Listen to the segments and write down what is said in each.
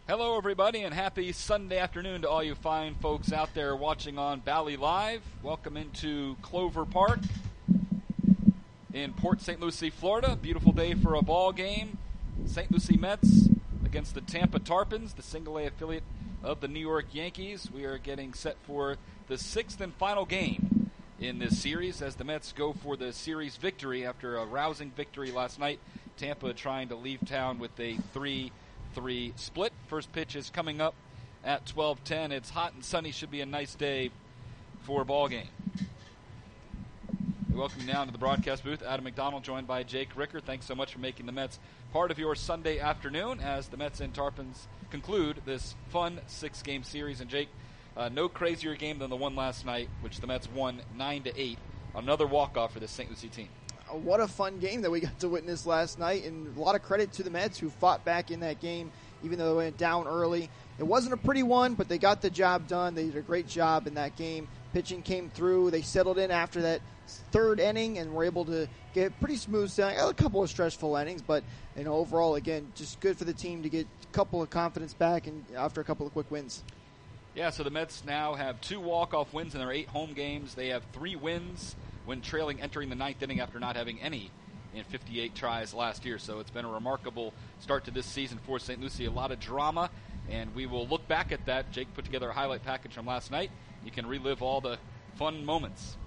Hello, everybody, and happy Sunday afternoon to all you fine folks out there watching on Bally Live. Welcome into Clover Park in Port St. Lucie, Florida. Beautiful day for a ball game. St. Lucie Mets against the Tampa Tarpons, the single-A affiliate of the New York Yankees. We are getting set for the sixth and final game in this series as the Mets go for the series victory after a rousing victory last night. Tampa trying to leave town with a 3-3 split. First pitch is coming up at 12:10. It's hot and sunny. Should be a nice day for a ball game. We welcome you now to the broadcast booth. Adam McDonald joined by Jake Ricker. Thanks so much for making the Mets part of your Sunday afternoon as the Mets and Tarpons conclude this fun six-game series. And Jake, no crazier game than the one last night, which the Mets won 9-8. Another walk-off for the St. Lucie team. What a fun game that we got to witness last night, and a lot of credit to the Mets who fought back in that game, even though they went down early. It wasn't a pretty one, but they got the job done. They did a great job in that game. Pitching came through. They settled in after that third inning and were able to get pretty smooth sailing. A couple of stressful innings, but overall, again, just good for the team to get a couple of confidence back and after a couple of quick wins. Yeah, so the Mets now have 2 walk-off wins in their 8 home games. They have 3 wins when trailing entering the 9th inning after not having any in 58 tries last year. So it's been a remarkable start to this season for St. Lucie. A lot of drama, and we will look back at that. Jake put together a highlight package from last night. You can relive all the fun moments.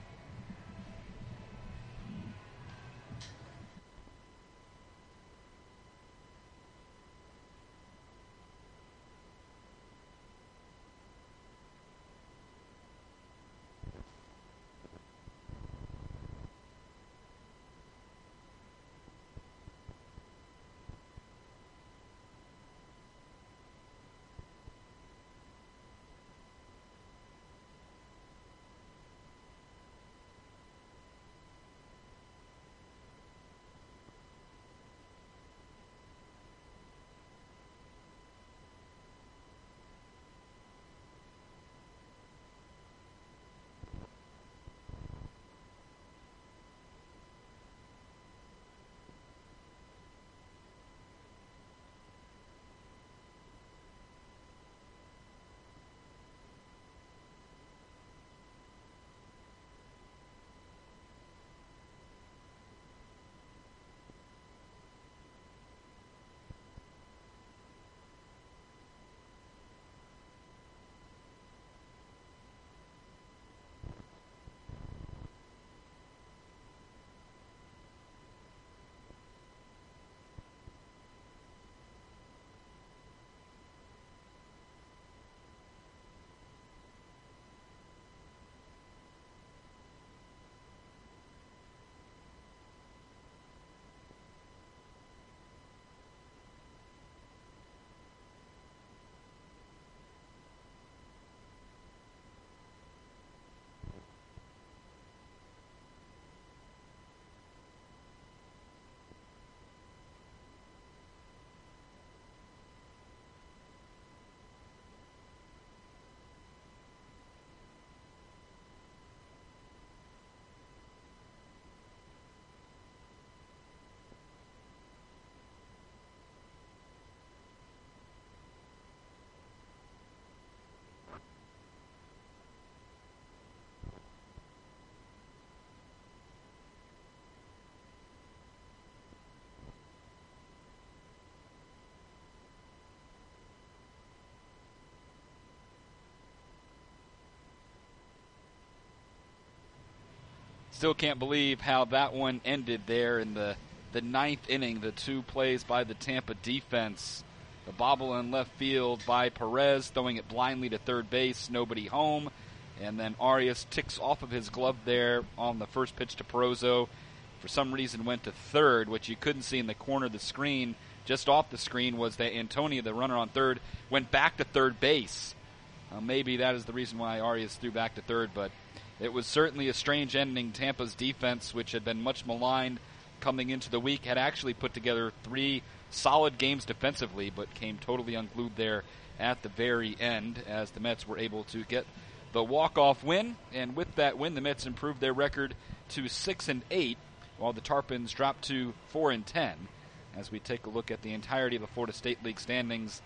Still can't believe how that one ended there in the 9th inning. The 2 plays by the Tampa defense. The bobble in left field by Perez, throwing it blindly to third base, nobody home. And then Arias ticks off of his glove there on the first pitch to Perozo. For some reason went to third, which you couldn't see in the corner of the screen. Just off the screen was that Antonio, the runner on third, went back to third base. Maybe that is the reason why Arias threw back to third, but it was certainly a strange ending. Tampa's defense, which had been much maligned coming into the week, had actually put together 3 solid games defensively, but came totally unglued there at the very end as the Mets were able to get the walk-off win. And with that win, the Mets improved their record to 6-8, while the Tarpons dropped to 4-10. As we take a look at the entirety of the Florida State League standings,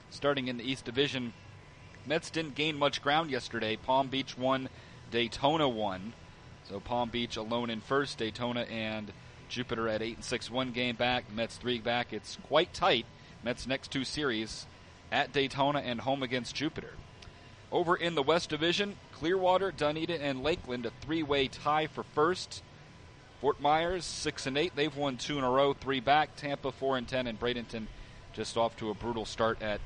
Starting in the East Division, Mets didn't gain much ground yesterday. Palm Beach won, Daytona won. So Palm Beach alone in first, Daytona and Jupiter at 8-6, 1 game back. Mets 3 back. It's quite tight. Mets next 2 series at Daytona and home against Jupiter. Over in the West Division, Clearwater, Dunedin, and Lakeland, a 3-way tie for first. Fort Myers 6-8. They've won 2 in a row, 3 back. Tampa 4-10, and Bradenton just off to a brutal start at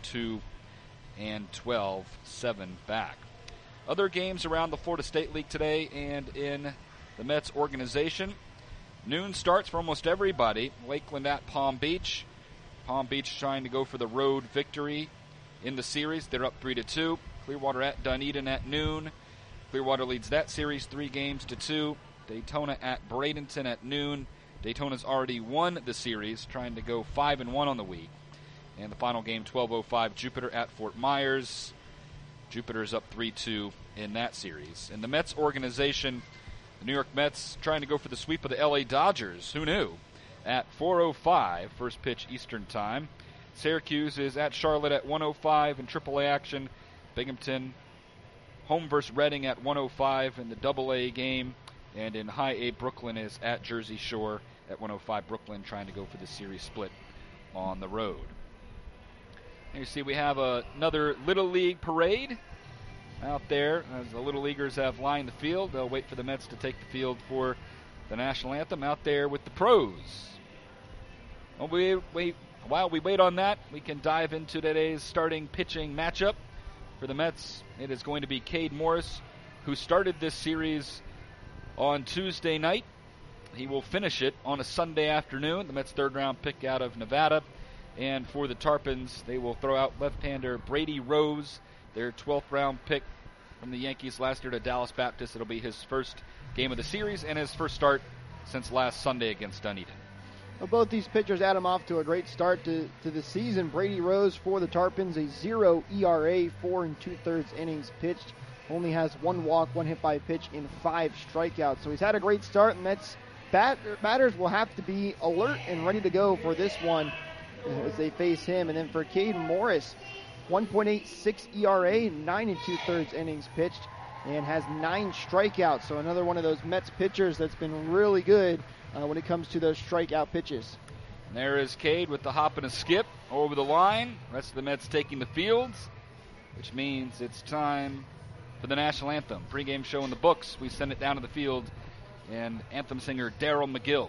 2-12, 7 back. Other games around the Florida State League today and in the Mets organization. Noon starts for almost everybody. Lakeland at Palm Beach. Palm Beach trying to go for the road victory in the series. They're up 3-2. Clearwater at Dunedin at noon. Clearwater leads that series 3-2. Daytona at Bradenton at noon. Daytona's already won the series, trying to go 5-1 on the week. And the final game, 12:05, Jupiter at Fort Myers. Jupiter's up 3-2 in that series. In the Mets organization, the New York Mets trying to go for the sweep of the LA Dodgers. Who knew? At 4:05, first pitch Eastern time. Syracuse is at Charlotte at 1:05 in AAA action. Binghamton home versus Reading at 1:05 in the AA game. And in High A, Brooklyn is at Jersey Shore at 1:05. Brooklyn trying to go for the series split on the road. And you see we have another Little League parade out there as the Little Leaguers have lined the field. They'll wait for the Mets to take the field for the national anthem out there with the pros. While we wait on that, we can dive into today's starting pitching matchup. For the Mets, it is going to be Cade Morris, who started this series on Tuesday night. He will finish it on a Sunday afternoon. The Mets' third-round pick out of Nevada. And for the Tarpons, they will throw out left-hander Brady Rose, their 12th-round pick from the Yankees last year to Dallas Baptist. It'll be his first game of the series and his first start since last Sunday against Dunedin. Well, both these pitchers add them off to a great start to the season. Brady Rose for the Tarpons, a 0 ERA, 4 2/3 innings pitched. Only has 1 walk, 1 hit by pitch, and 5 strikeouts. So he's had a great start, and Mets batters will have to be alert and ready to go for this one as they face him. And then for Cade Morris, 1.86 ERA, 9 2/3 innings pitched, and has 9 strikeouts. So another one of those Mets pitchers that's been really good when it comes to those strikeout pitches. And there is Cade with the hop and a skip over the line. The rest of the Mets taking the fields, which means it's time for the national anthem. Pre-game show in the books. We send it down to the field, and anthem singer Darryl McGill.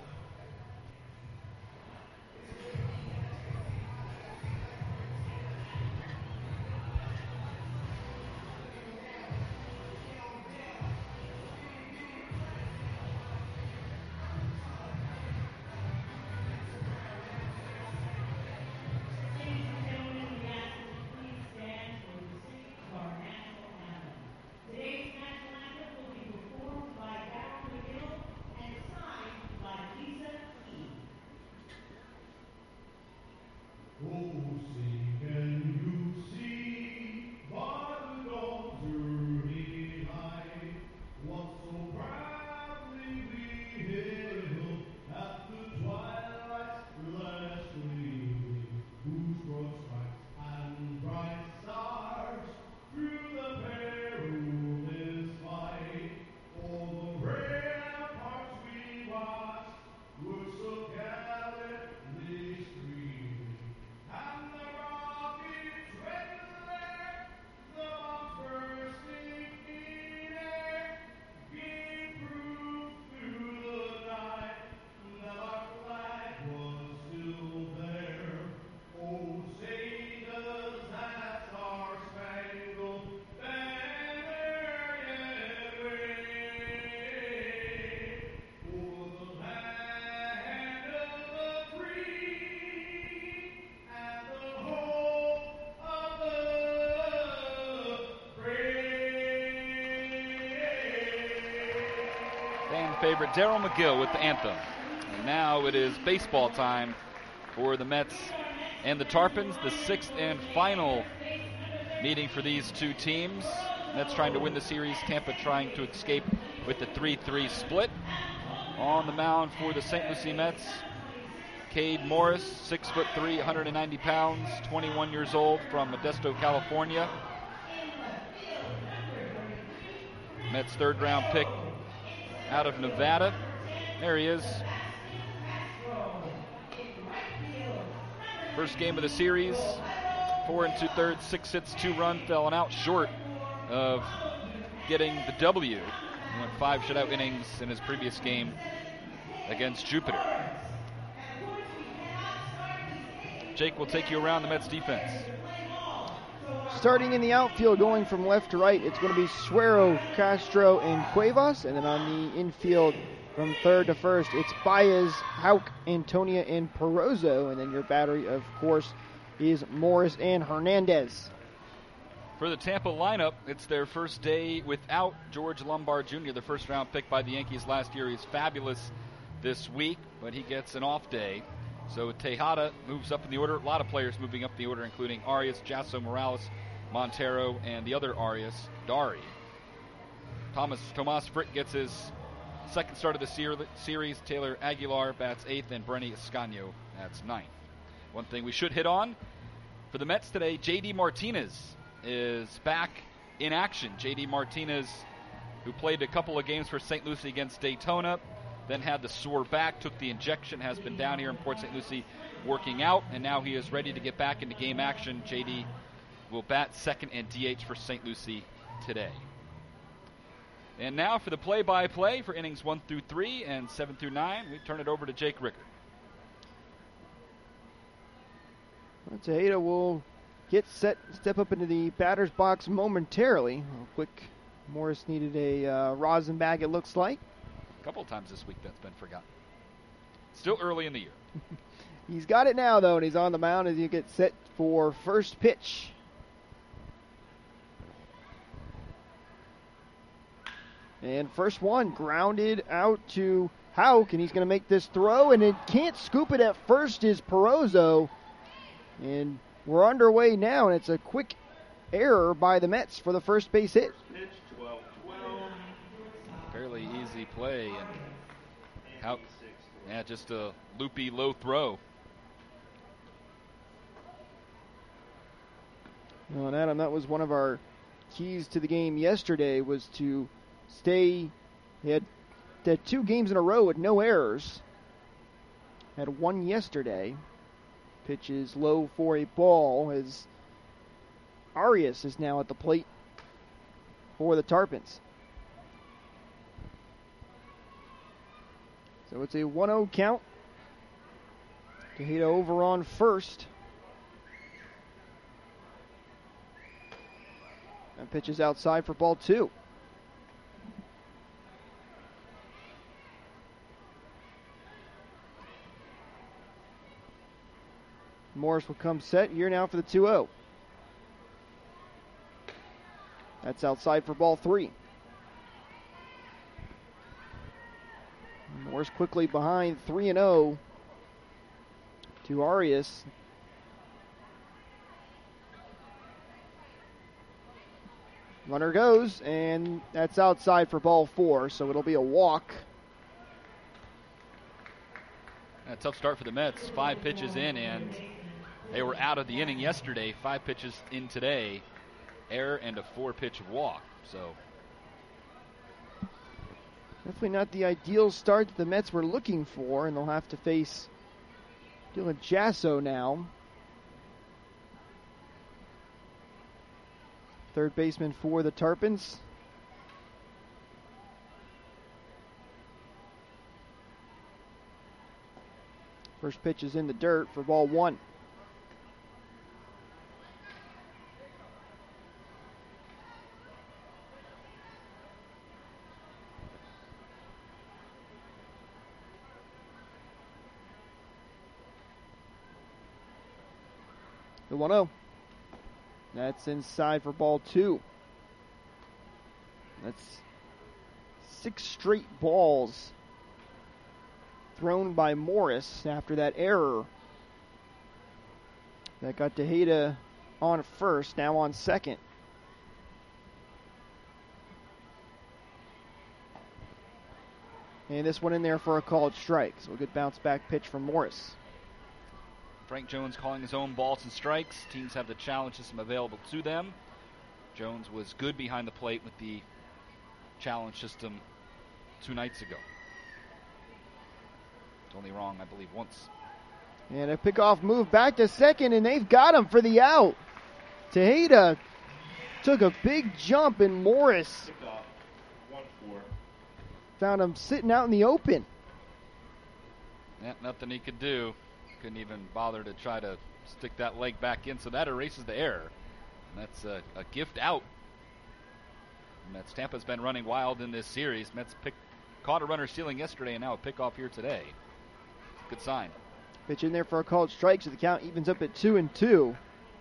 Favorite Darryl McGill with the anthem. And now it is baseball time for the Mets and the Tarpons, the 6th and final meeting for these two teams. Mets trying to win the series, Tampa trying to escape with the 3-3 split. On the mound for the St. Lucie Mets, Cade Morris, 6'3", 190 pounds, 21 years old, from Modesto, California. Mets third-round pick out of Nevada. There he is. First game of the series, 4 2/3, 6 hits, 2 runs, fell out short of getting the W. He went 5 shutout innings in his previous game against Jupiter. Jake will take you around the Mets defense. Starting in the outfield, going from left to right, it's going to be Suero, Castro, and Cuevas. And then on the infield, from third to first, it's Baez, Houck, Antonia, and Perozo. And then your battery, of course, is Morris and Hernandez. For the Tampa lineup, it's their first day without George Lombard Jr., the first-round pick by the Yankees last year. He's fabulous this week, but he gets an off day. So Tejada moves up in the order. A lot of players moving up the order, including Arias, Jasso, Morales, Montero, and the other Arias, Dari. Tomas Frick gets his second start of the series. Taylor Aguilar bats 8th, and Brenny Escanio bats 9th. One thing we should hit on for the Mets today, J.D. Martinez is back in action. J.D. Martinez, who played a couple of games for St. Lucie against Daytona, then had the sore back, took the injection, has been down here in Port St. Lucie working out, and now he is ready to get back into game action. J.D. will bat second and DH for St. Lucie today. And now for the play-by-play for innings 1 through 3 and 7 through 9, we turn it over to Jake Ricker. Tejada will get set, step up into the batter's box momentarily. Quick, Morris needed a rosin bag, it looks like. A couple of times this week that's been forgotten. Still early in the year. He's got it now, though, and he's on the mound as he gets set for first pitch. And first one, grounded out to Houck, and he's going to make this throw, and it can't scoop it at first is Perozo. And we're underway now, and it's a quick error by the Mets for the first base hit. Pitch 12-12. Fairly easy play, and Houck, yeah, just a loopy low throw. Well, and Adam, that was one of our keys to the game yesterday, was to stay. He had 2 games in a row with no errors. Had one yesterday. Pitch is low for a ball as Arias is now at the plate for the Tarpons. So it's a 1-0 count. Tejada over on first. And pitches outside for ball 2. Morris will come set here now for the 2-0. That's outside for ball 3. Morris quickly behind 3-0 to Arias. Runner goes, and that's outside for ball 4, so it'll be a walk. A tough start for the Mets. 5 pitches in, and they were out of the inning yesterday. 5 pitches in today. Error and a 4-pitch walk. So definitely not the ideal start that the Mets were looking for, and they'll have to face Dylan Jasso now. Third baseman for the Tarpons. First pitch is in the dirt for ball 1. The 1-0. That's inside for ball 2. That's 6 straight balls thrown by Morris after that error. That got Tejada on first, now on second. And this one in there for a called strike. So a good bounce back pitch from Morris. Frank Jones calling his own balls and strikes. Teams have the challenge system available to them. Jones was good behind the plate with the challenge system 2 nights ago. It's only wrong, I believe, once. And a pickoff move back to second, and they've got him for the out. Tejeda took a big jump, and Morris found him sitting out in the open. Yeah, nothing he could do. Couldn't even bother to try to stick that leg back in, so that erases the error. And that's a gift out. Mets. Tampa's been running wild in this series. Mets caught a runner stealing yesterday, and now a pickoff here today. Good sign. Pitch in there for a called strike, so the count evens up at 2-2.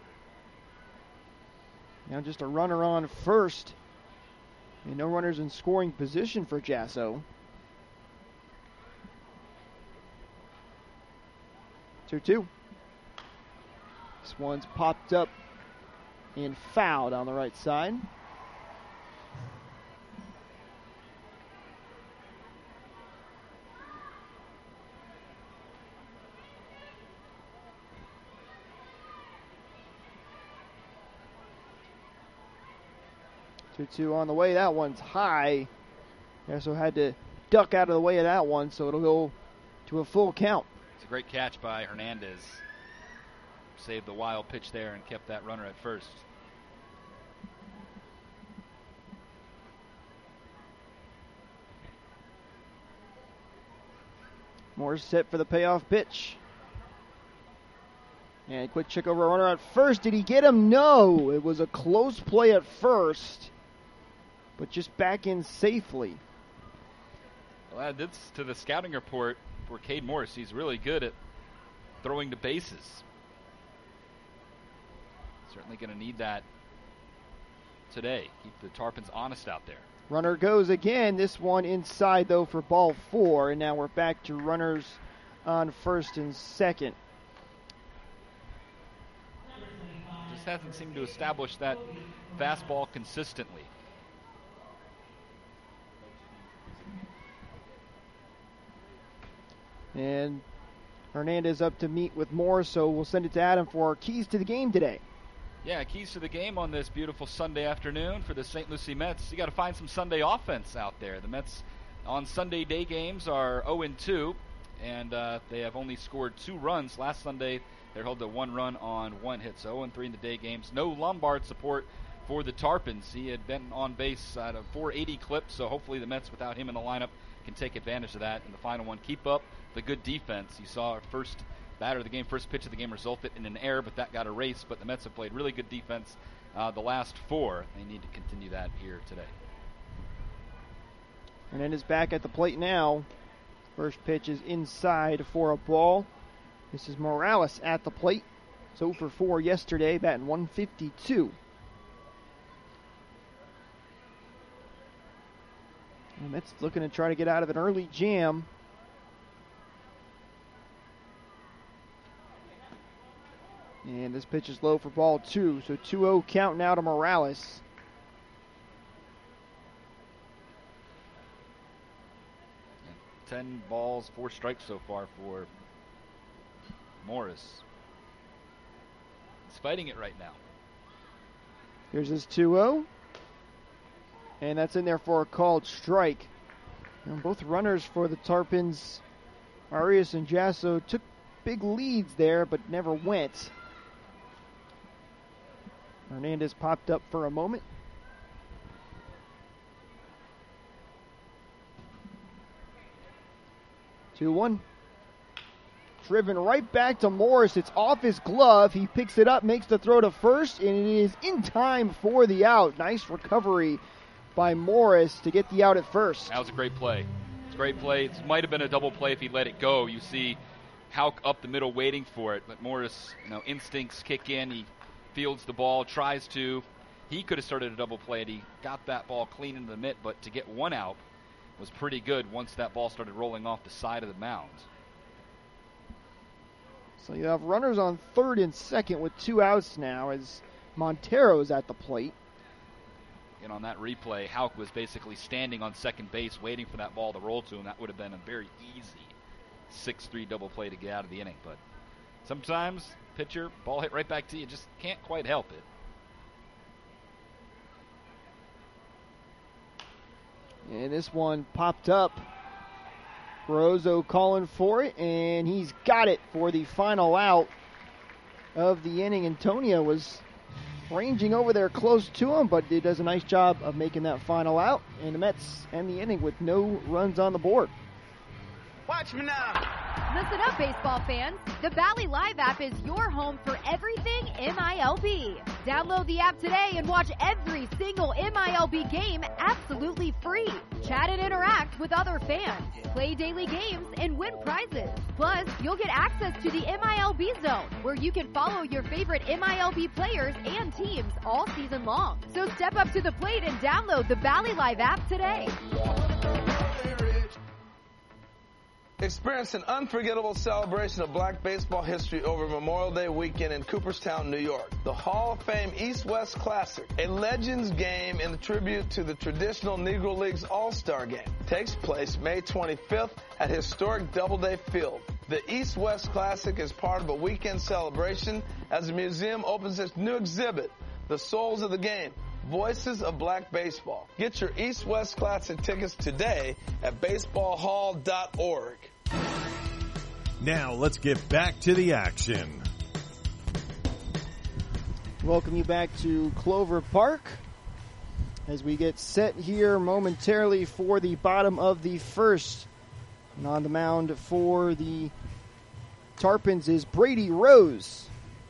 Now just a runner on first. And no runners in scoring position for Jasso. 2-2. This one's popped up and fouled on the right side. Two on the way. That one's high. Jasso had to duck out of the way of that one, so it'll go to a full count. It's a great catch by Hernandez. Saved the wild pitch there and kept that runner at first. Moore's set for the payoff pitch. And quick check over a runner at first. Did he get him? No. It was a close play at first, but just back in safely. Well, add this to the scouting report for Cade Morris. He's really good at throwing to bases. Certainly going to need that today. Keep the Tarpons honest out there. Runner goes again. This one inside, though, for ball 4. And now we're back to runners on first and second. Just hasn't seemed to establish that fastball consistently. And Hernandez up to meet with Moore, so we'll send it to Adam for our keys to the game today. Yeah, keys to the game on this beautiful Sunday afternoon for the St. Lucie Mets. You got to find some Sunday offense out there. The Mets on Sunday day games are 0-2, and they have only scored 2 runs. Last Sunday, they held to 1 run on 1 hit, so 0-3 in the day games. No Lombard support for the Tarpons. He had been on base at a 480 clip, so hopefully the Mets, without him in the lineup, can take advantage of that in the final one. Keep up the good defense. You saw our first batter of the game, first pitch of the game resulted in an error, but that got erased. But the Mets have played really good defense the last 4. They need to continue that here today. Hernandez back at the plate now. First pitch is inside for a ball. This is Morales at the plate. So for 4 yesterday, batting 152. And Mets looking to try to get out of an early jam. And this pitch is low for ball 2. So 2-0 count now to Morales. And 10 balls, 4 strikes so far for Morris. He's fighting it right now. Here's his 2-0. And that's in there for a called strike. And both runners for the Tarpons, Arias and Jasso, took big leads there, but never went. Hernandez popped up for a moment. Two one. Driven right back to Morris. It's off his glove. He picks it up, makes the throw to first, and it is in time for the out. Nice recovery by Morris to get the out at first. That was a great play. It's a great play. It might have been a double play if he let it go. You see Houck up the middle waiting for it, but Morris, instincts kick in. He fields the ball, tries to. He could have started a double play, and he got that ball clean into the mitt, but to get 1 out was pretty good once that ball started rolling off the side of the mound. So you have runners on third and second with 2 outs now as Montero's at the plate. And on that replay, Houck was basically standing on second base waiting for that ball to roll to him. That would have been a very easy 6-3 double play to get out of the inning, but Sometimes pitcher, ball hit right back to you. Just can't quite help it. And this one popped up. Barroso calling for it, and he's got it for the final out of the inning. Antonio was ranging over there close to him, but he does a nice job of making that final out. And the Mets end the inning with no runs on the board. Watch me now. Listen up, baseball fans. The Bally Live app is your home for everything MILB. Download the app today and watch every single MILB game absolutely free. Chat and interact with other fans. Play daily games and win prizes. Plus, you'll get access to the MILB Zone, where you can follow your favorite MILB players and teams all season long. So step up to the plate and download the Bally Live app today. Experience an unforgettable celebration of black baseball history over Memorial Day weekend in Cooperstown, New York. The Hall of Fame East-West Classic, a Legends game in tribute to the traditional Negro Leagues All-Star Game, takes place May 25th at historic Doubleday Field. The East-West Classic is part of a weekend celebration as the museum opens its new exhibit, The Souls of the Game, Voices of Black Baseball. Get your East-West Classic tickets today at baseballhall.org. Now let's get back to the action. Welcome you back to Clover Park as we get set here momentarily for the bottom of the first. And on the mound for the Tarpons is Brady Rose.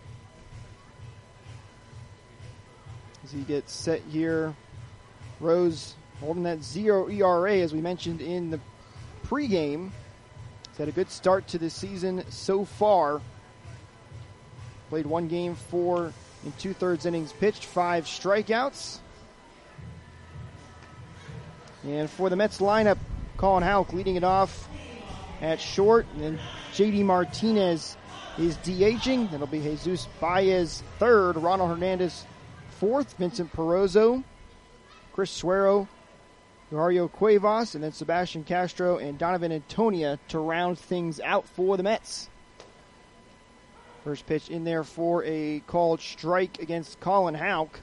As he gets set here, Rose holding that 0 ERA as we mentioned in the pregame. He's had a good start to the season so far. Played one game, 4 2/3 innings pitched, 5 strikeouts. And for the Mets lineup, Colin Houck leading it off at short. And then J.D. Martinez is DHing. That'll be Jesus Baez third, Ronald Hernandez fourth, Vincent Barroso, Chris Suero, Mario Cuevas, and then Sebastian Castro and Donovan Antonia to round things out for the Mets. First pitch in there for a called strike against Colin Houck.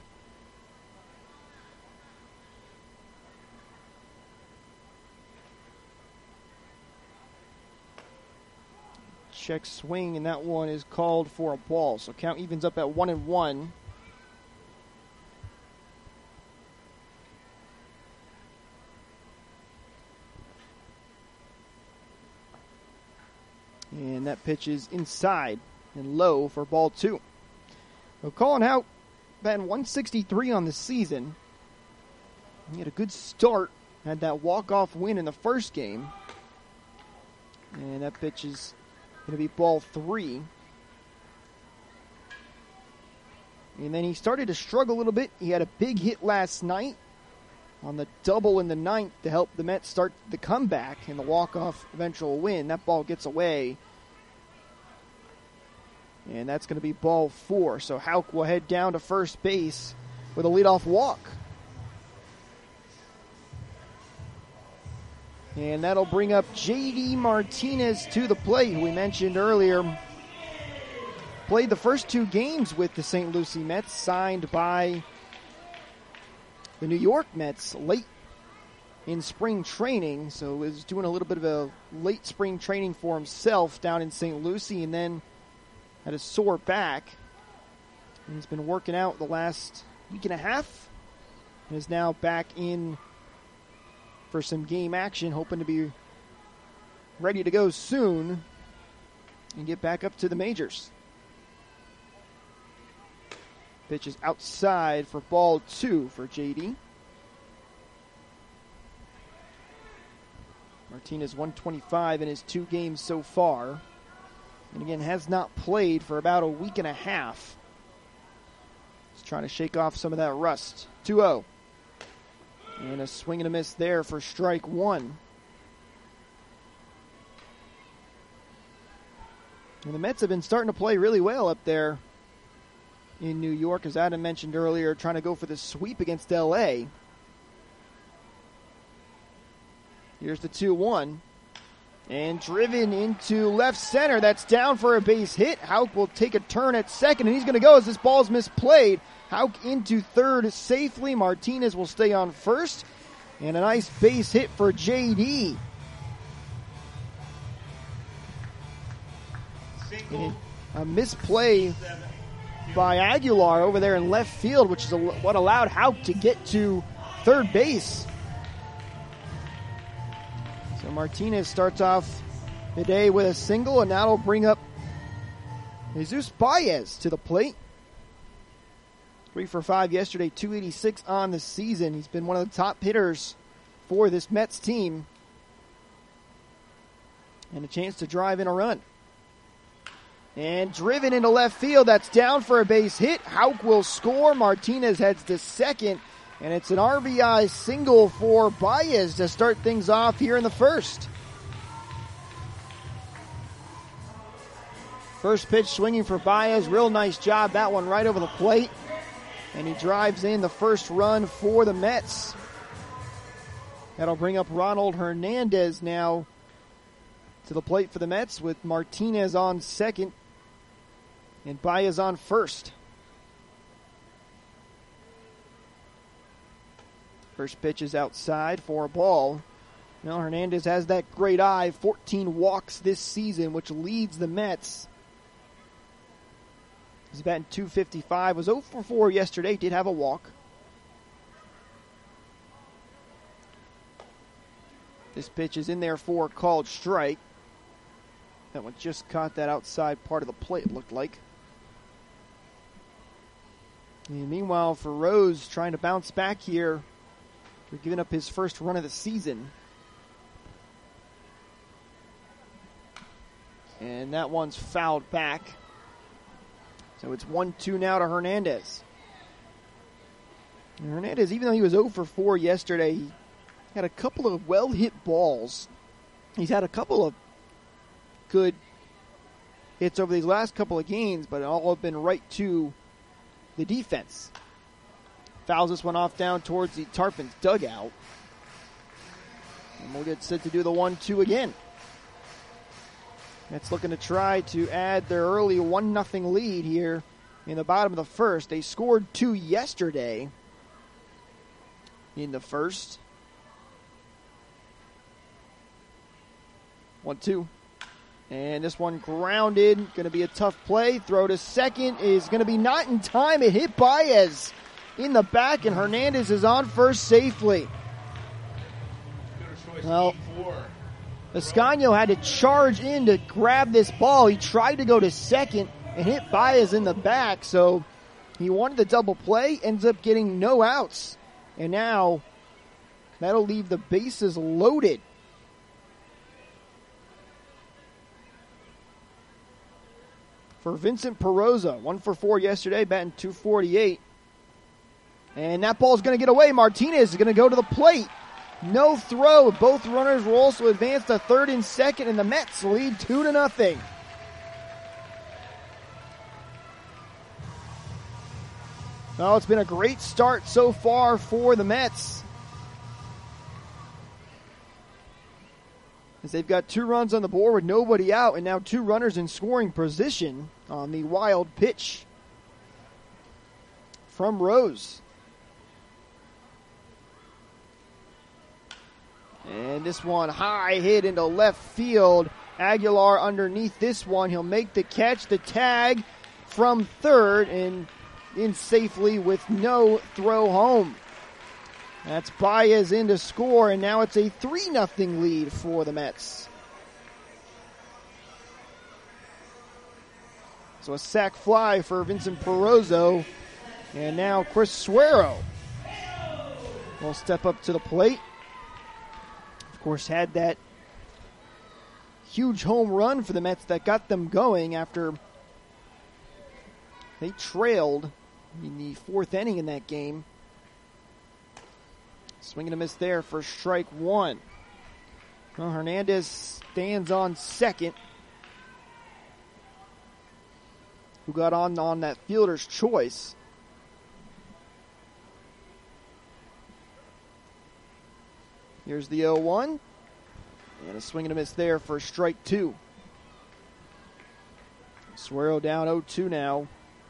Check swing, and that one is called for a ball. So count evens up at 1-1. And that pitch is inside and low for ball 2. Well, Colin Houck batting 163 on the season. He had a good start. Had that walk-off win in the first game. And that pitch is going to be ball 3. And then he started to struggle a little bit. He had a big hit last night on the double in the ninth to help the Mets start the comeback in the walk-off eventual win. That ball gets away. And that's going to be ball 4. So Houck will head down to first base with a leadoff walk. And that'll bring up J.D. Martinez to the plate, who we mentioned earlier. Played the first 2 games with the St. Lucie Mets, signed by the New York Mets late in spring training. So was doing a little bit of a late spring training for himself down in St. Lucie, and then had a sore back. And he's been working out the last week and a half and is now back in for some game action, hoping to be ready to go soon and get back up to the majors. Pitch is outside for ball 2 for JD. Martinez 125 in his 2 games so far. And again, has not played for about a week and a half. He's trying to shake off some of that rust. 2-0. And a swing and a miss there for strike 1. And the Mets have been starting to play really well up there in New York, as Adam mentioned earlier, trying to go for the sweep against L.A. Here's the 2-1. And driven into left center. That's down for a base hit. Houck will take a turn at second, and he's going to go as this ball's misplayed. Houck into third safely. Martinez will stay on first. And a nice base hit for JD. And a misplay by Aguilar over there in left field, which is what allowed Houck to get to third base. So Martinez starts off the day with a single, and that'll bring up Jesus Baez to the plate. 3 for 5 yesterday, 286 on the season. He's been one of the top hitters for this Mets team. And a chance to drive in a run. And driven into left field. That's down for a base hit. Houck will score. Martinez heads to second. And it's an RBI single for Baez to start things off here in the first. First pitch swinging for Baez. Real nice job. That one right over the plate. And he drives in the first run for the Mets. That'll bring up Ronald Hernandez now to the plate for the Mets with Martinez on second and Baez on first. First pitch is outside for a ball. Now Hernandez has that great eye. 14 walks this season, which leads the Mets. He's batting .255. Was 0 for 4 yesterday. Did have a walk. This pitch is in there for a called strike. That one just caught that outside part of the plate, it looked like. And meanwhile, for Rose, trying to bounce back here. They're giving up his first run of the season. And that one's fouled back. So it's 1-2 now to Hernandez. And Hernandez, even though he was 0 for 4 yesterday, he had a couple of well-hit balls. He's had a couple of good hits over these last couple of games, but all have been right to the defense. Fouls this one off down towards the Tarpons dugout. And we'll get set to do the 1-2 again. That's looking to try to add their early 1-0 lead here in the bottom of the first. They scored 2 yesterday in the first. 1-2. And this one grounded. Going to be a tough play. Throw to second is going to be not in time. It hit Baez in the back, and Hernandez is on first safely. Well, Escaño had to charge in to grab this ball. He tried to go to second and hit Baez in the back, so he wanted the double play, ends up getting no outs. And now that'll leave the bases loaded. For Vincent Peroza, 1 for 4 yesterday, batting .248. And that ball's going to get away. Martinez is going to go to the plate. No throw. Both runners will also advance to third and second, and the Mets lead 2-0. Well, it's been a great start so far for the Mets, as they've got 2 runs on the board with nobody out, and now 2 runners in scoring position on the wild pitch from Rose. And this one high hit into left field. Aguilar underneath this one. He'll make the catch, the tag from third, and in safely with no throw home. That's Baez in to score, and now it's a 3-0 lead for the Mets. So a sac fly for Vincent Perozo, and now Chris Suero will step up to the plate. Of course, had that huge home run for the Mets that got them going after they trailed in the 4th inning in that game. Swing and a miss there for strike 1. Well, Hernandez stands on second. Who got on that fielder's choice. Here's the 0-1. And a swing and a miss there for strike 2. Suero down 0-2 now.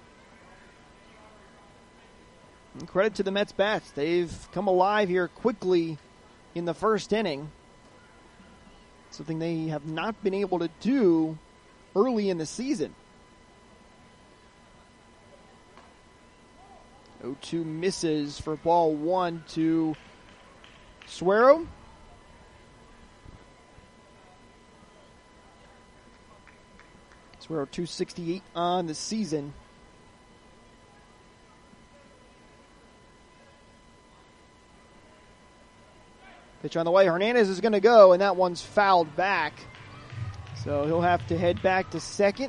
And credit to the Mets bats. They've come alive here quickly in the first inning. Something they have not been able to do early in the season. 0-2 misses for ball 1 to Suero. Suero 268 on the season. Pitch on the way. Hernandez is going to go, and that one's fouled back. So he'll have to head back to second.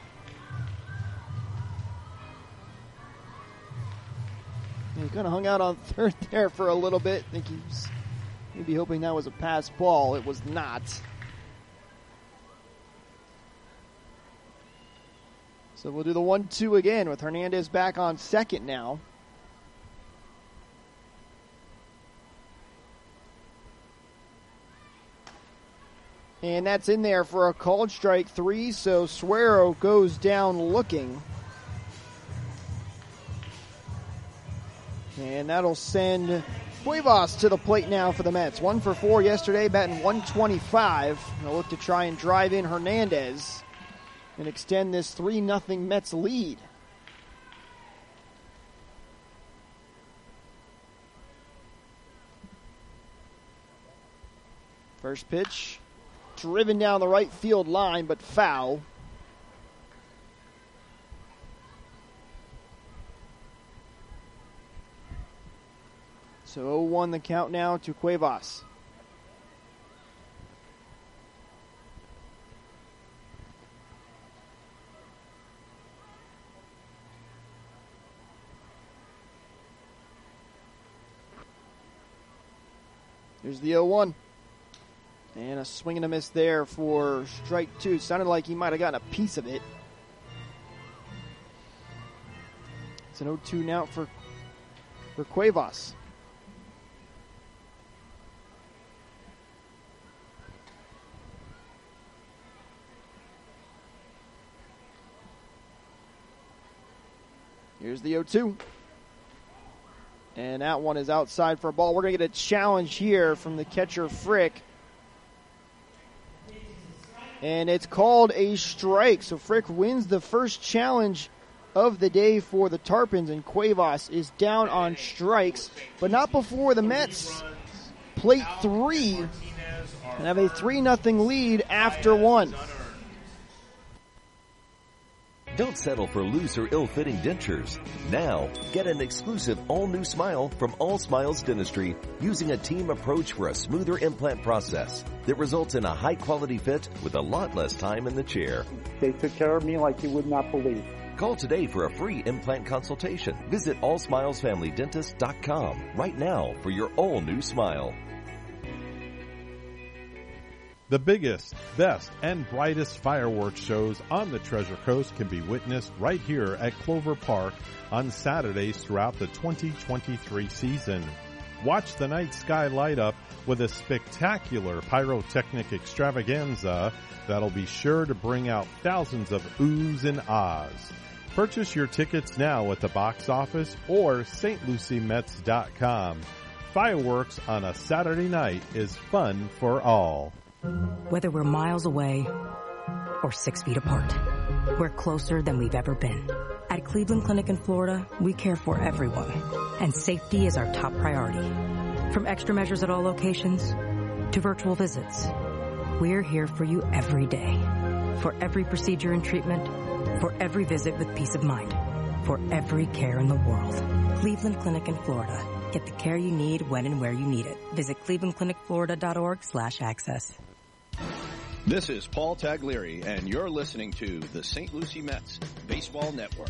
He kind of hung out on third there for a little bit. I think he was maybe hoping that was a pass ball. It was not. So we'll do the 1-2 again with Hernandez back on second now. And that's in there for a called strike 3, so Suero goes down looking. And that'll send Cuevas to the plate now for the Mets. 1 for 4 yesterday, batting .125. They'll look to try and drive in Hernandez and extend this 3-0 Mets lead. First pitch, driven down the right field line, but foul. So 0-1 the count now to Cuevas. Here's the 0-1. And a swing and a miss there for strike 2. Sounded like he might have gotten a piece of it. It's an 0-2 now for Cuevas. Here's the 0-2. And that one is outside for a ball. We're going to get a challenge here from the catcher, Frick. And it's called a strike. So Frick wins the first challenge of the day for the Tarpons, and Cuevas is down on strikes, but not before the Mets plate 3 and have a 3-0 lead after 1. Don't settle for loose or ill-fitting dentures. Now, get an exclusive all-new smile from All Smiles Dentistry using a team approach for a smoother implant process that results in a high-quality fit with a lot less time in the chair. They took care of me like you would not believe. Call today for a free implant consultation. Visit allsmilesfamilydentist.com right now for your all-new smile. The biggest, best, and brightest fireworks shows on the Treasure Coast can be witnessed right here at Clover Park on Saturdays throughout the 2023 season. Watch the night sky light up with a spectacular pyrotechnic extravaganza that'll be sure to bring out thousands of oohs and ahs. Purchase your tickets now at the box office or stluciemets.com. Fireworks on a Saturday night is fun for all. Whether we're miles away or 6 feet apart, we're closer than we've ever been. At Cleveland Clinic in Florida, we care for everyone, and safety is our top priority. From extra measures at all locations to virtual visits, we're here for you every day. For every procedure and treatment, for every visit with peace of mind, for every care in the world. Cleveland Clinic in Florida. Get the care you need when and where you need it. Visit clevelandclinicflorida.org/access. This is Paul Taglieri, and you're listening to the St. Lucie Mets Baseball Network.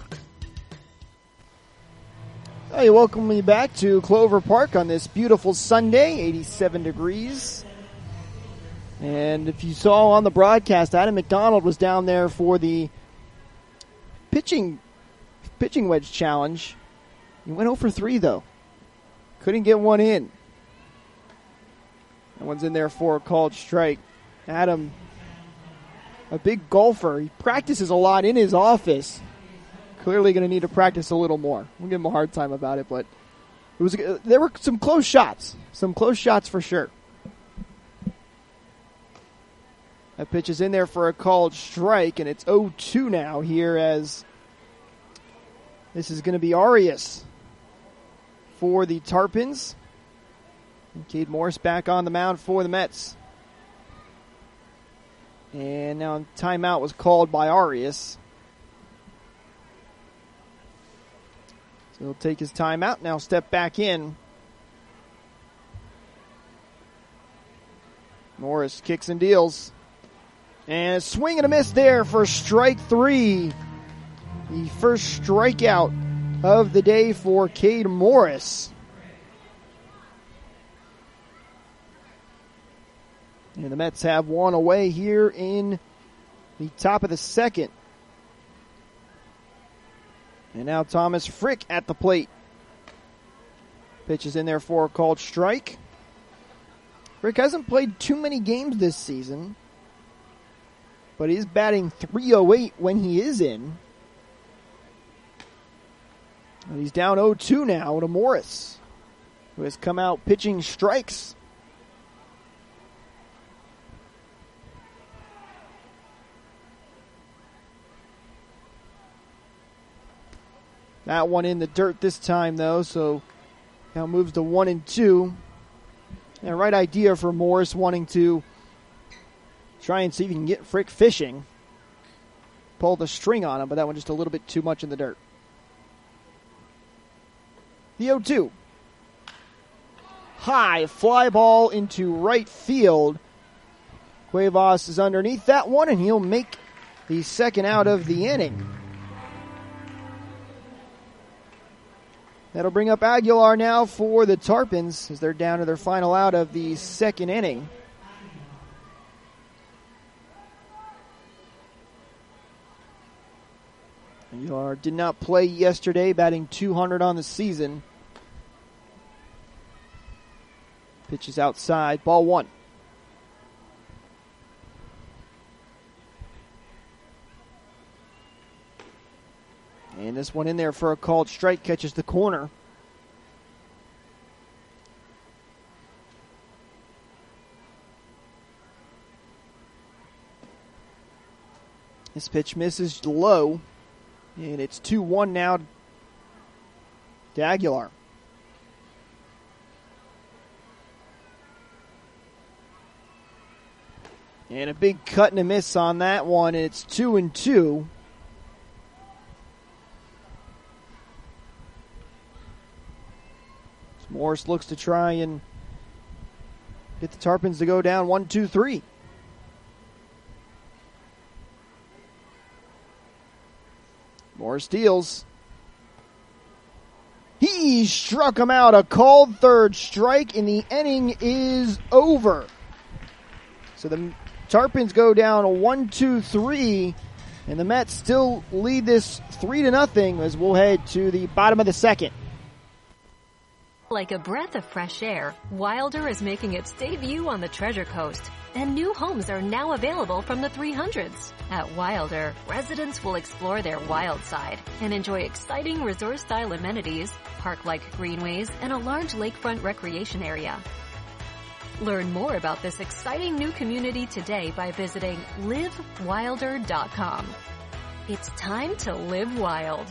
Hey, welcome you back to Clover Park on this beautiful Sunday, 87 degrees. And if you saw on the broadcast, Adam McDonald was down there for the pitching wedge challenge. He went 0 for 3, though. Couldn't get one in. That one's in there for a called strike. Adam, a big golfer. He practices a lot in his office. Clearly going to need to practice a little more. We'll give him a hard time about it, but there were some close shots. Some close shots for sure. That pitch is in there for a called strike, and it's 0-2 now here as this is going to be Arias for the Tarpons. And Cade Morris back on the mound for the Mets. And now timeout was called by Arias. So he'll take his timeout, now step back in. Morris kicks and deals. And a swing and a miss there for strike 3. The first strikeout of the day for Cade Morris. And the Mets have one away here in the top of the second. And now Thomas Frick at the plate. Pitch is in there for a called strike. Frick hasn't played too many games this season, but he's batting .308 when he is in. And he's down 0-2 now to Morris, who has come out pitching strikes. That one in the dirt this time, though, so now moves to 1-2. And a right idea for Morris, wanting to try and see if he can get Frick fishing. Pull the string on him, but that one just a little bit too much in the dirt. The 0-2. High fly ball into right field. Cuevas is underneath that one, and he'll make the second out of the inning. That'll bring up Aguilar now for the Tarpons as they're down to their final out of the second inning. Aguilar did not play yesterday, batting .200 on the season. Pitch is outside, ball 1. And this one in there for a called strike, catches the corner. This pitch misses low, and it's 2-1 now to Aguilar. And a big cut and a miss on that one, and it's 2-2. Morris looks to try and get the Tarpons to go down 1-2-3. Morris deals. He struck him out. A called third strike, and the inning is over. So the Tarpons go down 1-2-3, and the Mets still lead this 3-0 as we'll head to the bottom of the second. Like a breath of fresh air, Wilder is making its debut on the Treasure Coast, and new homes are now available from the 300s. At Wilder, residents will explore their wild side and enjoy exciting resort-style amenities, park-like greenways, and a large lakefront recreation area. Learn more about this exciting new community today by visiting livewilder.com. It's time to live wild.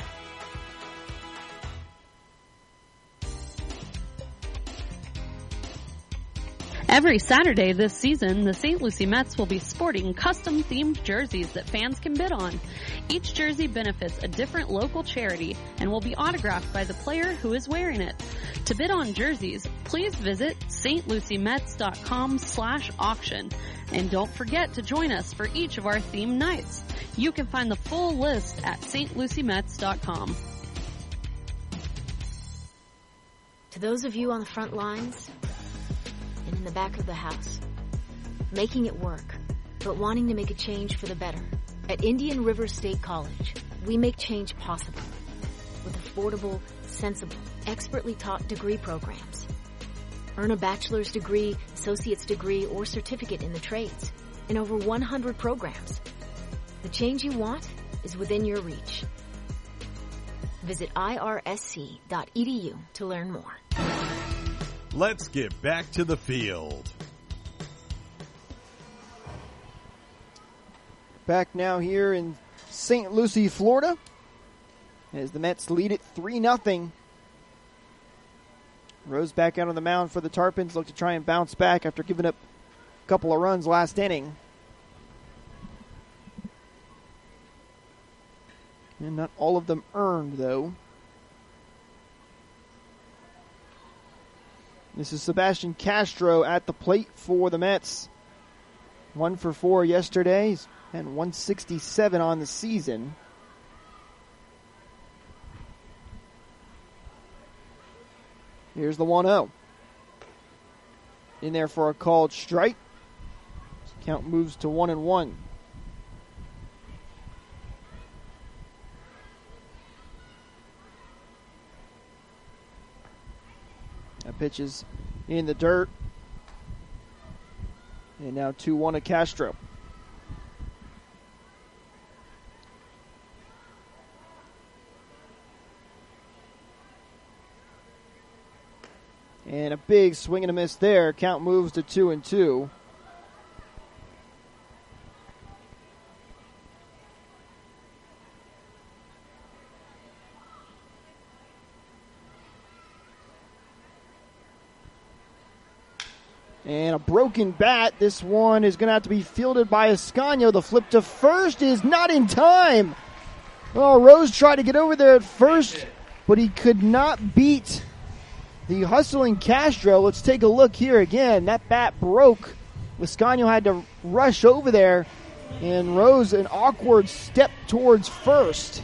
Every Saturday this season, the St. Lucie Mets will be sporting custom-themed jerseys that fans can bid on. Each jersey benefits a different local charity and will be autographed by the player who is wearing it. To bid on jerseys, please visit stluciemets.com/auction. And don't forget to join us for each of our themed nights. You can find the full list at stluciemets.com. To those of you on the front lines and in the back of the house, making it work, but wanting to make a change for the better. At Indian River State College, we make change possible with affordable, sensible, expertly taught degree programs. Earn a bachelor's degree, associate's degree, or certificate in the trades. and over 100 programs. The change you want is within your reach. Visit irsc.edu to learn more. Let's get back to the field. Back now here in St. Lucie, Florida, as the Mets lead it 3-0. Rose back out on the mound for the Tarpons, look to try and bounce back after giving up a couple of runs last inning. And not all of them earned, though. This is Sebastian Castro at the plate for the Mets. 1 for 4 yesterday, and 167 on the season. Here's the 1-0. In there for a called strike. Count moves to 1-1. That pitch is in the dirt. And now 2-1 to Castro. And a big swing and a miss there. Count moves to 2-2. And a broken bat. This one is going to have to be fielded by Ascanio. The flip to first is not in time. Oh, Rose tried to get over there at first, but he could not beat the hustling Castro. Let's take a look here again. That bat broke. Ascanio had to rush over there, and Rose an awkward step towards first.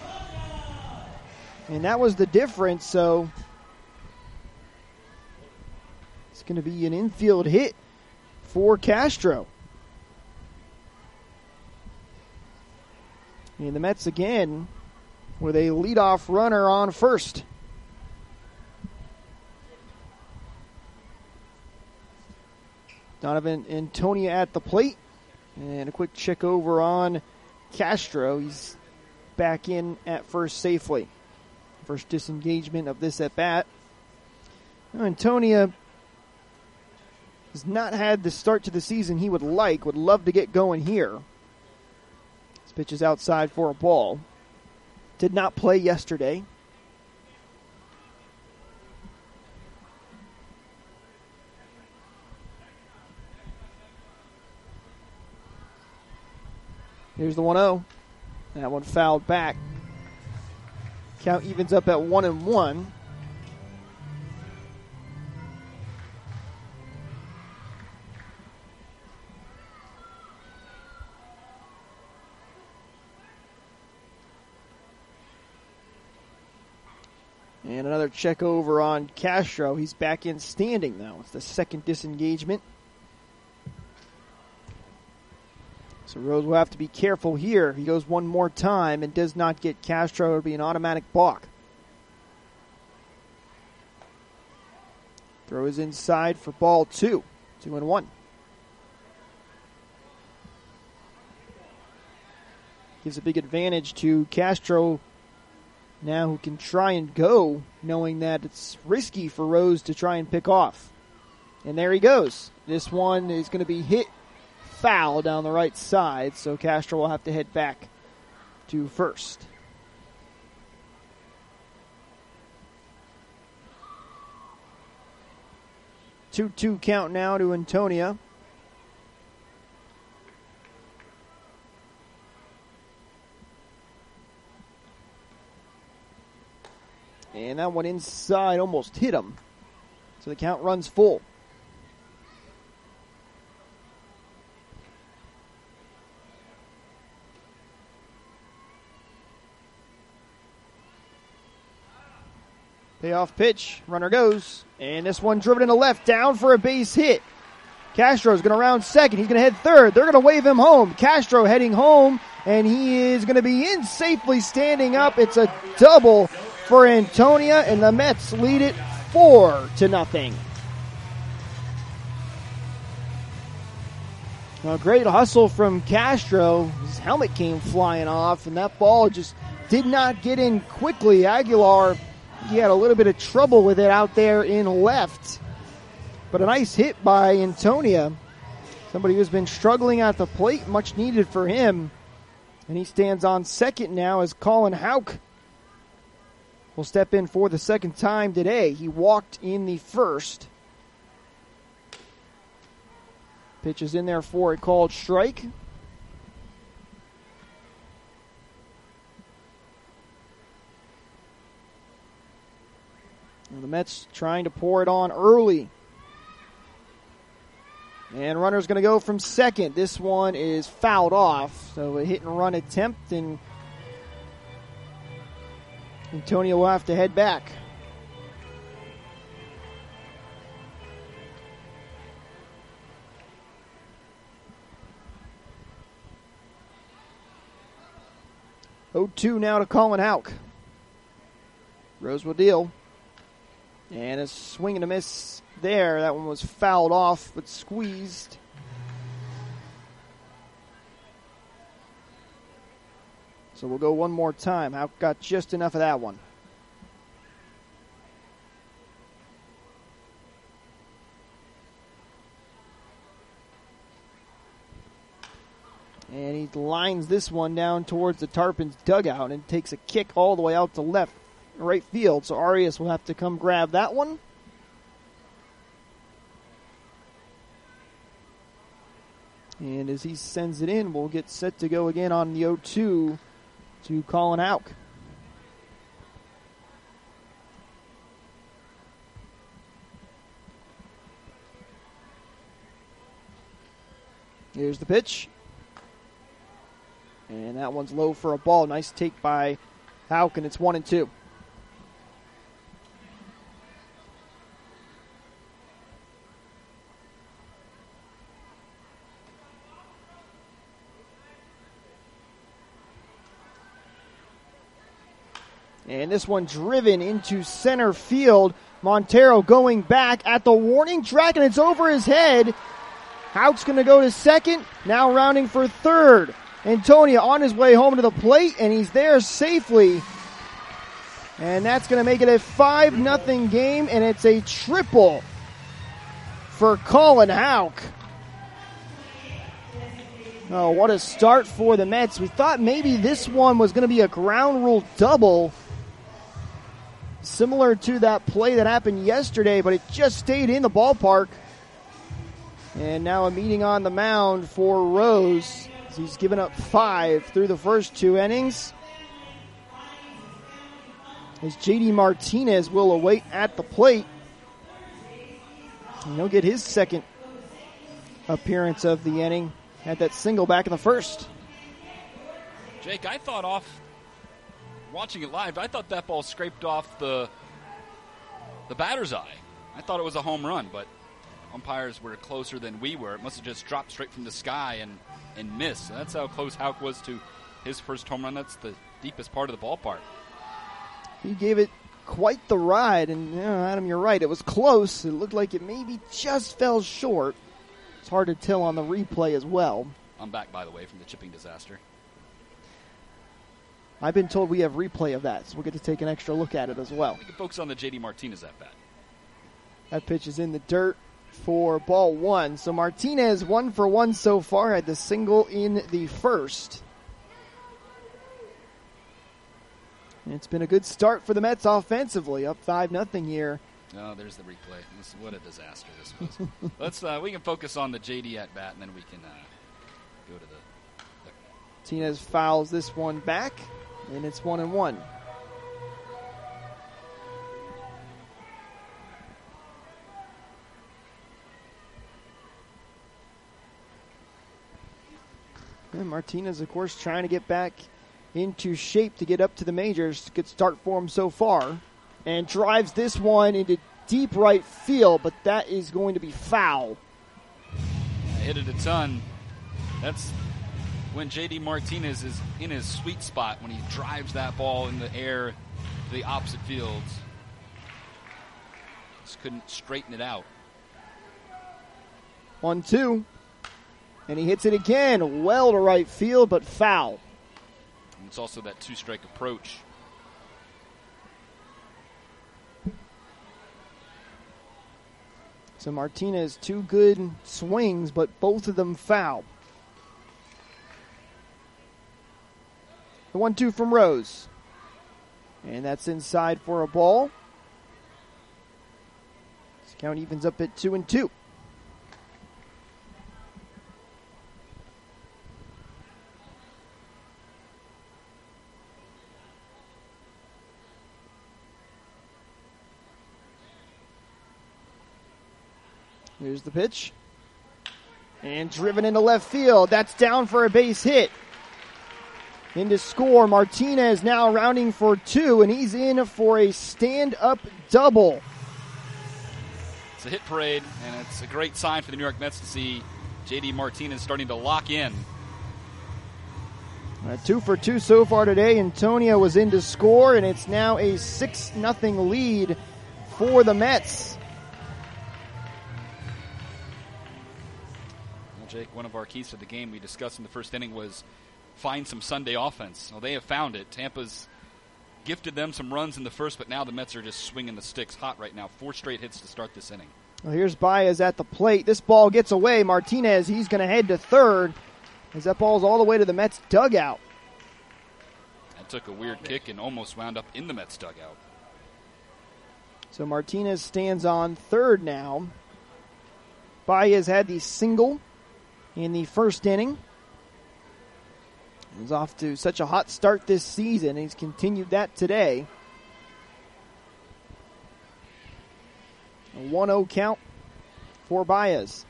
And that was the difference, so it's going to be an infield hit for Castro. And the Mets again with a leadoff runner on first. Donovan Antonia at the plate. And a quick check over on Castro. He's back in at first safely. First disengagement of this at bat. Antonia has not had the start to the season he would like. Would love to get going here. This pitch is outside for a ball. Did not play yesterday. Here's the 1-0. That one fouled back. Count evens up at 1-1. And another check over on Castro. He's back in standing now. It's the second disengagement. So Rose will have to be careful here. He goes one more time and does not get Castro. It'll be an automatic balk. Throw is inside for ball 2. 2-1. Gives a big advantage to Castro now, who can try and go, knowing that it's risky for Rose to try and pick off. And there he goes. This one is going to be hit foul down the right side, so Castro will have to head back to first. Two count now to Antonia. And that one inside almost hit him. So the count runs full. Payoff pitch. Runner goes. And this one driven into left. Down for a base hit. Castro's going to round second. He's going to head third. They're going to wave him home. Castro heading home. And he is going to be in safely standing up. It's a double for Antonia. And the Mets lead it 4-0. Well, great hustle from Castro. His helmet came flying off, and that ball just did not get in quickly. Aguilar, he had a little bit of trouble with it out there in left. But a nice hit by Antonia. Somebody who's been struggling at the plate, much needed for him. And he stands on second now as Colin Houck will step in for the second time today. He walked in the first. Pitch is in there for a called strike. And the Mets trying to pour it on early. And runner's going to go from second. This one is fouled off. So a hit and run attempt, and Antonio will have to head back. (0-2) now to Colin Houck. Rose will deal. And a swing and a miss there. That one was fouled off, but squeezed. So we'll go one more time. Houck got just enough of that one. And he lines this one down towards the Tarpons dugout and takes a kick all the way out to right field. So Arias will have to come grab that one. And as he sends it in, we'll get set to go again on the 0-2 to Colin Houck. Here's the pitch. And that one's low for a ball. Nice take by Houck, and it's 1-2. And this one driven into center field. Montero going back at the warning track, and it's over his head. Houck's going to go to second, now rounding for third. Antonia on his way home to the plate, and he's there safely. And that's going to make it a 5-0 game, and it's a triple for Colin Houck. Oh, what a start for the Mets. We thought maybe this one was going to be a ground rule double, similar to that play that happened yesterday, but it just stayed in the ballpark. And now a meeting on the mound for Rose. He's given up 5 through the first 2 innings. As J.D. Martinez will await at the plate. And he'll get his second appearance of the inning. Had that single back in the first. Jake, I thought watching it live, I thought that ball scraped off the batter's eye. I thought it was a home run, but umpires were closer than we were. It must have just dropped straight from the sky and missed. So that's how close Houck was to his first home run. That's the deepest part of the ballpark. He gave it quite the ride, and Adam, you're right. It was close. It looked like it maybe just fell short. It's hard to tell on the replay as well. I'm back, by the way, from the chipping disaster. I've been told we have replay of that, so we'll get to take an extra look at it as well. We can focus on the J.D. Martinez at bat. That pitch is in the dirt for ball 1. So Martinez 1 for 1 so far, had the single in the first. And it's been a good start for the Mets offensively, up 5-0 here. Oh, there's the replay. What a disaster this was. We can focus on the JD at bat, and then we can go to the Martinez fouls this one back, and it's 1-1. And Martinez, of course, trying to get back into shape to get up to the majors. Good start for him so far. And drives this one into deep right field, but that is going to be foul. I hit it a ton. That's when J.D. Martinez is in his sweet spot, when he drives that ball in the air to the opposite fields. Just couldn't straighten it out. 1-2. And he hits it again, well to right field, but foul. And it's also that two-strike approach. So Martinez, 2 good swings, but both of them foul. The 1-2 from Rose. And that's inside for a ball. This count evens up at 2-2. Here's the pitch. And driven into left field. That's down for a base hit. In to score, Martinez now rounding for 2, and he's in for a stand-up double. It's a hit parade, and it's a great sign for the New York Mets to see J.D. Martinez starting to lock in. 2 for 2 so far today. Antonio was in to score, and it's now a 6-0 lead for the Mets. Jake, one of our keys to the game we discussed in the first inning was find some Sunday offense. Well, they have found it. Tampa's gifted them some runs in the first, but now the Mets are just swinging the sticks hot right now. 4 straight hits to start this inning. Well, here's Baez at the plate. This ball gets away. Martinez, he's going to head to third as that ball's all the way to the Mets dugout. That took a weird kick and almost wound up in the Mets dugout. So Martinez stands on third now. Baez had the single in the first inning. He's off to such a hot start this season. He's continued that today. A 1-0 count for Baez.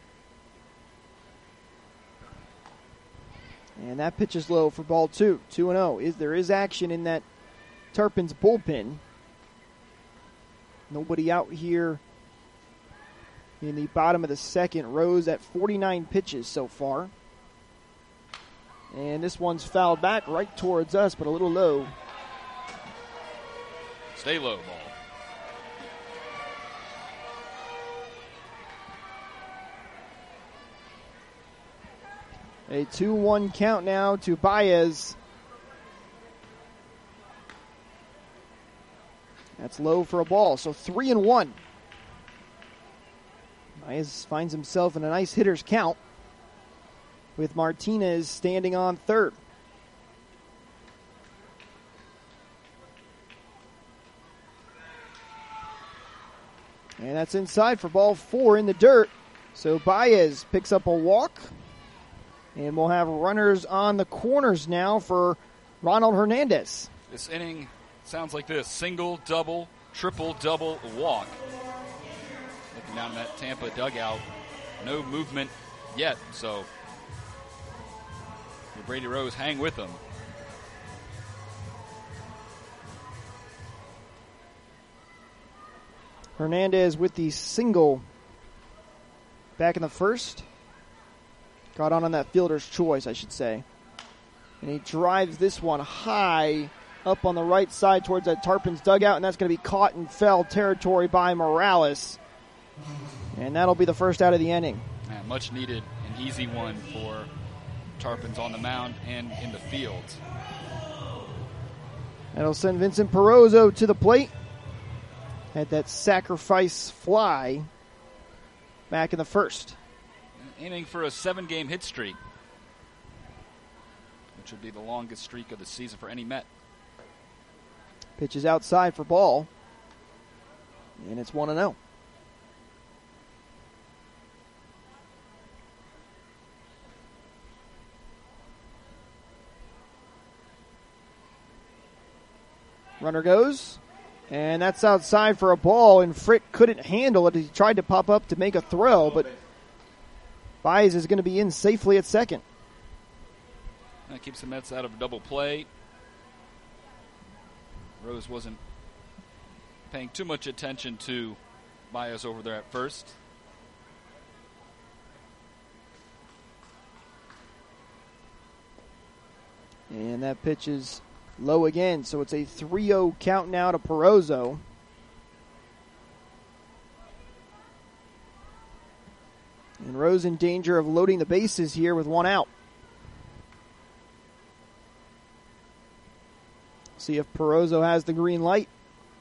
And that pitch is low for ball 2. 2-0. There is action in that Tarpons bullpen. Nobody out here in the bottom of the second. Rose at 49 pitches so far. And this one's fouled back right towards us, but a little low. Stay low, ball. A 2-1 count now to Baez. That's low for a ball, so 3-1. Baez finds himself in a nice hitter's count with Martinez standing on third. And that's inside for ball 4 in the dirt. So Baez picks up a walk. And we'll have runners on the corners now for Ronald Hernandez. This inning sounds like this: single, double, triple, double, walk. Looking down in that Tampa dugout, no movement yet, so Brady Rose hang with them. Hernandez with the single back in the first. Got on that fielder's choice, I should say. And he drives this one high up on the right side towards that Tarpons dugout, and that's going to be caught in foul territory by Morales. And that'll be the first out of the inning. Yeah, much needed, an easy one for Tarpons on the mound and in the field. That'll send Vincent Perozzo to the plate. Had that sacrifice fly back in the first. Aiming for a 7-game hit streak, which would be the longest streak of the season for any Met. Pitch is outside for ball, and it's 1-0. Runner goes, and that's outside for a ball, and Frick couldn't handle it. He tried to pop up to make a throw, but Baez is going to be in safely at second. That keeps the Mets out of double play. Rose wasn't paying too much attention to Baez over there at first. And that pitch is low again, so it's a 3-0 count now to Perozzo. And Rose in danger of loading the bases here with one out. See if Perozzo has the green light.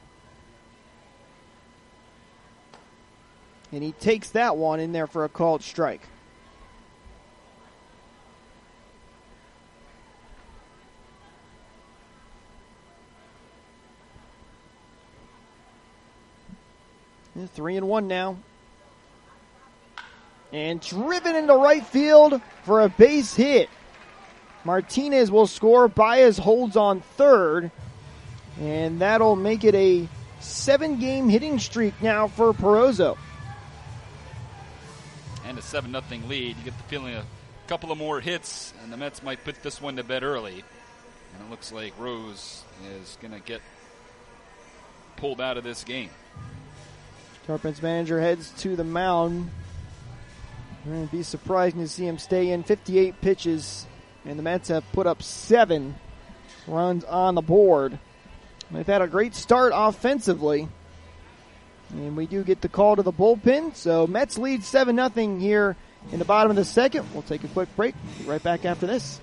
And he takes that one in there for a called strike. And 3-1 now. And driven into right field for a base hit. Martinez will score. Baez holds on third. And that'll make it a 7-game hitting streak now for Perozzo. And a 7-0 lead. You get the feeling a couple of more hits, and the Mets might put this one to bed early. And it looks like Rose is going to get pulled out of this game. Tarpons manager heads to the mound. It'd be surprising to see him stay in 58 pitches, and the Mets have put up 7 runs on the board. They've had a great start offensively. And we do get the call to the bullpen. So Mets lead 7-0 here in the bottom of the second. We'll take a quick break. Be right back after this.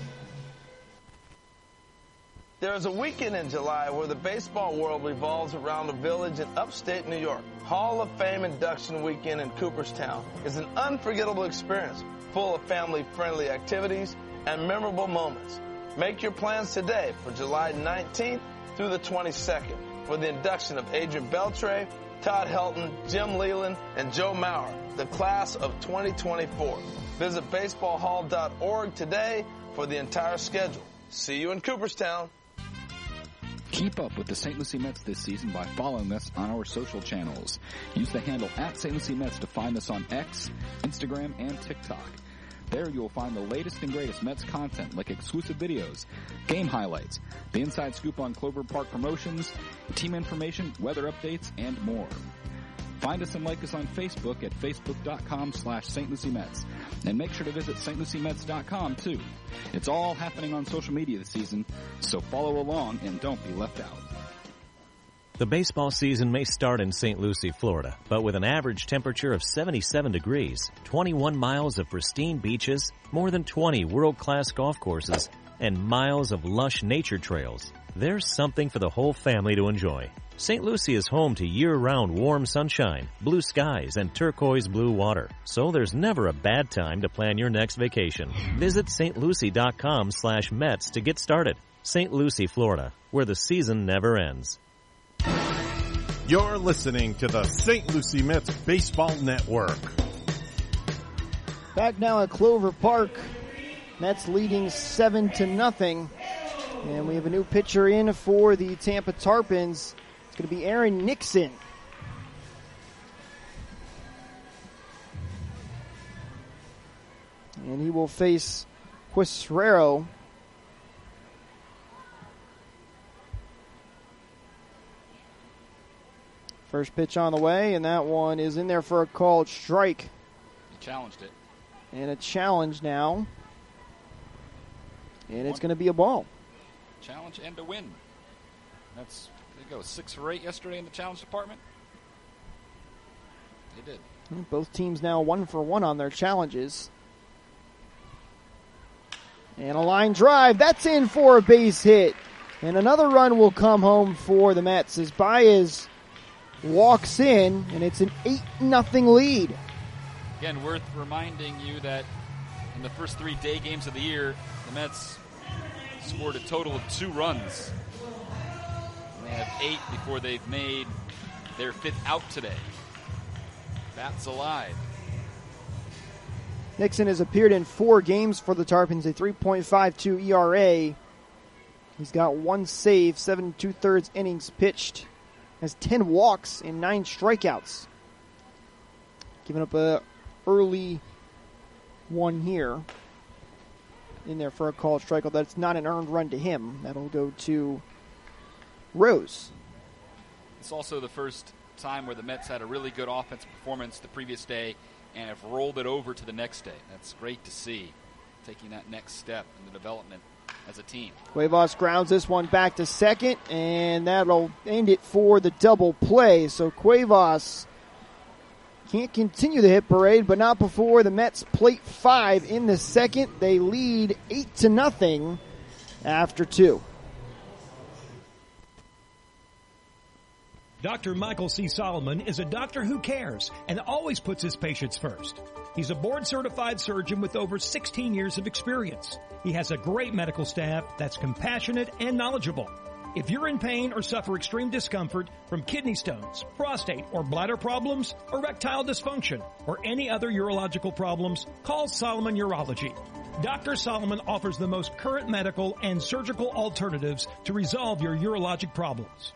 There's a weekend in July where the baseball world revolves around a village in upstate New York. Hall of Fame induction weekend in Cooperstown is an unforgettable experience full of family-friendly activities and memorable moments. Make your plans today for July 19th through the 22nd for the induction of Adrian Beltre, Todd Helton, Jim Leland, and Joe Mauer, the class of 2024. Visit baseballhall.org today for the entire schedule. See you in Cooperstown. Keep up with the St. Lucie Mets this season by following us on our social channels. Use the handle @St. Lucie Mets to find us on X, Instagram, and TikTok. There you'll find the latest and greatest Mets content like exclusive videos, game highlights, the inside scoop on Clover Park promotions, team information, weather updates, and more. Find us and like us on Facebook at facebook.com/St. Lucie Mets. And make sure to visit stluciemets.com too. It's all happening on social media this season, so follow along and don't be left out. The baseball season may start in St. Lucie, Florida, but with an average temperature of 77 degrees, 21 miles of pristine beaches, more than 20 world-class golf courses, and miles of lush nature trails, there's something for the whole family to enjoy. St. Lucie is home to year-round warm sunshine, blue skies, and turquoise blue water, so there's never a bad time to plan your next vacation. Visit stlucie.com/Mets to get started. St. Lucie, Florida, where the season never ends. You're listening to the St. Lucie Mets Baseball Network. Back now at Clover Park. Mets leading 7-0. And we have a new pitcher in for the Tampa Tarpons. It's going to be Aaron Nixon. And he will face Quisrero. First pitch on the way, and that one is in there for a called strike. He challenged it. And a challenge now. And it's going to be a ball. Challenge and a win. That's, they go 6 for 8 yesterday in the challenge department. They did. Both teams now 1 for 1 on their challenges. And a line drive. That's in for a base hit. And another run will come home for the Mets as Baez walks in, and it's an 8-0 lead. Again, worth reminding you that in the first 3 day games of the year, the Mets scored a total of 2 runs. And they have 8 before they've made their 5th out today. Bats alive. Nixon has appeared in 4 games for the Tarpons, a 3.52 ERA. He's got 1 save, 7 2/3 innings pitched. Has 10 walks and 9 strikeouts. Giving up a early one here. In there for a called strikeout. That's not an earned run to him. That'll go to Rose. It's also the first time where the Mets had a really good offensive performance the previous day and have rolled it over to the next day. That's great to see. Taking that next step in the development as a team. Cuevas grounds this one back to second, and that'll end it for the double play. So Cuevas can't continue the hit parade, but not before the Mets plate 5 in the second. They lead 8-0 after 2. Dr. Michael C. Solomon is a doctor who cares and always puts his patients first. He's a board-certified surgeon with over 16 years of experience. He has a great medical staff that's compassionate and knowledgeable. If you're in pain or suffer extreme discomfort from kidney stones, prostate or bladder problems, erectile dysfunction, or any other urological problems, call Solomon Urology. Dr. Solomon offers the most current medical and surgical alternatives to resolve your urologic problems.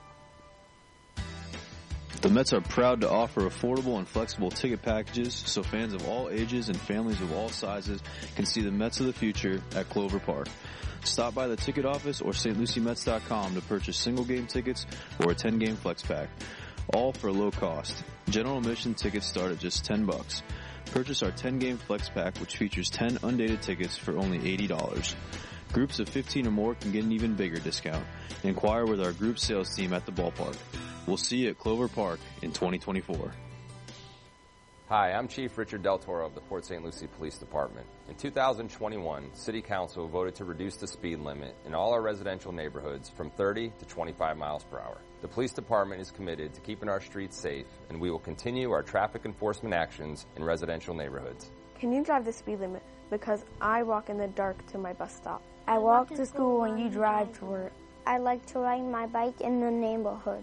The Mets are proud to offer affordable and flexible ticket packages so fans of all ages and families of all sizes can see the Mets of the future at Clover Park. Stop by the ticket office or stluciemets.com to purchase single-game tickets or a 10-game flex pack, all for low cost. General admission tickets start at just $10. Purchase our 10-game flex pack, which features 10 undated tickets for only $80. Groups of 15 or more can get an even bigger discount. Inquire with our group sales team at the ballpark. We'll see you at Clover Park in 2024. Hi, I'm Chief Richard Del Toro of the Port St. Lucie Police Department. In 2021, City Council voted to reduce the speed limit in all our residential neighborhoods from 30 to 25 miles per hour. The Police Department is committed to keeping our streets safe, and we will continue our traffic enforcement actions in residential neighborhoods. Can you drive the speed limit? Because I walk in the dark to my bus stop. I walk to school and you drive to work. I like to ride my bike in the neighborhood.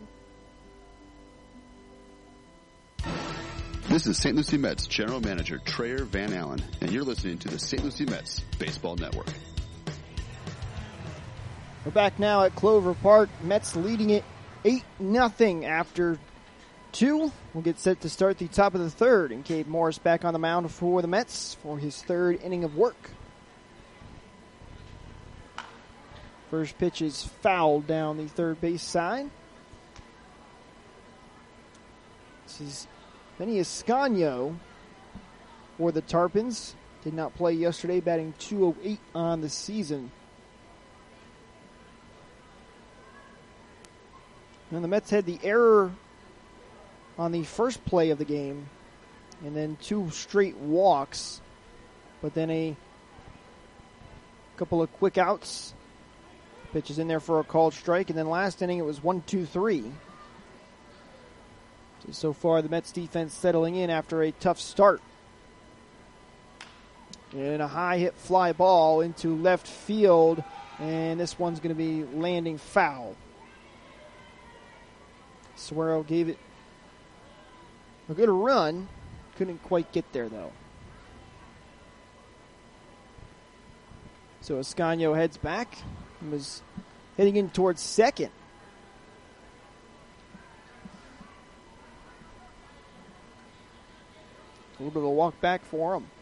This is St. Lucie Mets General Manager Trayer Van Allen, and you're listening to the St. Lucie Mets Baseball Network. We're back now at Clover Park. Mets leading it 8-0 after 2. We'll get set to start the top of the third, and Cade Morris back on the mound for the Mets for his third inning of work. First pitch is fouled down the third base side. This is Benny Escanio for the Tarpons. Did not play yesterday, batting .208 on the season. And the Mets had the error on the first play of the game, and then 2 straight walks, but then a couple of quick outs. Pitches in there for a called strike, and then last inning it was 1-2-3. So far, the Mets defense settling in after a tough start. And a high hit fly ball into left field, and this one's going to be landing foul. Suero gave it a good run, couldn't quite get there though. So Escanio heads back and was heading in towards second. A little bit of a walk back for him.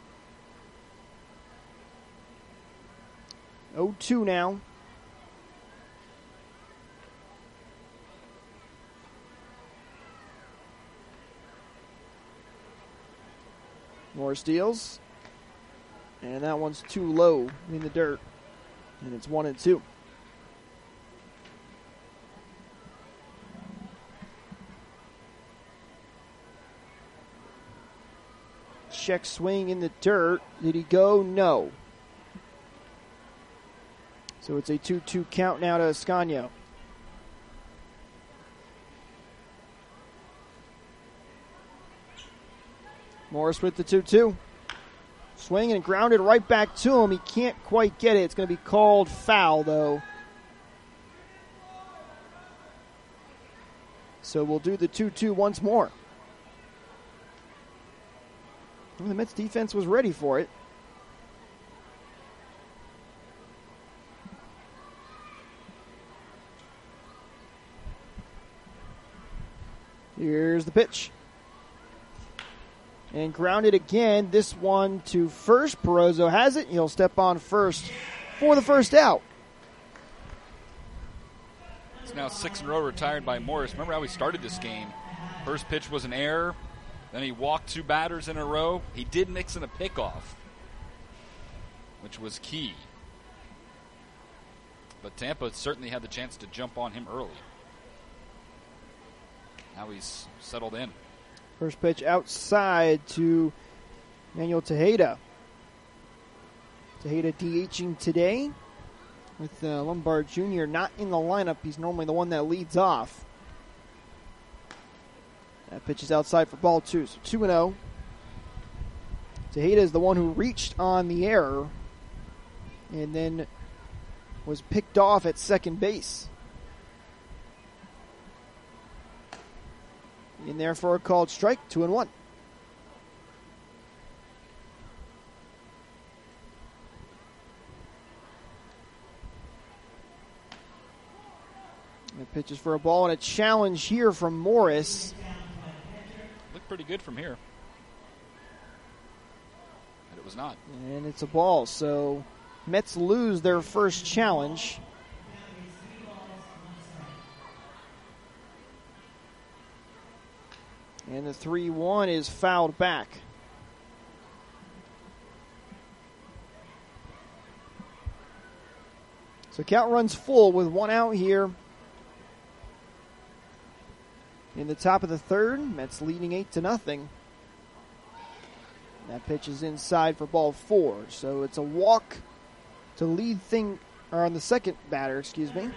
0-2 now. Morris deals. And that one's too low in the dirt. And it's 1-2. Check swing in the dirt. Did he go? No. So it's a 2-2 count now to Escanio. Morris with the 2-2. Swing and grounded right back to him. He can't quite get it. It's going to be called foul, though. So we'll do the 2-2 once more. Well, the Mets defense was ready for it. Here's the pitch. And grounded again. This one to first. Perozzo has it. He'll step on first for the first out. It's now 6 in a row retired by Morris. Remember how we started this game? First pitch was an error. Then he walked 2 batters in a row. He did mix in a pickoff, which was key. But Tampa certainly had the chance to jump on him early. Now he's settled in. First pitch outside to Manuel Tejeda. Tejeda DHing today with Lombard Jr. not in the lineup. He's normally the one that leads off. That pitch is outside for ball 2, so 2-0. Tejeda is the one who reached on the error and then was picked off at second base. In there for a called strike, 2-1. The pitch is for a ball and a challenge here from Morris. Looked pretty good from here. But it was not. And it's a ball, so Mets lose their first challenge. And the 3-1 is fouled back. So count runs full with one out here. In the top of the third, Mets leading 8-0. That pitch is inside for ball 4. So it's a walk to lead thing, or on the second batter, excuse me.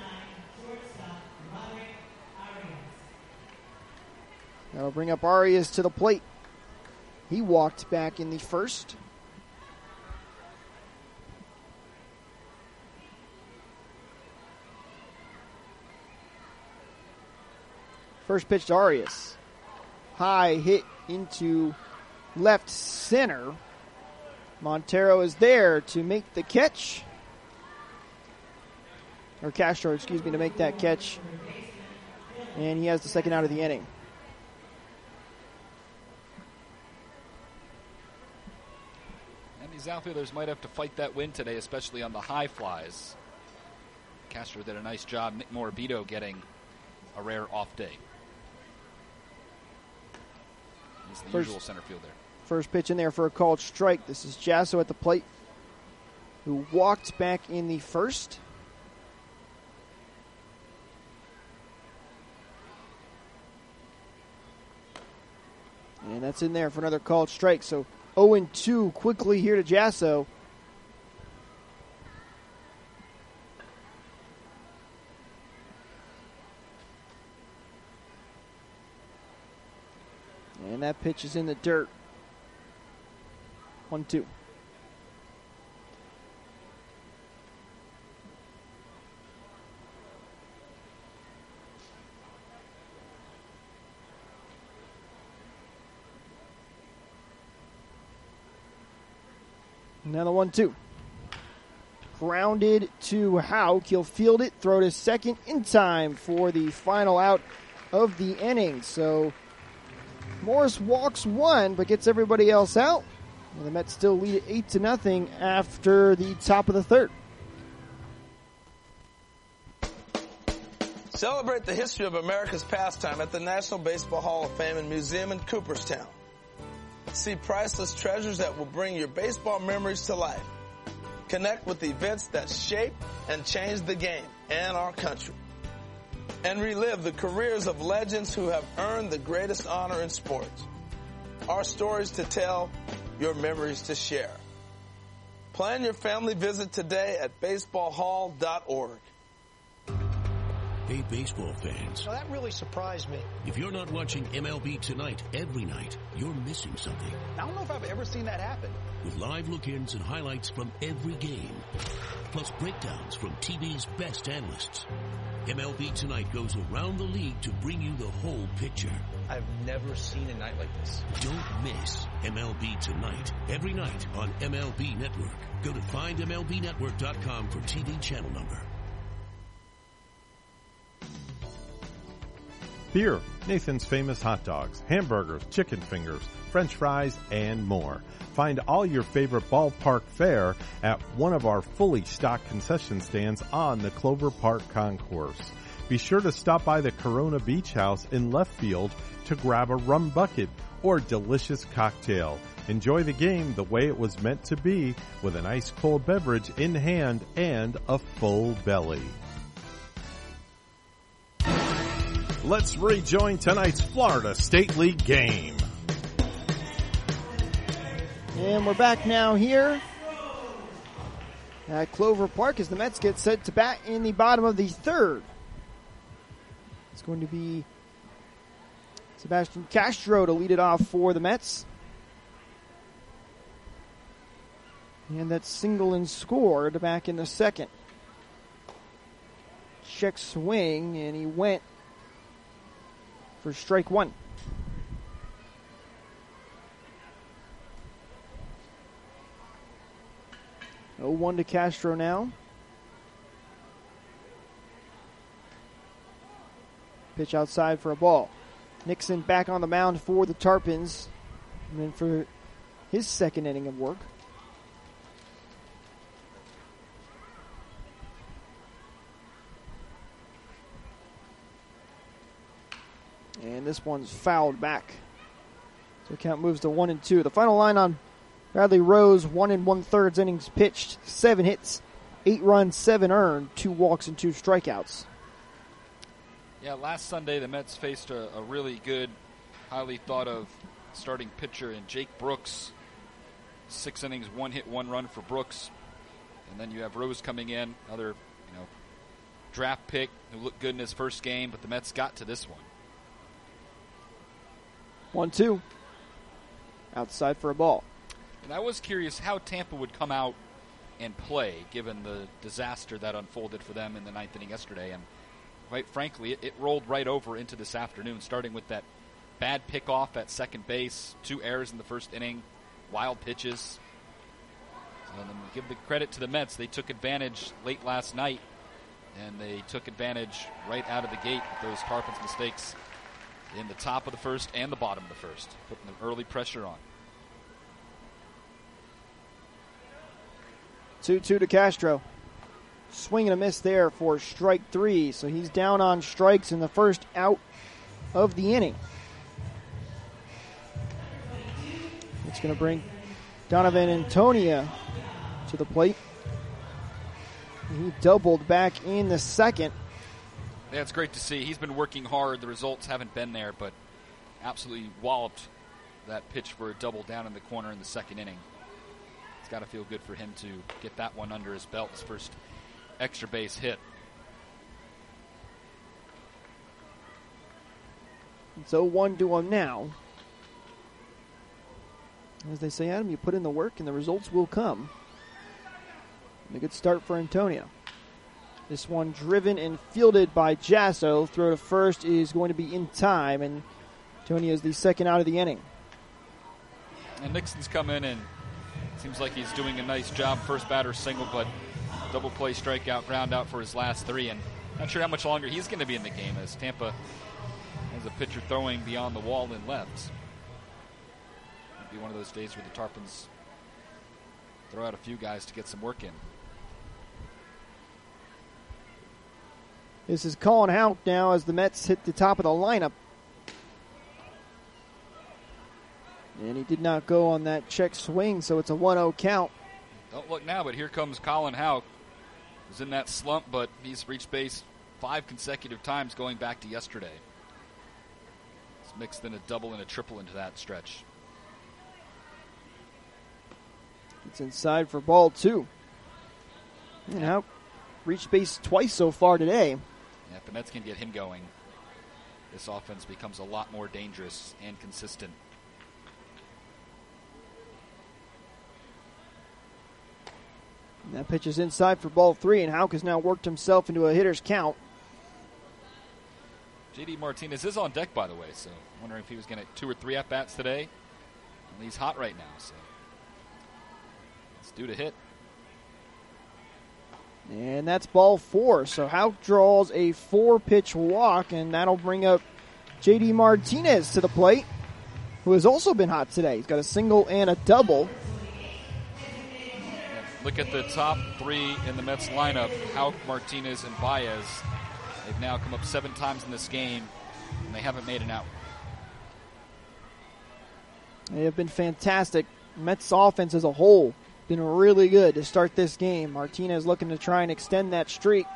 That'll bring up Arias to the plate. He walked back in the first. First pitch to Arias. High hit into left center. Montero is there to make the catch. Or Castro, excuse me, to make that catch. And he has the second out of the inning. And these outfielders might have to fight that win today, especially on the high flies. Castro did a nice job. Nick Morabito getting a rare off day. He's the usual center fielder. First pitch in there for a called strike. This is Jasso at the plate, who walked back in the first. And that's in there for another called strike. So 0-2 quickly here to Jasso. And that pitch is in the dirt. 1-2. Another 1-2. Grounded to Houck. He'll field it, throw to second in time for the final out of the inning. So Morris walks one, but gets everybody else out. And the Mets still lead it 8-0 after the top of the third. Celebrate the history of America's pastime at the National Baseball Hall of Fame and Museum in Cooperstown. See priceless treasures that will bring your baseball memories to life. Connect with events that shape and change the game and our country. And relive the careers of legends who have earned the greatest honor in sports. Our stories to tell, your memories to share. Plan your family visit today at baseballhall.org. Hey, baseball fans. Now that really surprised me. If you're not watching MLB Tonight every night, you're missing something. I don't know if I've ever seen that happen. With live look-ins and highlights from every game, plus breakdowns from TV's best analysts. MLB Tonight goes around the league to bring you the whole picture. I've never seen a night like this. Don't miss MLB Tonight, every night on MLB Network. Go to findmlbnetwork.com for TV channel number. Beer, Nathan's Famous Hot Dogs, hamburgers, chicken fingers, French fries, and more. Find all your favorite ballpark fare at one of our fully stocked concession stands on the Clover Park Concourse. Be sure to stop by the Corona Beach House in left field to grab a rum bucket or delicious cocktail. Enjoy the game the way it was meant to be, with an ice cold beverage in hand and a full belly. Let's rejoin tonight's Florida State League game. And we're back now here at Clover Park as the Mets get set to bat in the bottom of the third. It's going to be Sebastian Castro to lead it off for the Mets. And that's single and scored back in the second. Check swing, and he went for strike one. 0-1 to Castro now. Pitch outside for a ball. Nixon back on the mound for the Tarpons. And then for his second inning of work. And this one's fouled back. So count moves to 1-2. The final line on Bradley Rose, 1 1/3 innings pitched, 7 hits, 8 runs, 7 earned, 2 walks and 2 strikeouts. Yeah, last Sunday the Mets faced a really good, highly thought of starting pitcher in Jake Brooks. 6 innings, 1 hit, 1 run for Brooks. And then you have Rose coming in, another draft pick who looked good in his first game, but the Mets got to this one. 1-2. Outside for a ball. And I was curious how Tampa would come out and play, given the disaster that unfolded for them in the 9th inning yesterday. And quite frankly, it rolled right over into this afternoon, starting with that bad pickoff at second base, 2 errors in the first inning, wild pitches. So then give the credit to the Mets. They took advantage late last night, and they took advantage right out of the gate with those Tarpons mistakes in the top of the first and the bottom of the first, putting the early pressure on. 2-2 to Castro. Swing and a miss there for strike 3. So he's down on strikes in the first out of the inning. It's going to bring Donovan Antonia to the plate. He doubled back in the second. Yeah, it's great to see. He's been working hard. The results haven't been there, but absolutely walloped that pitch for a double down in the corner in the second inning. It's got to feel good for him to get that one under his belt, his first extra base hit. It's 0-1 to him now. As they say, Adam, you put in the work and the results will come. And a good start for Antonio. This one driven and fielded by Jasso. Throw to first is going to be in time, and Antonio is the second out of the inning. And Nixon's come in and seems like he's doing a nice job. First batter single, but double play, strikeout, ground out for his last 3. And not sure how much longer he's going to be in the game as Tampa has a pitcher throwing beyond the wall and left. It'll be one of those days where the Tarpons throw out a few guys to get some work in. This is Colin Houck now as the Mets hit the top of the lineup. And he did not go on that check swing, so it's a 1-0 count. Don't look now, but here comes Colin Houck. He's in that slump, but he's reached base 5 consecutive times going back to yesterday. He's mixed in a double and a triple into that stretch. It's inside for ball 2. And Houck reached base twice so far today. Yeah, if the Mets can get him going, this offense becomes a lot more dangerous and consistent. And that pitch is inside for ball 3, and Houck has now worked himself into a hitter's count. JD Martinez is on deck, by the way, so I'm wondering if he was going to 2 or 3 at-bats today. And he's hot right now, so it's due to hit. And that's ball 4. So Houck draws a 4-pitch walk, and that'll bring up JD Martinez to the plate, who has also been hot today. He's got a single and a double. Look at the top 3 in the Mets lineup, Houck, Martinez, and Baez. They've now come up 7 times in this game, and they haven't made an out. They have been fantastic. Mets offense as a whole been really good to start this game. Martinez looking to try and extend that streak.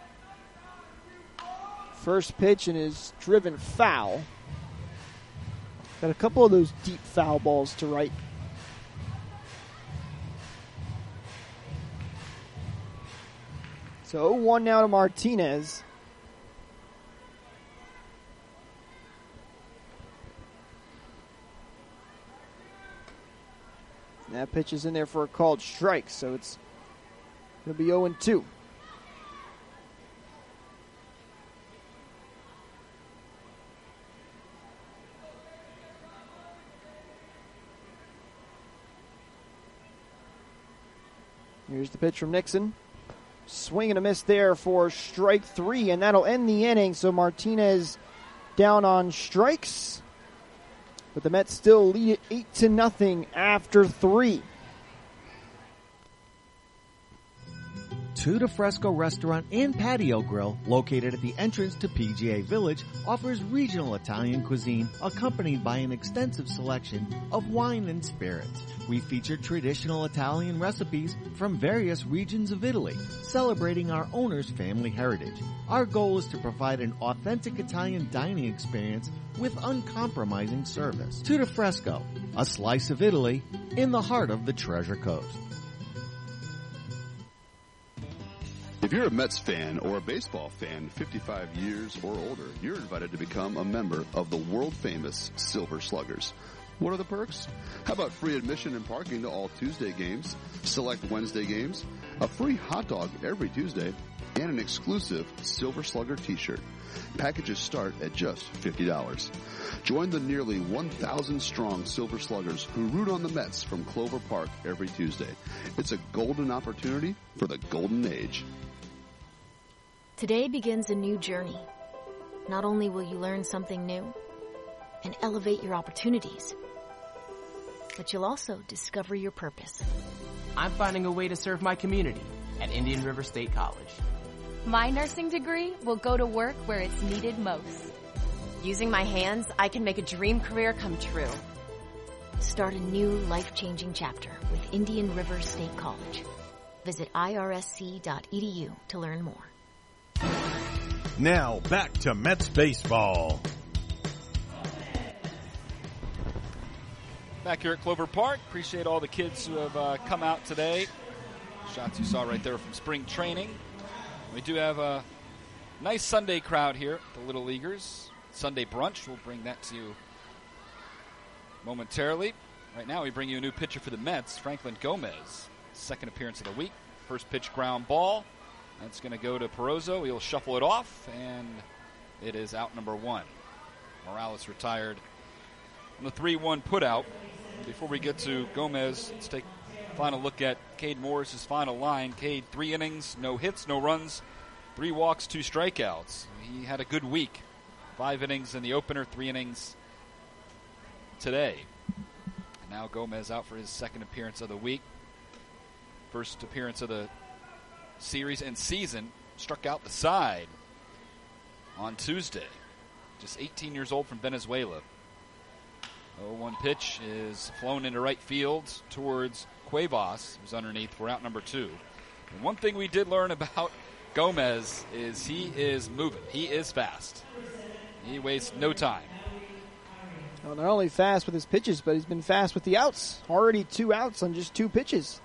First pitch and is driven foul. Got a couple of those deep foul balls to right. So 0-1 now to Martinez. That pitch is in there for a called strike, so it's going to be 0-2. Here's the pitch from Nixon. Swing and a miss there for strike 3, and that'll end the inning. So Martinez down on strikes, but the Mets still lead it 8-0 after 3. Two de Fresco Restaurant and Patio Grill, located at the entrance to PGA Village, offers regional Italian cuisine accompanied by an extensive selection of wine and spirits. We feature traditional Italian recipes from various regions of Italy, celebrating our owner's family heritage. Our goal is to provide an authentic Italian dining experience with uncompromising service. Two de Fresco, a slice of Italy in the heart of the Treasure Coast. If you're a Mets fan or a baseball fan 55 years or older, you're invited to become a member of the world-famous Silver Sluggers. What are the perks? How about free admission and parking to all Tuesday games, select Wednesday games, a free hot dog every Tuesday, and an exclusive Silver Slugger t-shirt. Packages start at just $50. Join the nearly 1,000-strong Silver Sluggers who root on the Mets from Clover Park every Tuesday. It's a golden opportunity for the golden age. Today begins a new journey. Not only will you learn something new and elevate your opportunities, but you'll also discover your purpose. I'm finding a way to serve my community at Indian River State College. My nursing degree will go to work where it's needed most. Using my hands, I can make a dream career come true. Start a new life-changing chapter with Indian River State College. Visit irsc.edu to learn more. Now back to Mets baseball. Back here at Clover Park. Appreciate all the kids who have come out today. Shots you saw right there from spring training. We do have a nice Sunday crowd here at the Little Leaguers. Sunday brunch. We'll bring that to you momentarily. Right now we bring you a new pitcher for the Mets, Franklin Gomez. Second appearance of the week. First pitch ground ball. That's going to go to Perozzo. He'll shuffle it off, and it is out number 1. Morales retired on the 3-1 putout. Before we get to Gomez, let's take a final look at Cade Morris's final line. Cade, 3 innings, no hits, no runs, 3 walks, 2 strikeouts. He had a good week. 5 innings in the opener, 3 innings today. And now Gomez out for his second appearance of the week. First appearance of the series and season. Struck out the side on Tuesday. Just 18 years old from Venezuela. 0-1 pitch is flown into right field towards Cuevas, who's underneath for out number 2. And one thing we did learn about Gomez is he is moving. He is fast. He wastes no time. Well, not only fast with his pitches, but he's been fast with the outs. Already 2 outs on just 2 pitches.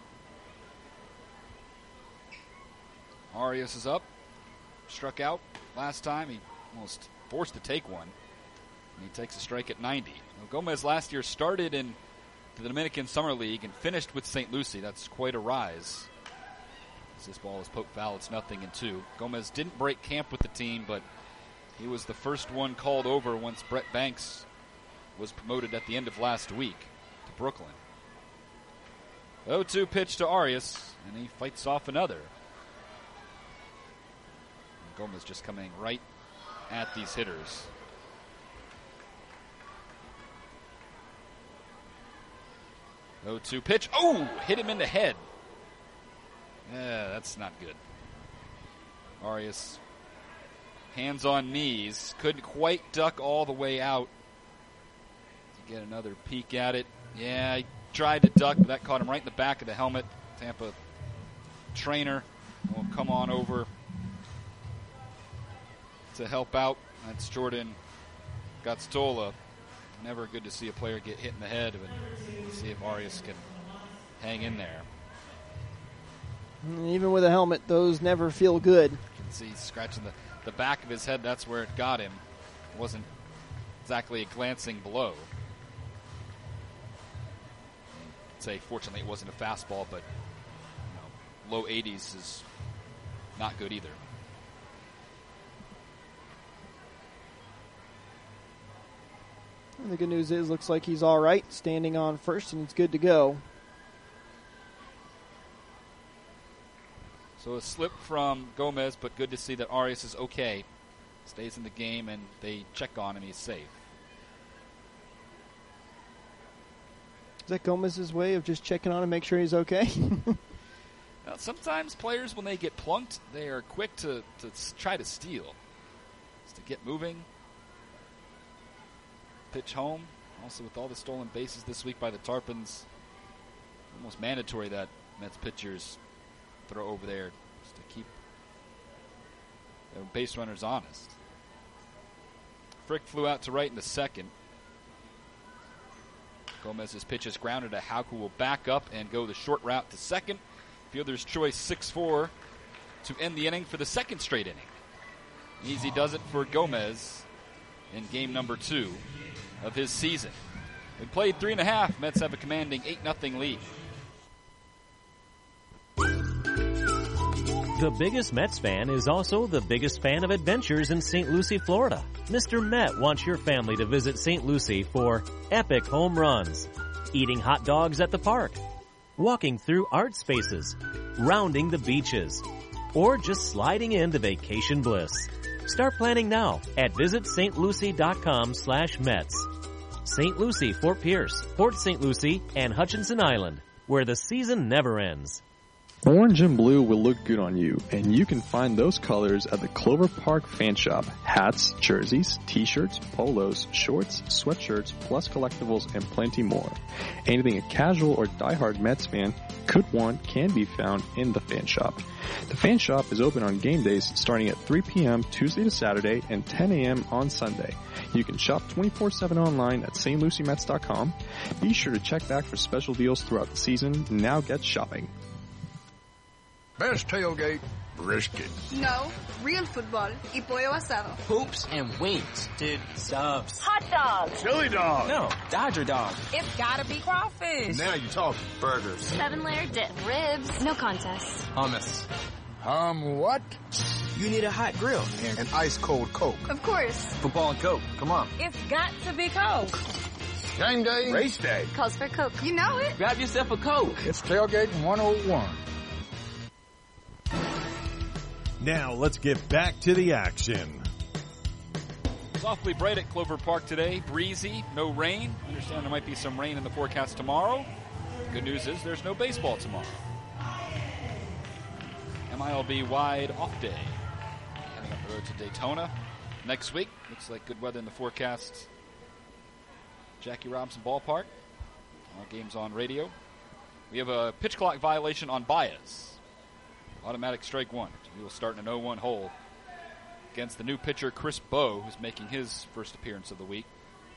Arias is up. Struck out last time. He almost forced to take one. And he takes a strike at 90. Now, Gomez last year started in the Dominican Summer League and finished with St. Lucie. That's quite a rise. As this ball is poked foul, it's 0-2. Gomez didn't break camp with the team, but he was the first one called over once Brett Banks was promoted at the end of last week to Brooklyn. 0-2 pitch to Arias, and he fights off another. Gomez just coming right at these hitters. Oh, 2 pitch. Oh, hit him in the head. Yeah, that's not good. Arias, hands on knees. Couldn't quite duck all the way out to get another peek at it. Yeah, he tried to duck, but that caught him right in the back of the helmet. Tampa trainer will come on over to help out. That's Jordan Gotstola. Never good to see a player get hit in the head, but see if Arias can hang in there. Even with a helmet, those never feel good. You can see he's scratching the back of his head. That's where it got him. It wasn't exactly a glancing blow. I'd say, fortunately, it wasn't a fastball, but low 80s is not good either. And the good news is, looks like he's all right, standing on first, and he's good to go. So a slip from Gomez, but good to see that Arias is okay. Stays in the game, and they check on him. He's safe. Is that Gomez's way of just checking on him, make sure he's okay? Now, sometimes players, when they get plunked, they are quick to try to steal. Just to get moving. Pitch home. Also, with all the stolen bases this week by the Tarpons, almost mandatory that Mets pitchers throw over there just to keep their base runners honest. Frick flew out to right in the second. Gomez's pitch is grounded to Hauck, who will back up and go the short route to second. Fielder's choice 6-4 to end the inning for the second straight inning. Easy does it for Gomez in game number 2 of his season. We played 3.5. Mets have a commanding 8-0 lead. The biggest Mets fan is also the biggest fan of adventures in St. Lucie, Florida. Mr. Met wants your family to visit St. Lucie for epic home runs, eating hot dogs at the park, walking through art spaces, rounding the beaches, or just sliding into vacation bliss. Start planning now at visitstlucie.com/Mets. St. Lucie, Fort Pierce, Port St. Lucie, and Hutchinson Island, where the season never ends. Orange and blue will look good on you, and you can find those colors at the Clover Park Fan Shop. Hats, jerseys, t-shirts, polos, shorts, sweatshirts, plus collectibles, and plenty more. Anything a casual or diehard Mets fan could want can be found in the Fan Shop. The Fan Shop is open on game days starting at 3 p.m. Tuesday to Saturday and 10 a.m. on Sunday. You can shop 24/7 online at stluciemets.com. Be sure to check back for special deals throughout the season. Now get shopping. Best tailgate, brisket. No, real football y pollo asado. Hoops and wings. Dude, subs. Hot dogs. Chili dog. No, Dodger dog. It's gotta be crawfish. Now you're talking. Burgers. 7-layer dip. Ribs. No contest. Hummus. What? You need a hot grill. And an ice cold Coke. Of course. Football and Coke. Come on. It's got to be Coke. Game day. Race day. Calls for Coke. You know it. Grab yourself a Coke. It's tailgating 101. Now let's get back to the action. Softly bright at Clover Park today. Breezy, no rain. Understand there might be some rain in the forecast tomorrow. Good news is there's no baseball tomorrow. MILB wide off day. Heading up the road to Daytona next week. Looks like good weather in the forecast. Jackie Robinson Ballpark. All games on radio. We have a pitch clock violation on Baez. Automatic strike one. We will start in an 0-1 hole against the new pitcher Chris Bowe, who's making his first appearance of the week.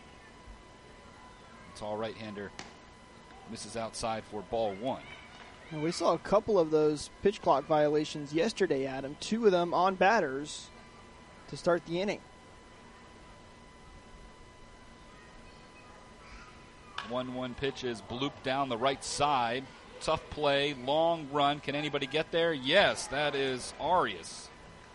Tall right-hander misses outside for ball one. Well, we saw a couple of those pitch clock violations yesterday, Adam. 2 of them on batters to start the inning. 1-1 pitch is blooped down the right side. Tough play, long run. Can anybody get there? Yes, that is Arias.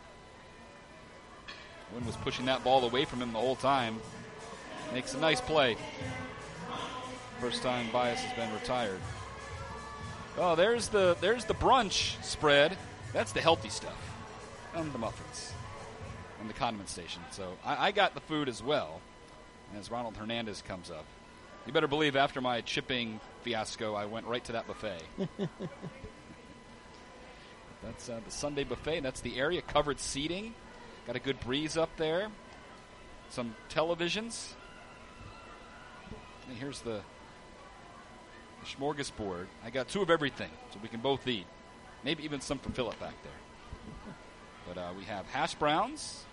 Wynn was pushing that ball away from him the whole time. Makes a nice play. First time Baez has been retired. Oh, there's the brunch spread. That's the healthy stuff. And the muffins. And the condiment station. So I got the food as well. As Ronald Hernandez comes up. You better believe after my chipping fiasco, I went right to that buffet. That's the Sunday buffet. That's the area. Covered seating. Got a good breeze up there. Some televisions. And here's the smorgasbord. I got 2 of everything, so we can both eat. Maybe even some for Philip back there. But we have hash browns.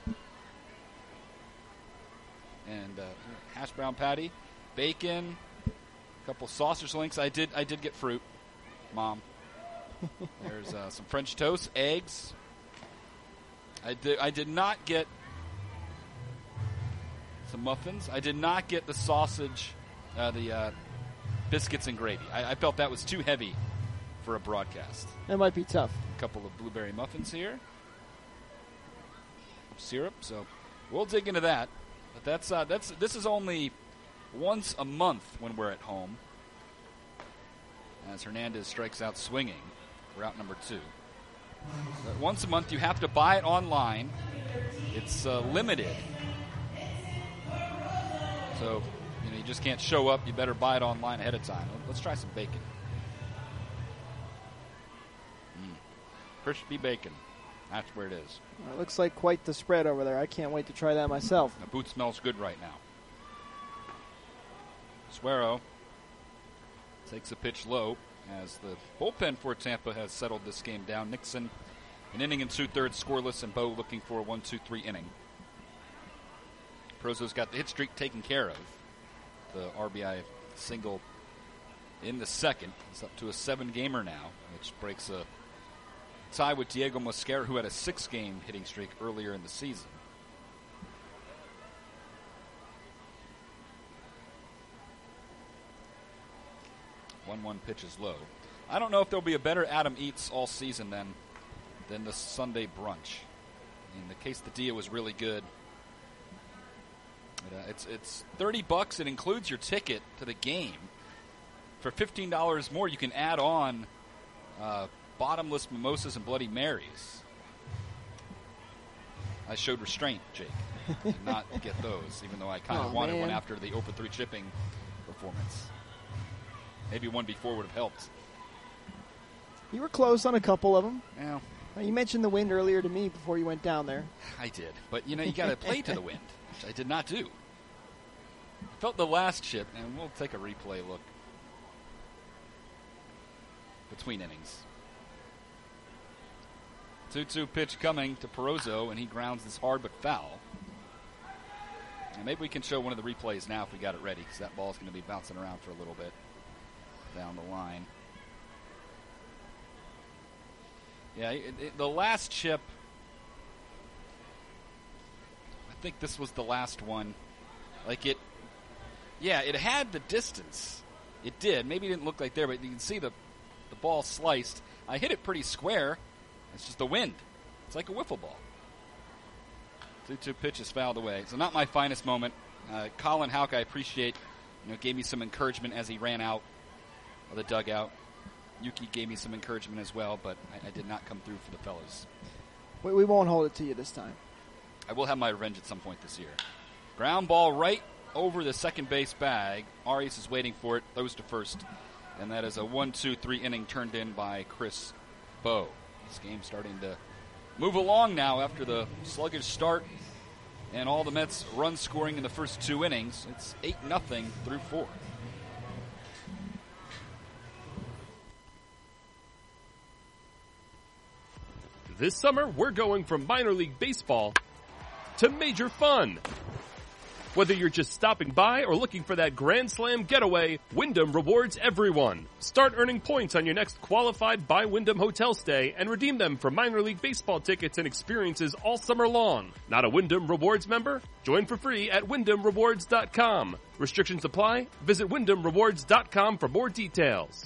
And hash brown patty. Bacon, a couple sausage links. I did get fruit, Mom. There's some French toast, eggs. I did not get some muffins. I did not get the sausage, the biscuits and gravy. I felt that was too heavy for a broadcast. That might be tough. A couple of blueberry muffins here. Syrup, so we'll dig into that. But this is only once a month when we're at home. As Hernandez strikes out swinging for out number 2. But once a month, you have to buy it online. It's limited. So, you just can't show up. You better buy it online ahead of time. Let's try some bacon. Crispy bacon. That's where it is. Well, it looks like quite the spread over there. I can't wait to try that myself. The boot smells good right now. Suero takes a pitch low as the bullpen for Tampa has settled this game down. Nixon, an inning and 2/3 scoreless, and Bo looking for a 1-2-3 inning. Perozo's got the hit streak taken care of. The RBI single in the second. It's up to a 7-gamer now, which breaks a tie with Diego Mosquera, who had a 6-game hitting streak earlier in the season. One pitch is low. I don't know if there'll be a better Adam Eats all season than the Sunday brunch. In the case the Dia was really good. But, it's $30. It includes your ticket to the game. For $15 more, you can add on bottomless mimosas and Bloody Marys. I showed restraint, Jake. Did not get those, even though I kind of wanted one after the 0-for-3 chipping performance. Maybe one before would have helped. You were close on a couple of them. Yeah. You mentioned the wind earlier to me before you went down there. I did. But, you got to play to the wind, which I did not do. I felt the last chip, and we'll take a replay look between innings. 2-2 pitch coming to Perozo, and he grounds this hard but foul. And maybe we can show one of the replays now if we got it ready, because that ball's going to be bouncing around for a little bit down the line. Yeah, the last chip, I think this was the last one. It had the distance. It did. Maybe it didn't look like there, but you can see the ball sliced. I hit it pretty square. It's just the wind. It's like a wiffle ball. 2-2 pitch is fouled away. So not my finest moment. Colin Houck, I appreciate, gave me some encouragement as he ran out of the dugout. Yuki gave me some encouragement as well, but I did not come through for the fellas. We won't hold it to you this time. I will have my revenge at some point this year. Ground ball right over the second base bag. Arias is waiting for it, throws to first. And that is a 1-2-3 inning turned in by Chris Bowe. This game's starting to move along now after the sluggish start and all the Mets run scoring in the first 2 innings. It's 8-0 through 4. This summer, we're going from minor league baseball to major fun. Whether you're just stopping by or looking for that Grand Slam getaway, Wyndham rewards everyone. Start earning points on your next qualified by Wyndham hotel stay and redeem them for minor league baseball tickets and experiences all summer long. Not a Wyndham Rewards member? Join for free at WyndhamRewards.com. Restrictions apply. Visit WyndhamRewards.com for more details.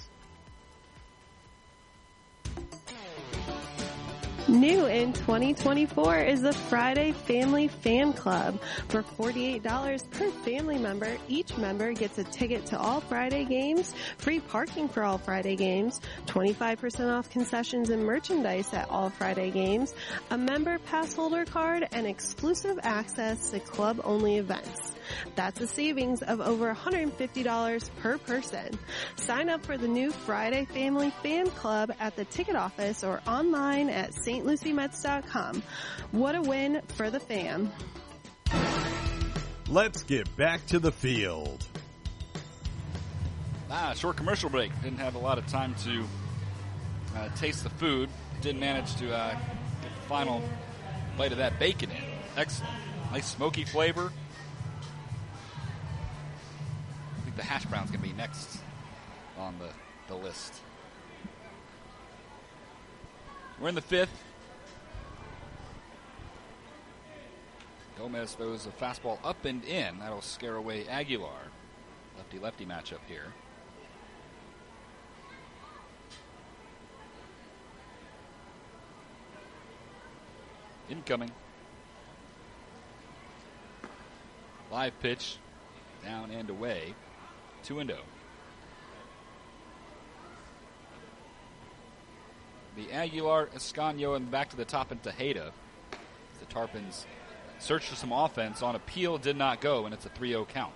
New in 2024 is the Friday Family Fan Club. For $48 per family member, each member gets a ticket to all Friday games, free parking for all Friday games, 25% off concessions and merchandise at all Friday games, a member pass holder card, and exclusive access to club-only events. That's a savings of over $150 per person. Sign up for the new Friday Family Fan Club at the ticket office or online at stluciemets.com. What a win for the fam. Let's get back to the field. Short commercial break. Didn't have a lot of time to taste the food. Did manage to get the final bite of that bacon in. Excellent. Nice smoky flavor. The hash brown's going to be next on the list. We're in the 5th. Gomez throws a fastball up and in. That'll scare away Aguilar. Lefty-lefty matchup here. Incoming. Live pitch. Down and away. 2-0. The Aguilar, Escanio, and back to the top in Tejeda. The Tarpons searched for some offense. On appeal, did not go, and it's a 3-0 count.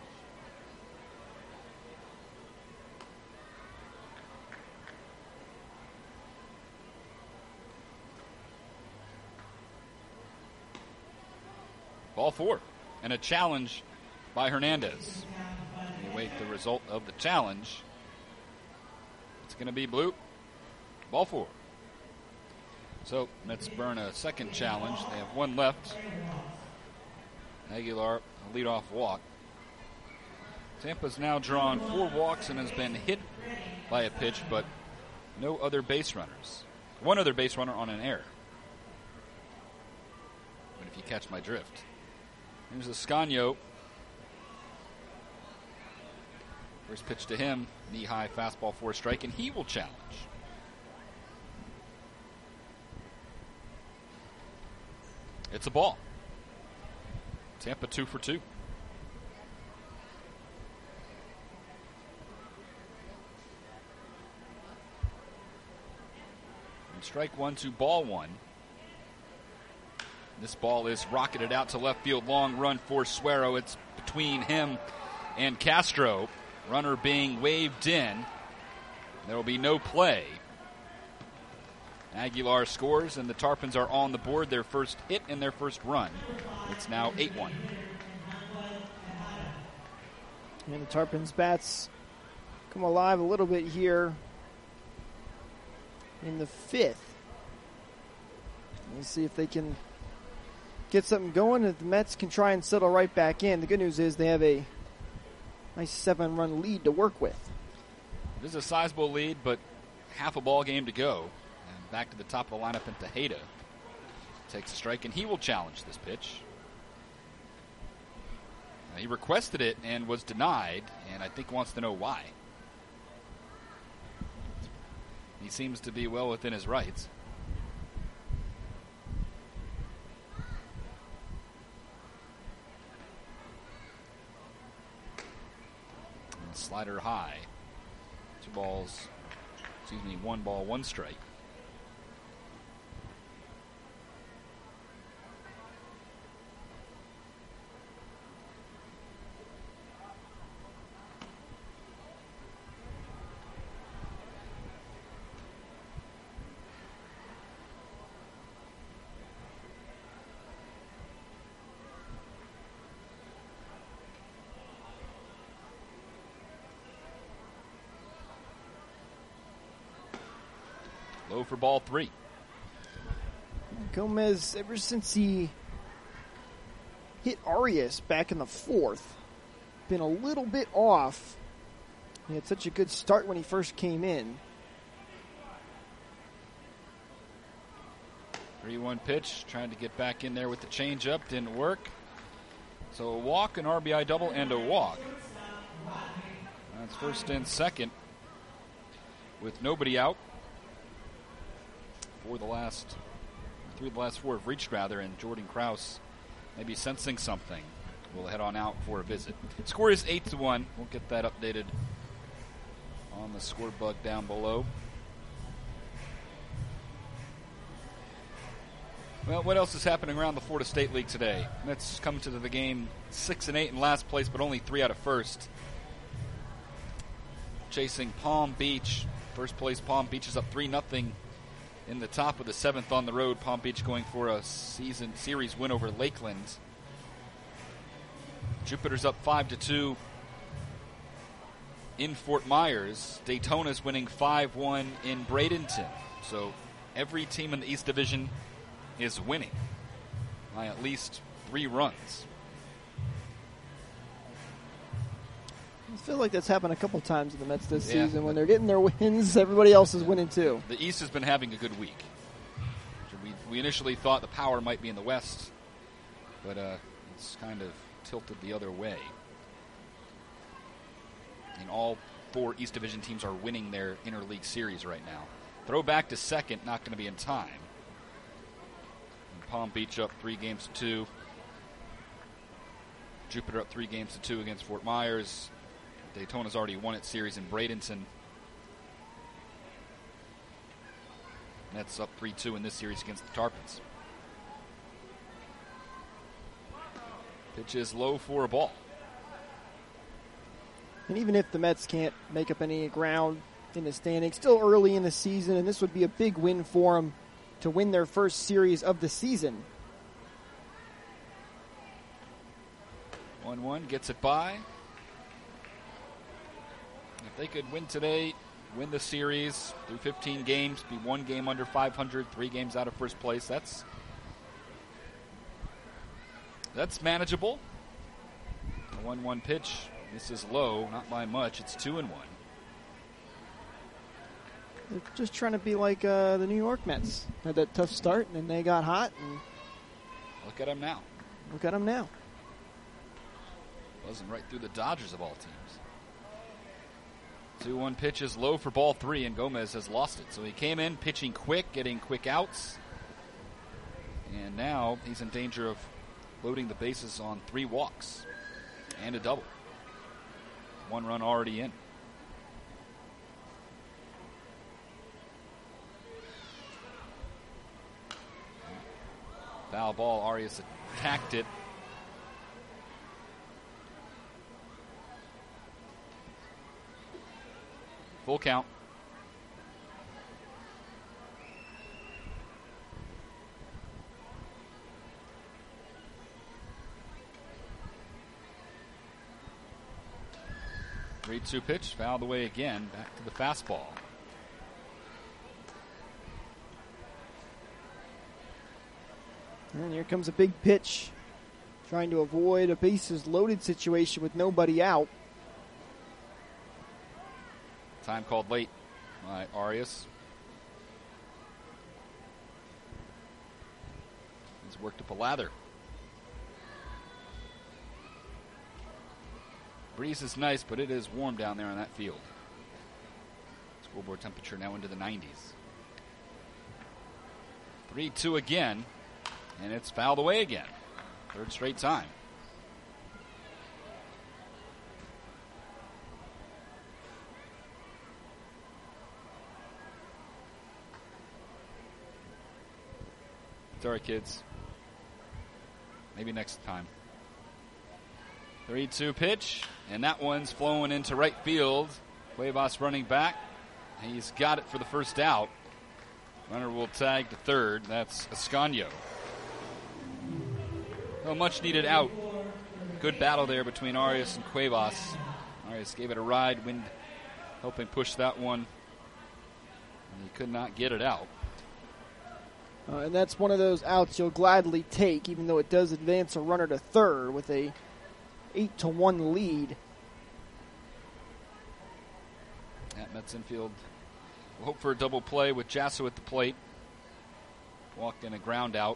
Ball 4, and a challenge by Hernandez. We await the result of the challenge. It's going to be blue. Ball 4. So Mets burn a second challenge. They have one left. Aguilar, a leadoff walk. Tampa's now drawn 4 walks and has been hit by a pitch, but no other base runners. One other base runner on an error. But if you catch my drift. Here's Escanio. First pitch to him, knee-high fastball for a strike, and he will challenge. It's a ball. Tampa 2 for 2. And strike 1 to ball 1. This ball is rocketed out to left field. Long run for Suero. It's between him and Castro. Runner being waved in. There will be no play. Aguilar scores, and the Tarpons are on the board. Their first hit and their first run. It's now 8-1. And the Tarpons' bats come alive a little bit here in the 5th. Let's see if they can get something going. If the Mets can try and settle right back in. The good news is they have a nice 7-run lead to work with. It is a sizable lead, but half a ball game to go. And back to the top of the lineup in Tejeda. Takes a strike, and he will challenge this pitch. He requested it and was denied, and I think wants to know why. He seems to be well within his rights. And slider high. 1 ball, 1 strike. Low for ball 3. Gomez, ever since he hit Arias back in the 4th, been a little bit off. He had such a good start when he first came in. 3-1 pitch, trying to get back in there with the changeup, didn't work. So a walk, an RBI double, and a walk. That's first and second with nobody out. 3 of the last 4 have reached, rather, and Jordan Krause maybe sensing something will head on out for a visit. Score is 8-1. We'll get that updated on the score bug down below. Well, what else is happening around the Florida State League today? Mets come to the game 6-8 in last place, but only 3 out of first. Chasing Palm Beach. First place Palm Beach is up 3-0 in the top of the 7th on the road. Palm Beach going for a series win over Lakeland. Jupiter's up 5-2 in Fort Myers. Daytona's winning 5-1 in Bradenton. So every team in the East Division is winning by at least 3 runs. I feel like that's happened a couple times in the Mets this season. When they're getting their wins, everybody else is winning too. The East has been having a good week. We initially thought the power might be in the West, but it's kind of tilted the other way. And all 4 East Division teams are winning their interleague series right now. Throw back to second, not going to be in time. And Palm Beach up 3-2. Jupiter up 3-2 against Fort Myers. Daytona's already won its series in Bradenton. Mets up 3-2 in this series against the Tarpons. Pitch is low for a ball. And even if the Mets can't make up any ground in the standings, still early in the season, and this would be a big win for them to win their first series of the season. 1-1 gets it by. If they could win today, win the series through 15 games, be 1 game under 500, 3 games out of first place, that's manageable. A 1-1 pitch. This is low, not by much. It's 2-1. They're just trying to be like the New York Mets. Had that tough start, and then they got hot. And look at them now. Look at them now. Buzzing right through the Dodgers of all teams. 2-1 pitch is low for ball 3, and Gomez has lost it. So he came in pitching quick, getting quick outs. And now he's in danger of loading the bases on 3 walks and a double. 1 run already in. Foul ball. Arias attacked it. Full count. Three-2 pitch, fouled away again. Back to the fastball. And here comes a big pitch, trying to avoid a bases loaded situation with nobody out. Time called late by Arias. He's worked up a lather. Breeze is nice, but it is warm down there on that field. Scoreboard temperature now into the 90s. 3-2 again, and it's fouled away again. 3rd straight time. Sorry, kids. Maybe next time. 3-2 pitch, and that one's flowing into right field. Cuevas running back. He's got it for the first out. Runner will tag to third. That's Ascanio. A much needed out. Good battle there between Arias and Cuevas. Arias gave it a ride. Wind helping push that one. And he could not get it out. And that's one of those outs you'll gladly take, even though it does advance a runner to third with a 8-1 lead. At Mets infield, we'll hope for a double play with Jasso at the plate. Walked in a ground out.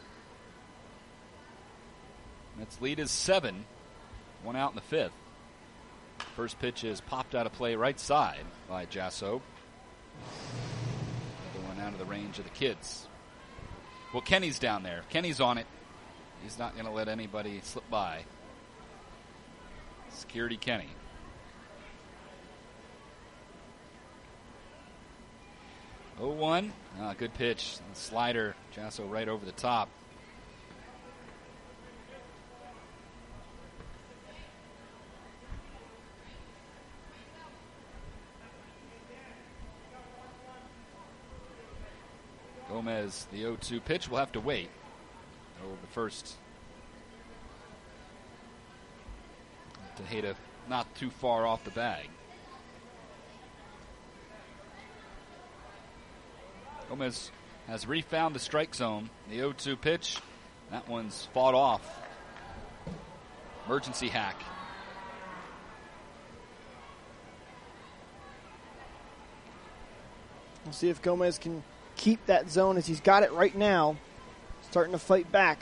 Mets lead is 7. 1 out in the 5th. First pitch is popped out of play right side by Jasso. Another one out of the range of the kids. Well, Kenny's down there. Kenny's on it. He's not going to let anybody slip by. Security Kenny. Oh, 1. Good pitch. Slider. Jasso right over the top. Gomez, the 0-2 pitch. We'll have to wait. The first. Tejeda not too far off the bag. Gomez has refound the strike zone. The 0-2 pitch. That one's fought off. Emergency hack. We'll see if Gomez can keep that zone as he's got it right now. Starting to fight back.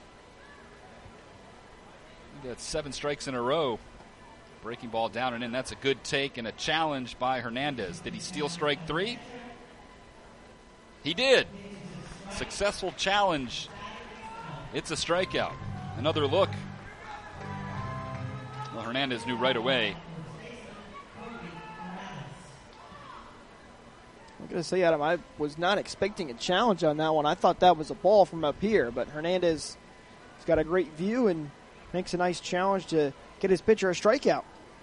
That's 7 strikes in a row. Breaking ball down and in. That's a good take and a challenge by Hernandez. Did he steal strike 3? He did. Successful challenge. It's a strikeout. Another look. Well, Hernandez knew right away. I'm going to say, Adam, I was not expecting a challenge on that one. I thought that was a ball from up here, but Hernandez has got a great view and makes a nice challenge to get his pitcher a strikeout.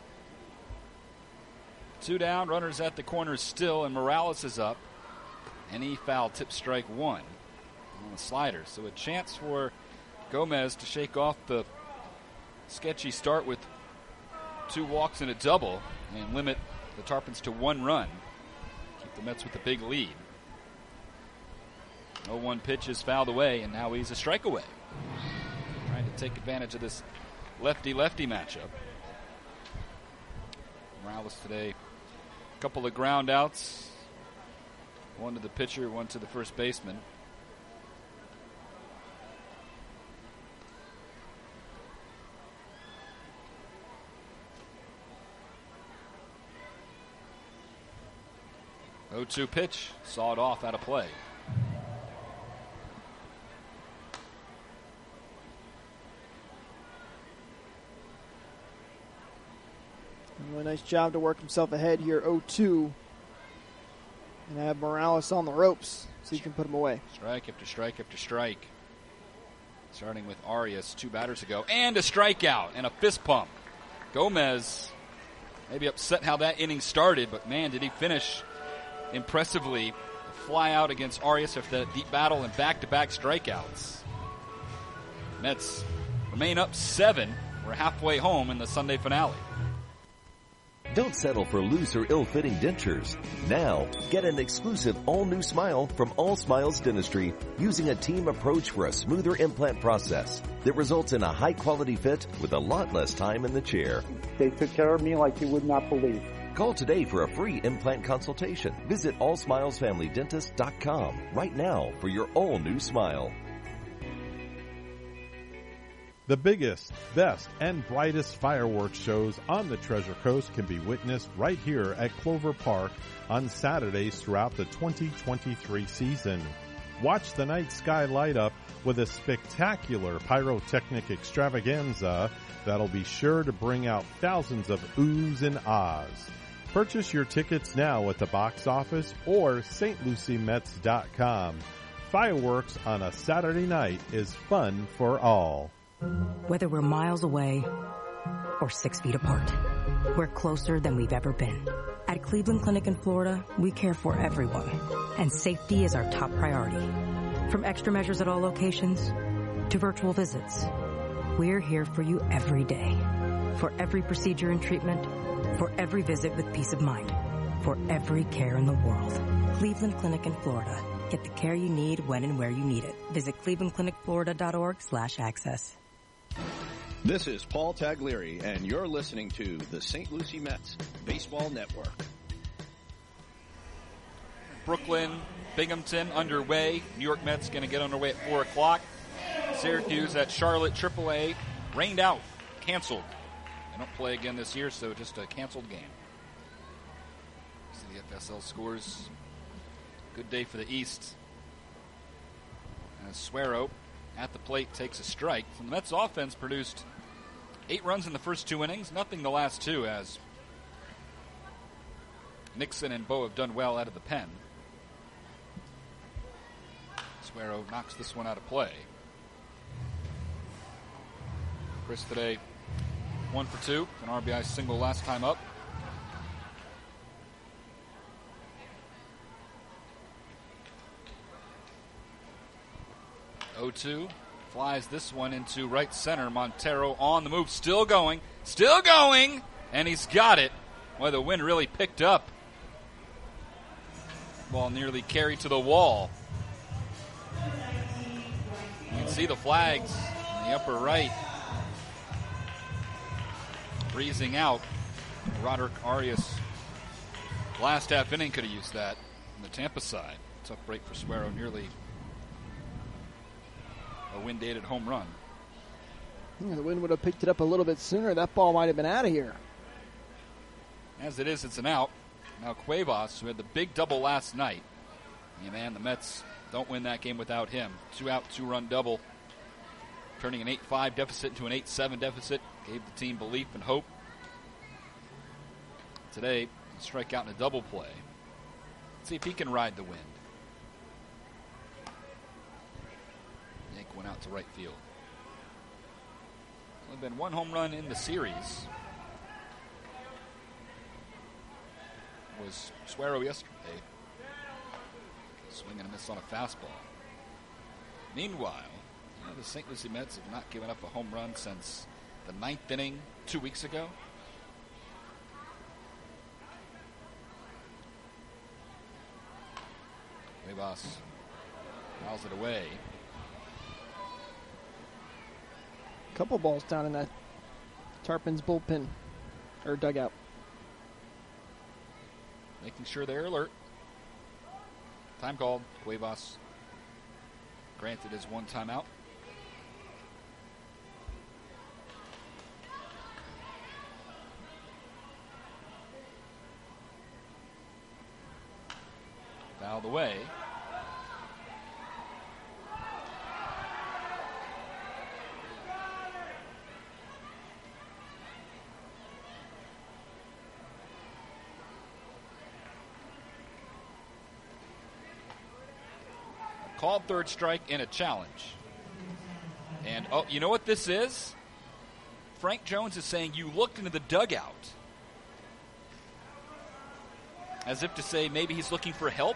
2 down, runners at the corners still, and Morales is up. Any foul, tip strike 1 on the slider. So a chance for Gomez to shake off the sketchy start with 2 walks and a double and limit the Tarpons to 1 run. Keep the Mets with a big lead. 0-1 pitch is fouled away, and now he's a strike away. Trying to take advantage of this lefty-lefty matchup. Morales today, a couple of ground outs. 1 to the pitcher, 1 to the first baseman. Oh, 0-2 pitch, sawed off out of play. Really nice job to work himself ahead here, 0-2. And have Morales on the ropes so you can put him away. Strike after strike after strike. Starting with Arias 2 batters ago. And a strikeout and a fist pump. Gomez maybe upset how that inning started, but man, did he finish impressively. Fly out against Arias after that deep battle and back-to-back strikeouts. Mets remain up 7. We're halfway home in the Sunday finale. Don't settle for loose or ill-fitting dentures. Now, get an exclusive all-new smile from All Smiles Dentistry using a team approach for a smoother implant process that results in a high-quality fit with a lot less time in the chair. They took care of me like you would not believe. Call today for a free implant consultation. Visit allsmilesfamilydentist.com right now for your all-new smile. The biggest, best, and brightest fireworks shows on the Treasure Coast can be witnessed right here at Clover Park on Saturdays throughout the 2023 season. Watch the night sky light up with a spectacular pyrotechnic extravaganza that'll be sure to bring out thousands of oohs and ahs. Purchase your tickets now at the box office or stluciemets.com. Fireworks on a Saturday night is fun for all. Whether we're miles away or 6 feet apart, we're closer than we've ever been. At Cleveland Clinic in Florida, we care for everyone, and safety is our top priority. From extra measures at all locations to virtual visits, we're here for you every day. For every procedure and treatment, for every visit with peace of mind, for every care in the world. Cleveland Clinic in Florida. Get the care you need when and where you need it. Visit clevelandclinicflorida.org/access. This is Paul Taglieri, and you're listening to the St. Lucie Mets Baseball Network. Brooklyn, Binghamton underway. New York Mets going to get underway at 4 o'clock. Syracuse at Charlotte AAA. Rained out. Canceled. They don't play again this year, so just a canceled game. See the FSL scores. Good day for the East. As Suero at the plate takes a strike. So the Mets offense produced 8 runs in the first 2 innings. Nothing the last 2, as Nixon and Bo have done well out of the pen. Suero knocks this one out of play. Chris today 1 for 2. An RBI single last time up. O2 flies this one into right center. Montero on the move, still going, and he's got it. Boy, the wind really picked up. Ball nearly carried to the wall. You can see the flags in the upper right. Breezing out. Roderick Arias, last half inning, could have used that on the Tampa side. Tough break for Suero, nearly a wind-dated home run. The wind would have picked it up a little bit sooner. That ball might have been out of here. As it is, it's an out. Now Cuevas, who had the big double last night. Yeah, man, the Mets don't win that game without him. 2-out, 2-run double. Turning an 8-5 deficit into an 8-7 deficit. Gave the team belief and hope. Today, a strikeout and a double play. Let's see if he can ride the wind. Yank went out to right field. Only been one home run in the series. Was Suero yesterday. Swing and a miss on a fastball. Meanwhile, the St. Lucie Mets have not given up a home run since the 9th inning 2 weeks ago. Cuevas fouls it away. Couple balls down in that Tarpon's bullpen or dugout. Making sure they're alert. Time called. Cuevas granted his one timeout. Fouled away. Called third strike and a challenge. And, oh, you know what this is? Frank Jones is saying you looked into the dugout. As if to say maybe he's looking for help.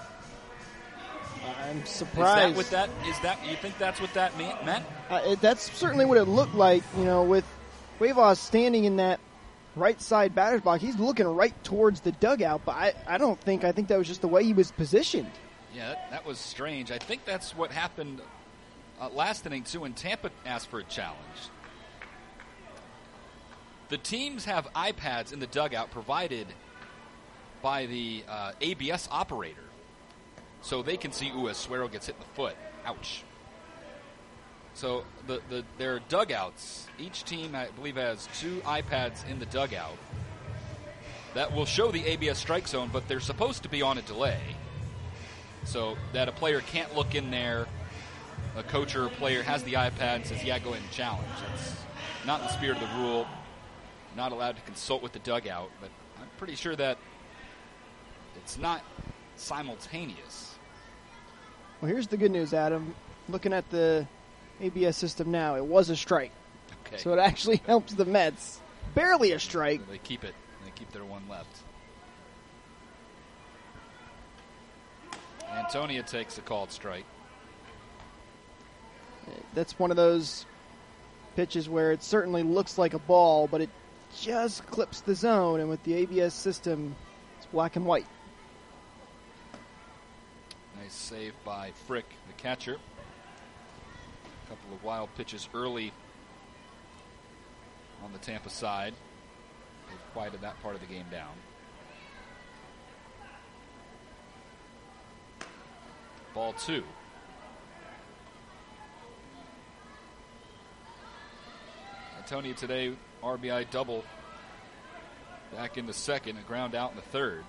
I'm surprised. Is that you think that's what that meant? That's certainly what it looked like, with Cuevas standing in that right side batter's box. He's looking right towards the dugout, but I think that was just the way he was positioned. Yeah, that was strange. I think that's what happened last inning, too, when Tampa asked for a challenge. The teams have iPads in the dugout provided by the ABS operator, so they can see, as Suero gets hit in the foot. Ouch. So their dugouts, each team, I believe, has 2 iPads in the dugout that will show the ABS strike zone, but they're supposed to be on a delay. So that a player can't look in there, a coach or a player has the iPad and says, yeah, go ahead and challenge. It's not in the spirit of the rule, not allowed to consult with the dugout, but I'm pretty sure that it's not simultaneous. Well, here's the good news, Adam. Looking at the ABS system now, it was a strike. Okay. So it actually helps the Mets. Barely a strike. So they keep it. They keep their one left. Antonia takes a called strike. That's one of those pitches where it certainly looks like a ball, but it just clips the zone, and with the ABS system, it's black and white. Nice save by Frick, the catcher. A couple of wild pitches early on the Tampa side. They've quieted that part of the game down. Ball 2. Antonia today, RBI double. Back in the second, a ground out in the third.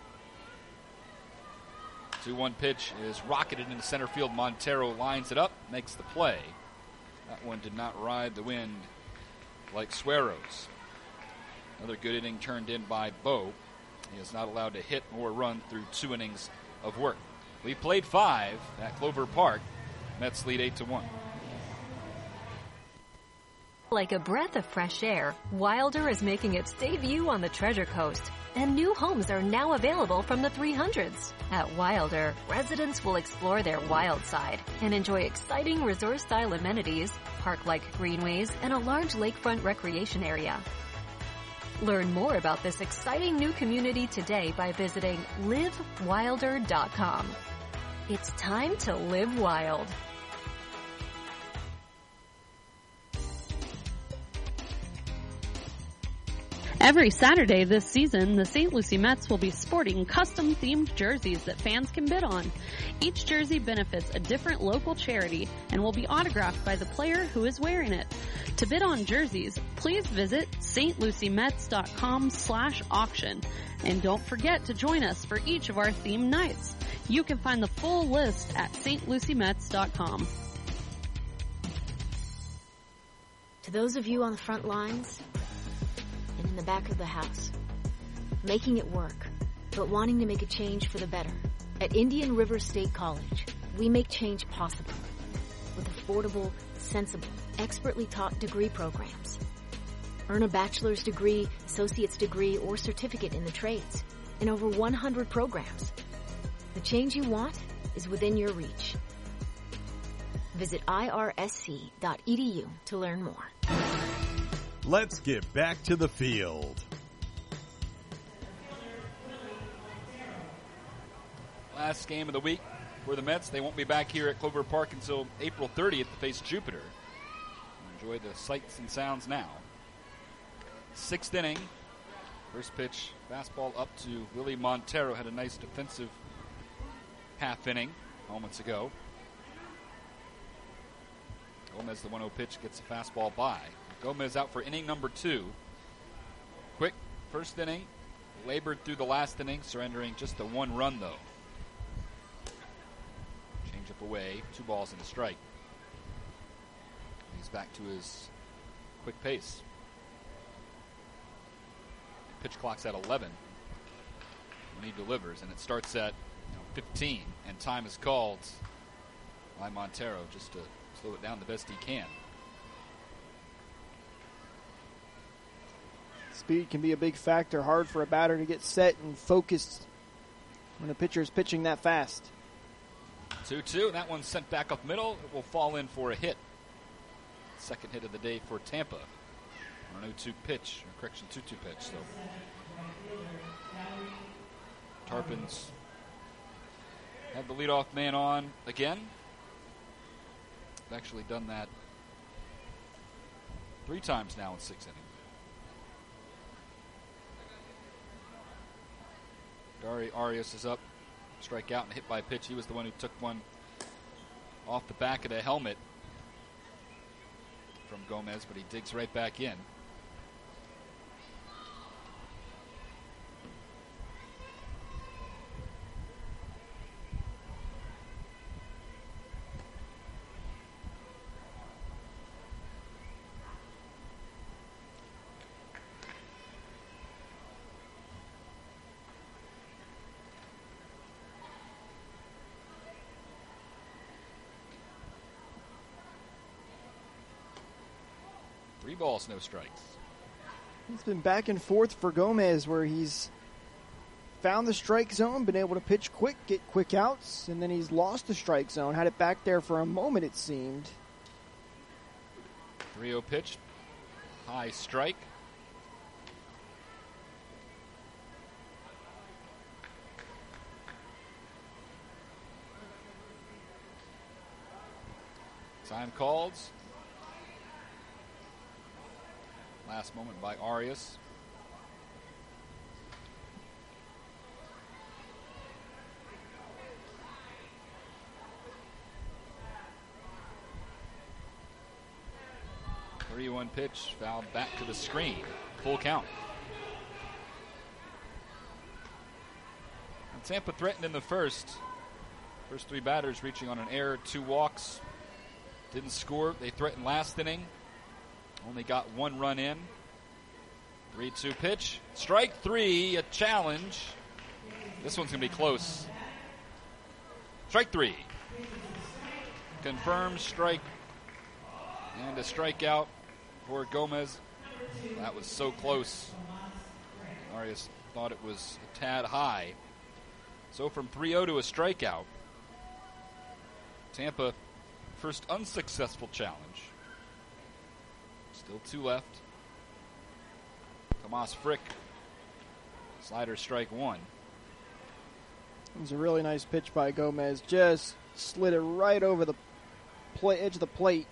2-1 pitch is rocketed into center field. Montero lines it up, makes the play. That one did not ride the wind like Suero's. Another good inning turned in by Bo. He is not allowed to hit or run through 2 innings of work. We played 5 at Clover Park. Mets lead 8-1. Like a breath of fresh air, Wilder is making its debut on the Treasure Coast, and new homes are now available from the 300s. At Wilder, residents will explore their wild side and enjoy exciting resort-style amenities, park-like greenways, and a large lakefront recreation area. Learn more about this exciting new community today by visiting livewilder.com. It's time to live wild. Every Saturday this season, the St. Lucie Mets will be sporting custom-themed jerseys that fans can bid on. Each jersey benefits a different local charity and will be autographed by the player who is wearing it. To bid on jerseys, please visit stluciemets.com/auction. And don't forget to join us for each of our themed nights. You can find the full list at stluciemets.com. To those of you on the front lines and in the back of the house, making it work, but wanting to make a change for the better. At Indian River State College, we make change possible with affordable, sensible, expertly taught degree programs. Earn a bachelor's degree, associate's degree, or certificate in the trades in over 100 programs. The change you want is within your reach. Visit irsc.edu to learn more. Let's get back to the field. Last game of the week for the Mets. They won't be back here at Clover Park until April 30th to face Jupiter. Enjoy the sights and sounds now. 6th inning. First pitch, fastball up to Willie Montero. Had a nice defensive half inning moments ago. Gomez, the 1-0 pitch, gets a fastball by. Gomez out for inning number 2. Quick first inning. Labored through the last inning, surrendering just the 1 run, though. Change up away, 2 balls and a strike. He's back to his quick pace. Pitch clock's at 11 when he delivers, and it starts at 15, and time is called by Montero just to slow it down the best he can. Speed can be a big factor. Hard for a batter to get set and focused when a pitcher is pitching that fast. 2-2. That one's sent back up middle. It will fall in for a hit. Second hit of the day for Tampa. On an 0-2 pitch, or correction, 2-2 pitch. So Tarpons have the leadoff man on again. They've actually done that 3 times now in 6 innings. Dari Arias is up, strike out and hit by a pitch. He was the one who took one off the back of the helmet from Gomez, but he digs right back in. Balls, no strikes. It's been back and forth for Gomez, where he's found the strike zone, been able to pitch quick, get quick outs, and then he's lost the strike zone. Had it back there for a moment, it seemed. 3-0 pitch, high strike. Time called. Last moment by Arias. Three-one pitch, fouled back to the screen. Full count. And Tampa threatened in the first. First 3 batters reaching on an error, 2 walks. Didn't score. They threatened last inning. Only got 1 run in. 3-2 pitch. Strike 3, a challenge. This one's going to be close. Strike 3. Confirmed strike. And a strikeout for Gomez. That was so close. Arias thought it was a tad high. So from 3-0 to a strikeout. Tampa, first unsuccessful challenge. Still 2 left. Tomas Frick. Slider strike 1. It was a really nice pitch by Gomez. Just slid it right over the edge of the plate.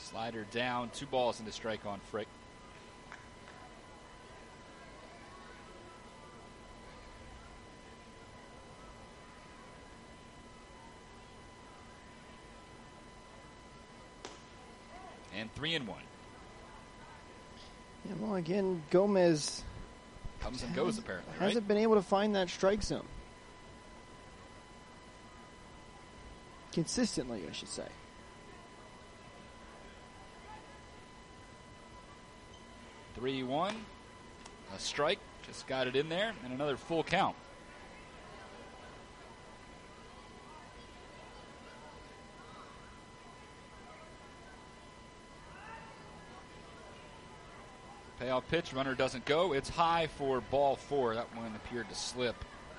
Slider down, 2 balls in the strike on Frick. And 3-1. Yeah, well, again, Gomez comes and goes apparently. Hasn't been able to find that strike zone consistently, I should say. (3-1), a strike, just got it in there, and another full count. Payoff pitch, runner doesn't go. It's high for ball 4. That one appeared to slip.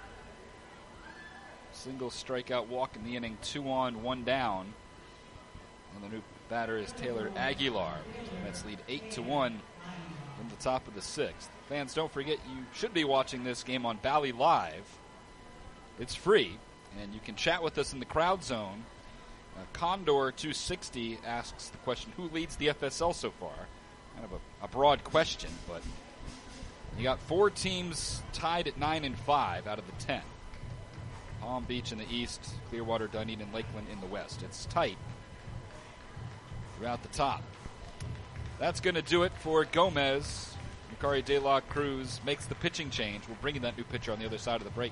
Single strikeout walk in the inning, 2 on, 1 down. And the new batter is Taylor Aguilar. Mets lead 8-1 from the top of the 6th. Fans, don't forget you should be watching this game on Bally Live. It's free, and you can chat with us in the crowd zone. Condor 260 asks the question, who leads the FSL so far? Kind of a broad question, but you got 4 teams tied at 9-5 out of the 10. Palm Beach in the east, Clearwater, Dunedin, Lakeland in the west. It's tight throughout the top. That's going to do it for Gomez. Macari De La Cruz makes the pitching change. We'll bring in that new pitcher on the other side of the break.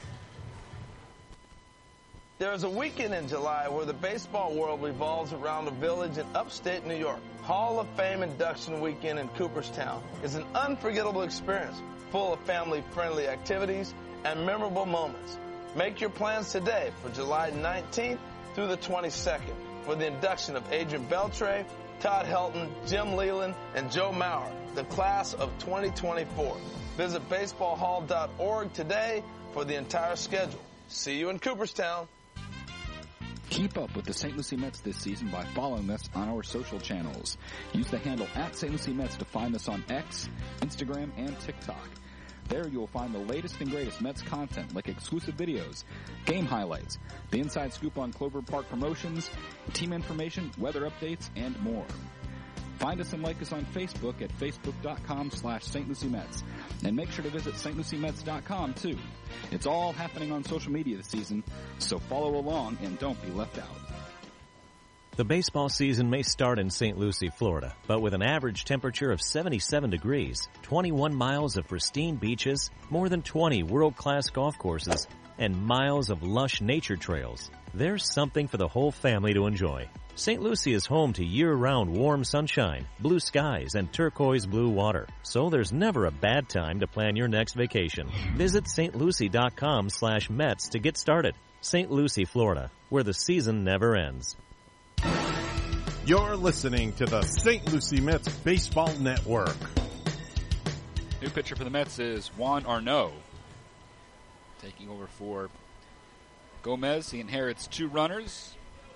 There is a weekend in July where the baseball world revolves around a village in upstate New York. Hall of Fame Induction Weekend in Cooperstown is an unforgettable experience, full of family-friendly activities and memorable moments. Make your plans today for July 19th through the 22nd for the induction of Adrian Beltre, Todd Helton, Jim Leland, and Joe Mauer, the class of 2024. Visit baseballhall.org today for the entire schedule. See you in Cooperstown. Keep up with the St. Lucie Mets this season by following us on our social channels. Use the handle @StLucieMets to find us on X, Instagram, and TikTok. There you'll find the latest and greatest Mets content like exclusive videos, game highlights, the inside scoop on Clover Park promotions, team information, weather updates, and more. Find us and like us on Facebook at facebook.com/St. Lucie Mets. And make sure to visit stluciemets.com too. It's all happening on social media this season, so follow along and don't be left out. The baseball season may start in St. Lucie, Florida, but with an average temperature of 77 degrees, 21 miles of pristine beaches, more than 20 world-class golf courses, and miles of lush nature trails, there's something for the whole family to enjoy. St. Lucie is home to year-round warm sunshine, blue skies, and turquoise blue water, so there's never a bad time to plan your next vacation. Visit stlucie.com/Mets to get started. St. Lucie, Florida, where the season never ends. You're listening to the St. Lucie Mets Baseball Network. New pitcher for the Mets is Juan Arnaud. Taking over for Gomez. He inherits 2 runners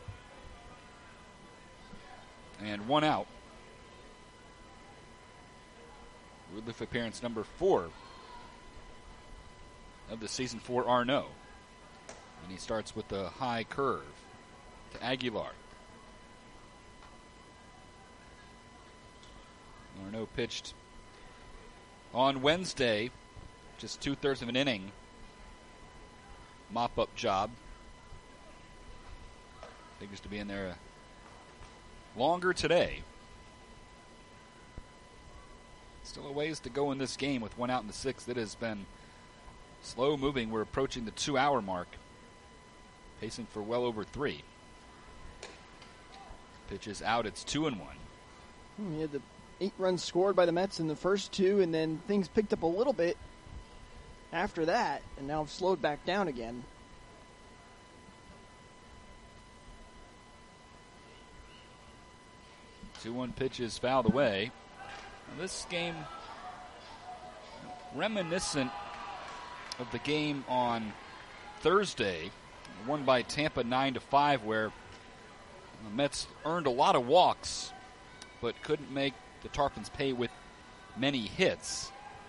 and 1 out. Woodliff appearance number 4 of the season for Arnaud. And he starts with a high curve to Aguilar. Arnaud pitched on Wednesday, just 2/3 of an inning. Mop-up job. Figures to be in there longer today. Still a ways to go in this game with 1 out in the 6th. It has been slow moving. We're approaching the 2-hour mark. Pacing for well over 3. Pitch is out. It's 2-1. He had the 8 runs scored by the Mets in the first 2, and then things picked up a little bit after that, and now have slowed back down again. Two-one pitch is fouled away. Now this game reminiscent of the game on Thursday, won by Tampa 9-5, where the Mets earned a lot of walks, but couldn't make the Tarpons pay with many hits.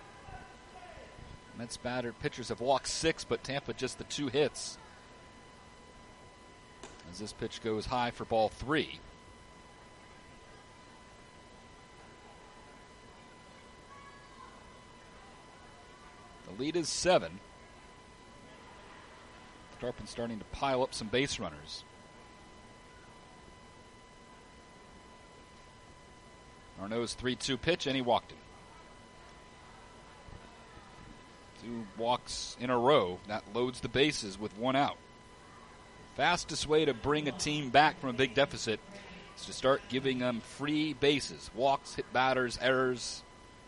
Mets pitchers have walked 6, but Tampa just the 2 hits. As this pitch goes high for ball 3. The lead is 7. Tarpon starting to pile up some base runners. Arnaud's 3-2 pitch, and he walked him. 2 walks in a row. That loads the bases with 1 out. Fastest way to bring a team back from a big deficit is to start giving them free bases. Walks, hit batters, errors.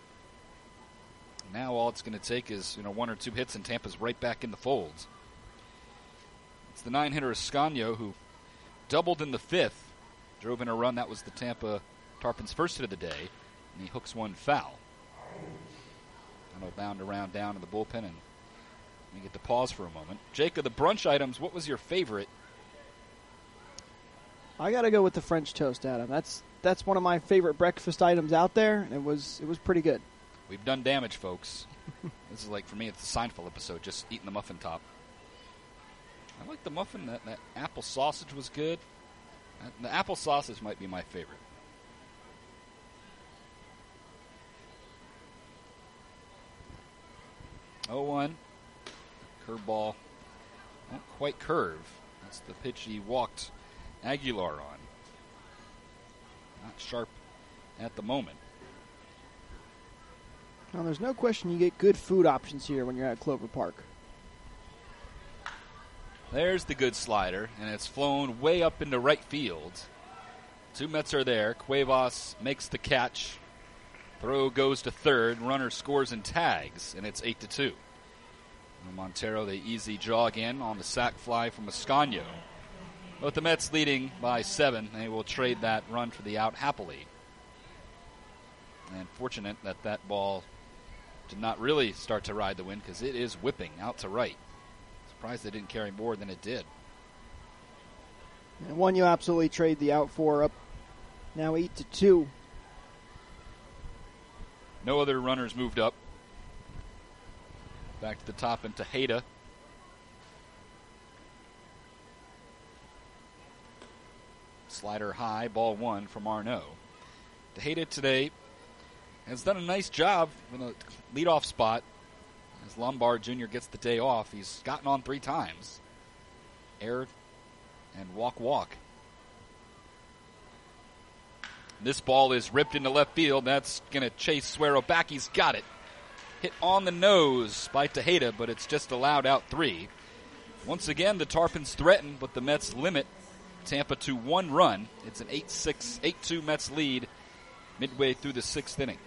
Now all it's going to take is 1 or 2 hits, and Tampa's right back in the folds. It's the 9-hitter Ascanio who doubled in the 5th, drove in a run. That was the Tampa Tarpons' first hit of the day, and he hooks 1 foul. I'll bound around down in the bullpen, and we get to pause for a moment. Jake, of the brunch items, what was your favorite? I got to go with the French toast, Adam. That's one of my favorite breakfast items out there, and it was pretty good. We've done damage, folks. This is like, for me, it's the Seinfeld episode, just eating the muffin top. I like the muffin. That apple sausage was good. The apple sausage might be my favorite. Oh, 1. Curveball. Won't quite curve. That's the pitch he walked Aguilar on. Not sharp at the moment. Well, there's no question you get good food options here when you're at Clover Park. There's the good slider, and it's flown way up into right field. 2 Mets are there. Cuevas makes the catch. Throw goes to third. Runner scores and tags, and it's 8-2. Montero, the easy jog in on the sac fly from Ascanio. With the Mets leading by 7, they will trade that run for the out happily. And fortunate that that ball did not really start to ride the wind, because it is whipping out to right. Surprised they didn't carry more than it did. And one you absolutely trade the out for, up now 8-2. No other runners moved up. Back to the top and Tejeda. Slider high, ball 1 from Arnaud. Tejeda today has done a nice job in a leadoff spot. As Lombard Jr. gets the day off, he's gotten on 3 times. Error and walk. This ball is ripped into left field. That's going to chase Suero back. He's got it. Hit on the nose by Tejeda, but it's just allowed out 3. Once again, the Tarpons threaten, but the Mets limit Tampa to 1 run. It's an 8-2 Mets lead midway through the 6th inning.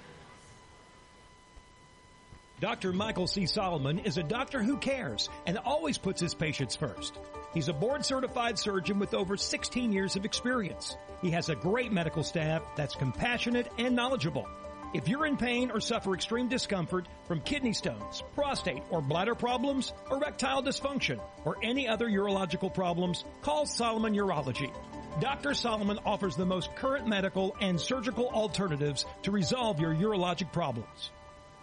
Dr. Michael C. Solomon is a doctor who cares and always puts his patients first. He's a board-certified surgeon with over 16 years of experience. He has a great medical staff that's compassionate and knowledgeable. If you're in pain or suffer extreme discomfort from kidney stones, prostate or bladder problems, erectile dysfunction, or any other urological problems, call Solomon Urology. Dr. Solomon offers the most current medical and surgical alternatives to resolve your urologic problems.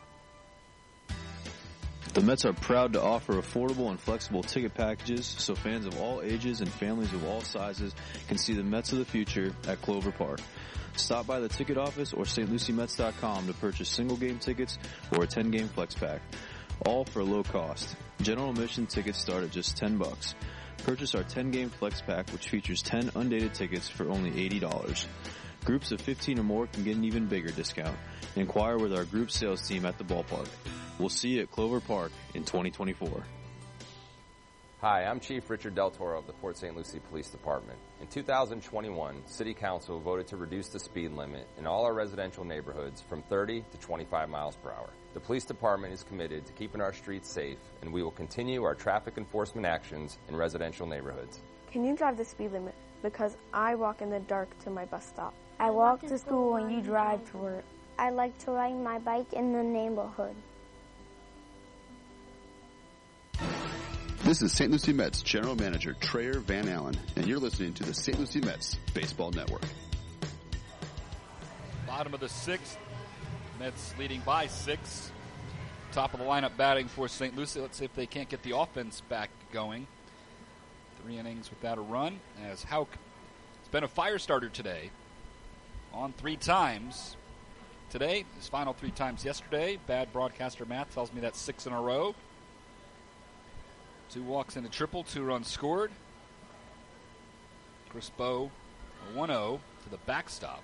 The Mets are proud to offer affordable and flexible ticket packages so fans of all ages and families of all sizes can see the Mets of the future at Clover Park. Stop by the ticket office or stluciemets.com to purchase single game tickets or a 10-game flex pack, all for low cost. General admission tickets start at just $10. Purchase our 10-game flex pack, which features 10 undated tickets for only $80. Groups of 15 or more can get an even bigger discount. Inquire with our group sales team at the ballpark. We'll see you at Clover Park in 2024. Hi, I'm Chief Richard Del Toro of the Port St. Lucie Police Department. In 2021, City Council voted to reduce the speed limit in all our residential neighborhoods from 30 to 25 miles per hour. The police department is committed to keeping our streets safe, and we will continue our traffic enforcement actions in residential neighborhoods. Can you drive the speed limit? Because I walk in the dark to my bus stop. I walk to school and you drive to work. I like to ride my bike in the neighborhood. This is St. Lucie Mets General Manager Trayer Van Allen, and you're listening to the St. Lucie Mets Baseball Network. Bottom of the 6th, Mets leading by 6. Top of the lineup batting for St. Lucie. Let's see if they can't get the offense back going. 3 innings without a run, as Houck has been a fire starter today. On 3 times. today. His final 3 times yesterday. Bad broadcaster math tells me that's 6 in a row. 2 walks and a triple, 2 runs scored. Chris Bowe, a 1-0 to the backstop.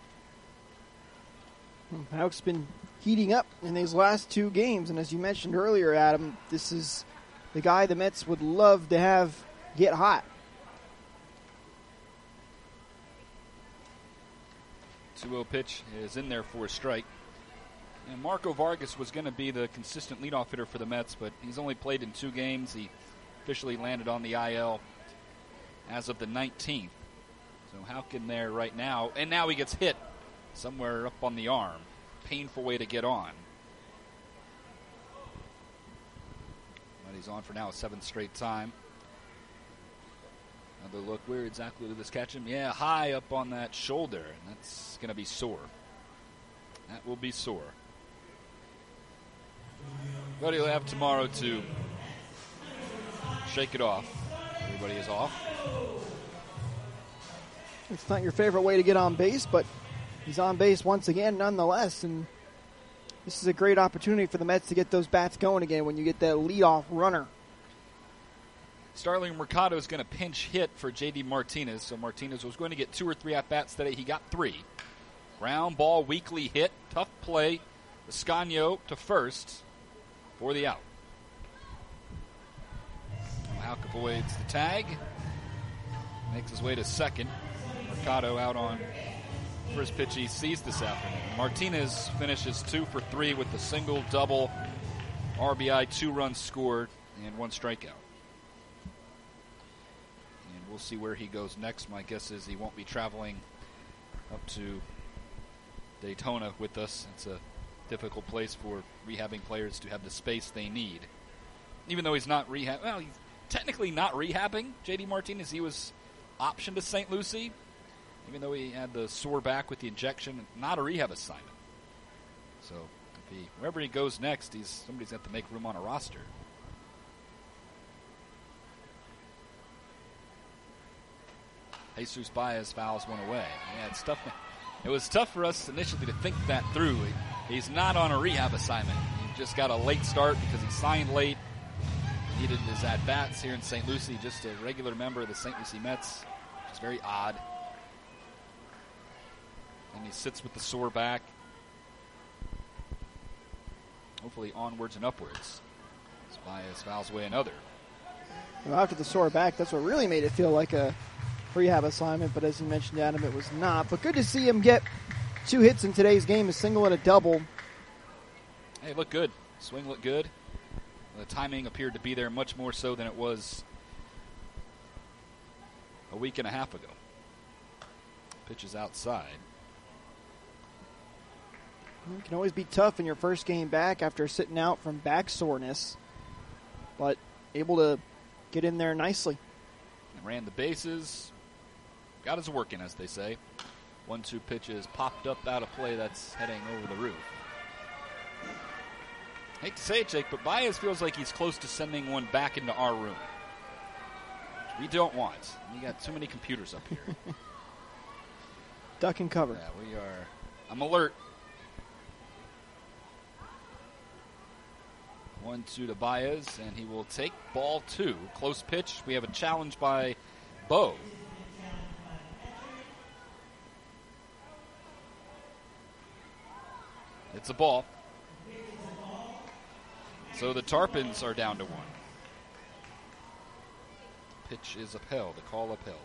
Houck's been heating up in these last 2 games, and as you mentioned earlier, Adam, this is the guy the Mets would love to have get hot. 2-0 pitch is in there for a strike. And Marco Vargas was going to be the consistent leadoff hitter for the Mets, but he's only played in 2 games. He officially landed on the IL as of the 19th. So Houck in there right now, and now he gets hit somewhere up on the arm. Painful way to get on. But he's on for now a 7th straight time. Another look, where exactly did this catch him? Yeah, high up on that shoulder, and that's going to be sore. That will be sore. But he'll have tomorrow to shake it off. Everybody is off. It's not your favorite way to get on base, but he's on base once again nonetheless, and this is a great opportunity for the Mets to get those bats going again when you get that leadoff runner. Starling Mercado is going to pinch hit for J.D. Martinez. So Martinez was going to get 2 or 3 at-bats today. He got 3. Ground ball, weakly hit, tough play. Escanio to first for the out. Houck avoids the tag. Makes his way to second. Mercado out on first pitch he sees this afternoon. Martinez finishes 2 for 3 with a single, double, RBI, 2 runs scored, and 1 strikeout. We'll see where he goes next. My guess is he won't be traveling up to Daytona with us. It's a difficult place for rehabbing players to have the space they need. Even though he's not he's technically not rehabbing, J.D. Martinez. He was optioned to St. Lucie, even though he had the sore back with the injection. Not a rehab assignment. So wherever he goes next, somebody's got to make room on a roster. Jesus Baez fouls one away. Yeah, it's tough. It was tough for us initially to think that through. He's not on a rehab assignment. He just got a late start because he signed late. Needed his at-bats here in St. Lucie. Just a regular member of the St. Lucie Mets. Which is very odd. And he sits with the sore back. Hopefully onwards and upwards. Baez fouls away another. Well, after the sore back, that's what really made it feel like a rehab assignment, but as you mentioned, Adam, it was not. But good to see him get 2 hits in today's game, a single and a double. Hey, looked good. Swing looked good. The timing appeared to be there much more so than it was a week and a half ago. Pitch is outside. It can always be tough in your first game back after sitting out from back soreness, but able to get in there nicely. And ran the bases. Got his work in, as they say. 1-2 pitches popped up out of play. That's heading over the roof. Hate to say it, Jake, but Baez feels like he's close to sending one back into our room. Which we don't want. We got too many computers up here. Duck and cover. Yeah, we are. I'm alert. 1-2 to Baez, and he will take ball 2. Close pitch. We have a challenge by Bowe. It's a ball. So the Tarpons are down to 1. Pitch is upheld. The call upheld.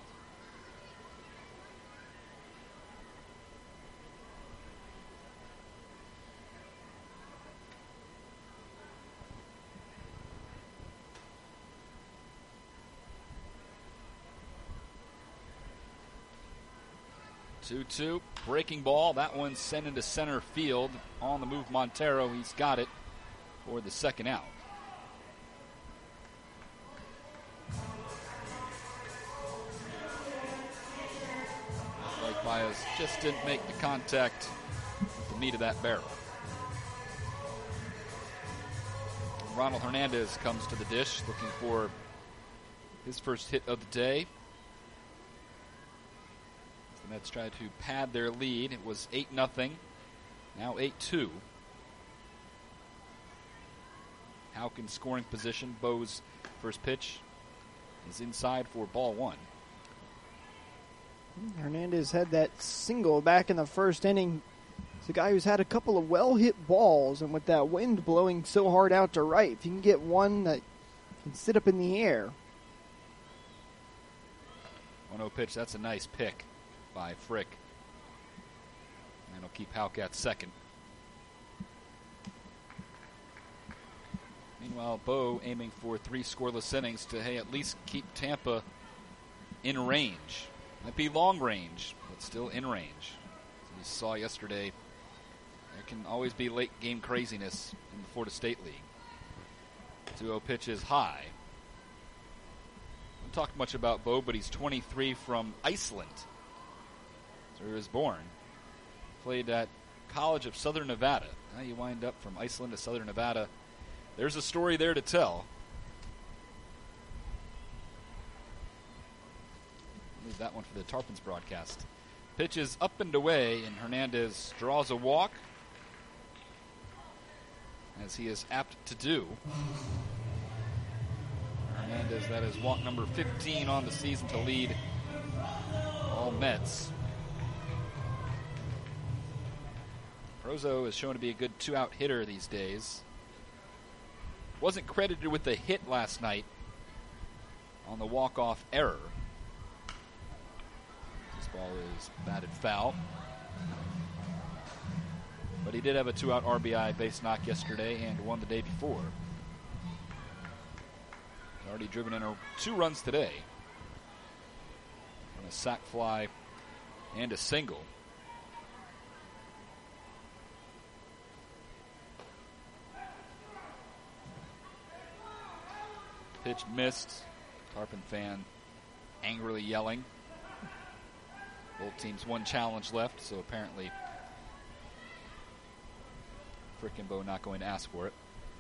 Two, breaking ball. That one's sent into center field. On the move, Montero. He's got it for the second out. Like Baez just didn't make the contact with the meat of that barrel. Ronald Hernandez comes to the dish looking for his first hit of the day. The Mets tried to pad their lead. It was 8-0 Now 8-2. Houckins scoring position. Bo's first pitch is inside for ball one. Hernandez had that single back in the first inning. It's a guy who's had a couple of well-hit balls, and with that wind blowing so hard out to right, if you can get one that can sit up in the air. 1-0 pitch. That's a nice pick by Frick. And he'll keep Houck at second. Meanwhile, Bo aiming for 3 scoreless innings to, at least keep Tampa in range. Might be long range, but still in range. As we saw yesterday, there can always be late game craziness in the Florida State League. 2-0 pitch is high. Don't talk much about Bo, but he's 23 from Iceland. So he was born. Played at College of Southern Nevada. Now you wind up from Iceland to Southern Nevada. There's a story there to tell. Leave that one for the Tarpons broadcast. Pitch is up and away, and Hernandez draws a walk, as he is apt to do. Hernandez, that is walk number 15 on the season to lead all Mets. Porozo is shown to be a good 2-out hitter these days. Wasn't credited with the hit last night on the walk-off error. This ball is batted foul. But he did have a 2-out RBI base knock yesterday and one the day before. He's already driven in 2 runs today on a sac fly and a single. Pitch missed. Tarpon fan angrily yelling. Both teams 1 challenge left, so apparently Frick and Bo not going to ask for it.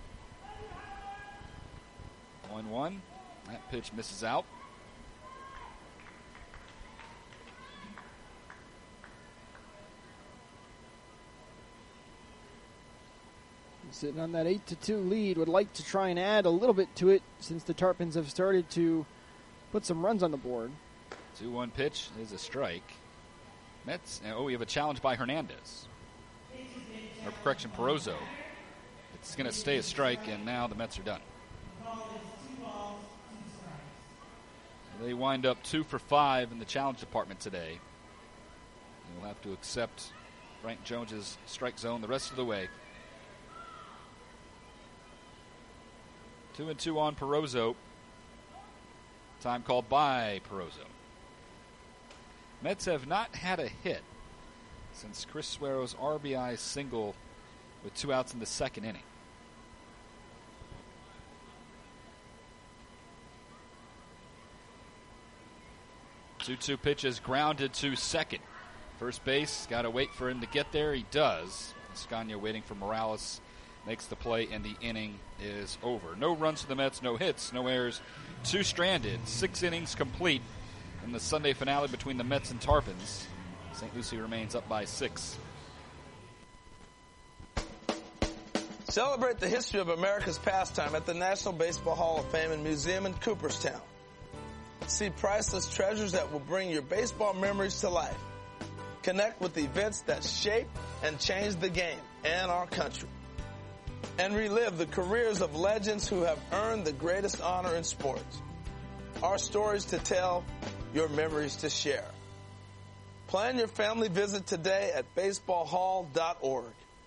1-1. That pitch misses out. Sitting on that 8-2 lead, would like to try and add a little bit to it since the Tarpons have started to put some runs on the board. 2-1 pitch is a strike. Mets, we have a challenge by Hernandez. Or correction, Porozo. It's going to stay a strike, and now the Mets are done. They wind up 2 for 5 in the challenge department today. They'll have to accept Frank Jones's strike zone the rest of the way. 2-2 on Porozo. Time called by Porozo. Mets have not had a hit since Chris Suero's RBI single with 2 outs in the second inning. Two pitch is grounded to second. First base, got to wait for him to get there. He does. Escania waiting for Morales. Makes the play, and the inning is over. No runs to the Mets, no hits, no errors, 2 stranded, 6 innings complete in the Sunday finale between the Mets and Tarpons. St. Lucie remains up by 6. Celebrate the history of America's pastime at the National Baseball Hall of Fame and Museum in Cooperstown. See priceless treasures that will bring your baseball memories to life. Connect with events that shaped and changed the game and our country. And relive the careers of legends who have earned the greatest honor in sports. Our stories to tell, your memories to share. Plan your family visit today at baseballhall.org.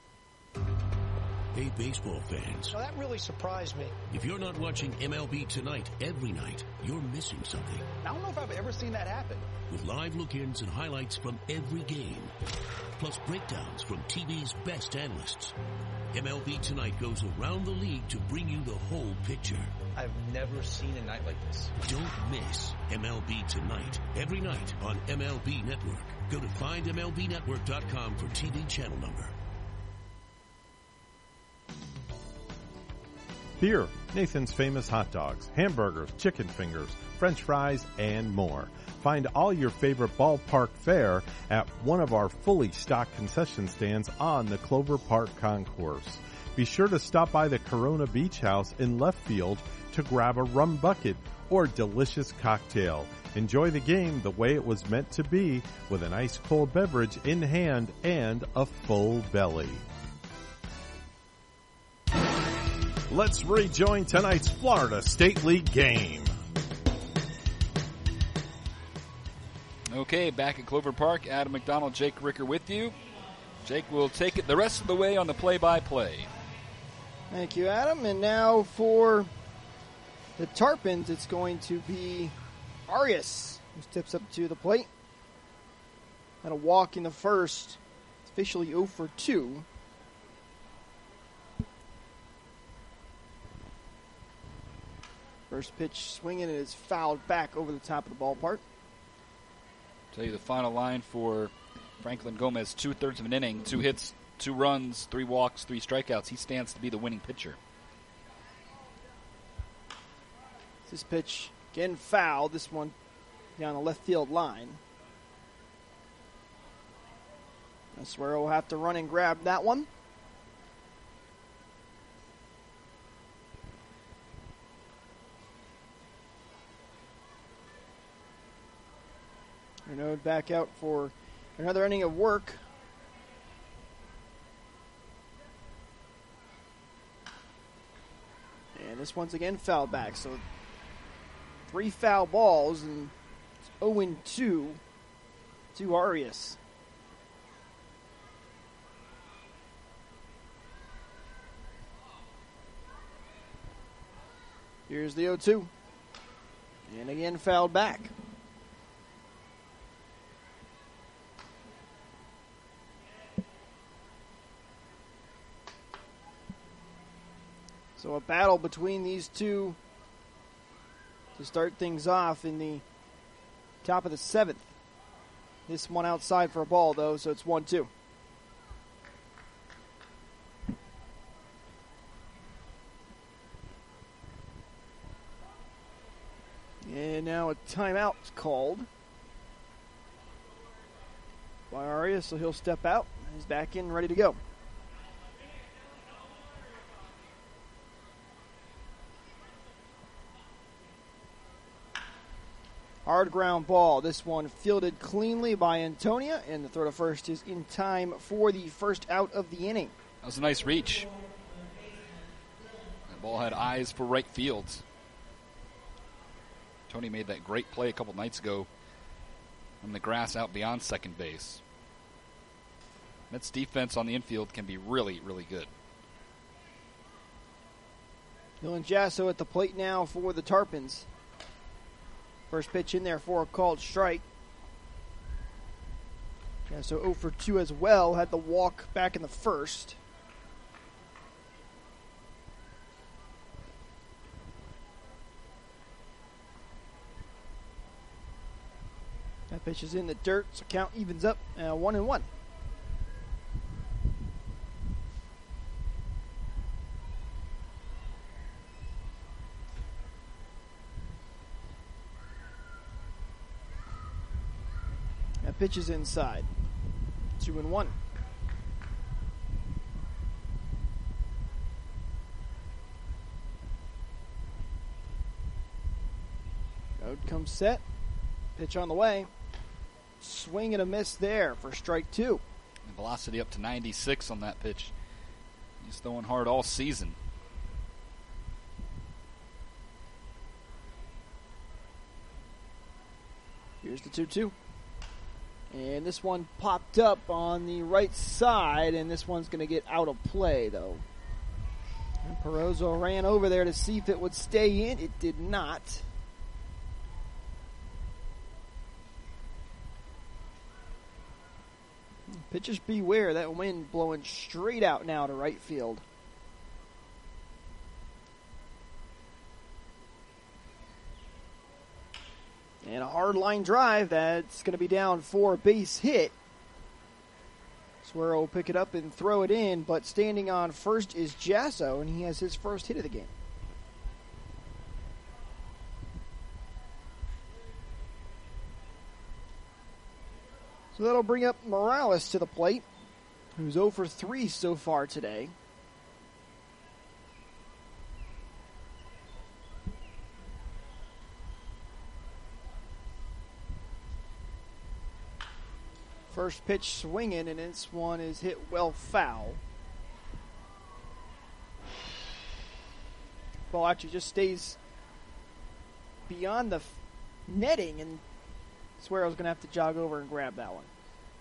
Hey, baseball fans. Well, that really surprised me. If you're not watching MLB Tonight every night, you're missing something. I don't know if I've ever seen that happen. With live look-ins and highlights from every game, plus breakdowns from TV's best analysts. MLB Tonight goes around the league to bring you the whole picture. I've never seen a night like this. Don't miss MLB Tonight every night on MLB Network. Go to findmlbnetwork.com for TV channel number. Here, Nathan's Famous Hot Dogs, hamburgers, chicken fingers, French fries, and more. Find all your favorite ballpark fare at one of our fully stocked concession stands on the Clover Park Concourse. Be sure to stop by the Corona Beach House in left field to grab a rum bucket or delicious cocktail. Enjoy the game the way it was meant to be, with an ice cold beverage in hand and a full belly. Let's rejoin tonight's Florida State League game. Okay, back at Clover Park, Adam McDonald, Jake Ricker with you. Jake will take it the rest of the way on the play-by-play. Thank you, Adam. And now for the Tarpons, it's going to be Arias who steps up to the plate. Had a walk in the first. It's officially 0 for 2. First pitch swinging and it's fouled back over the top of the ballpark. Tell you the final line for Franklin Gomez: 2/3 of an inning, 2 hits, 2 runs, 3 walks, 3 strikeouts. He stands to be the winning pitcher. This pitch again fouled. This one down the left field line. Suero will have to run and grab that one. Renaud back out for another inning of work. And this one's again fouled back. So 3 foul balls and it's 0-2 to Arias. Here's the 0-2. And again fouled back. So a battle between these two to start things off in the top of the 7th. This one outside for a ball, though, so it's 1-2. And now a timeout called by Arias, so he'll step out. He's back in, ready to go. Hard ground ball. This one fielded cleanly by Antonia, and the throw to first is in time for the first out of the inning. That was a nice reach. That ball had eyes for right field. Tony made that great play a couple nights ago from the grass out beyond second base. Mets defense on the infield can be really, really good. Dylan Jasso at the plate now for the Tarpons. First pitch in there for a called strike. Yeah, so 0 for 2 as well. Had the walk back in the first. That pitch is in the dirt, so count evens up 1-1. Pitch is inside. 2-1. Road comes set. Pitch on the way. Swing and a miss there for strike 2. And velocity up to 96 on that pitch. He's throwing hard all season. Here's the 2-2. And this one popped up on the right side, and this one's going to get out of play, though. And Perozzo ran over there to see if it would stay in. It did not. Pitchers beware, that wind blowing straight out now to right field. And a hard line drive that's going to be down for a base hit. Suero will pick it up and throw it in, but standing on first is Jasso, and he has his first hit of the game. So that'll bring up Morales to the plate, who's 0 for 3 so far today. First pitch swinging, and this one is hit well foul. Ball actually just stays beyond the netting, and I swear I was going to have to jog over and grab that one.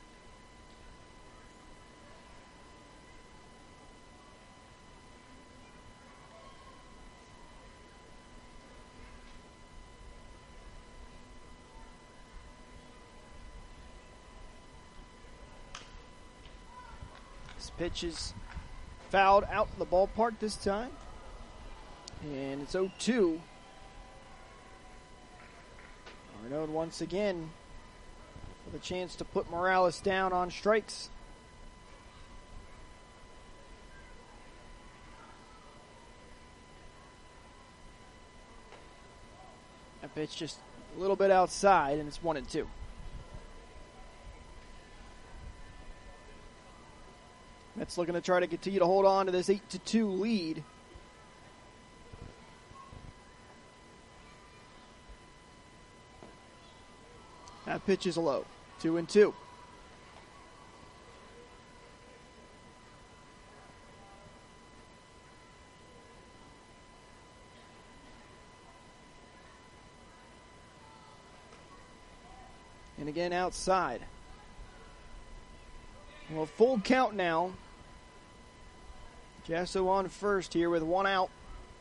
This pitch is fouled out in the ballpark this time. And it's 0-2. Arnaud once again with a chance to put Morales down on strikes. That pitch just a little bit outside, and it's 1-2. Mets looking to try to continue to hold on to this 8-2 lead. That pitch is low. 2-2. And again outside. Well, full count now. Jasso on first here with one out.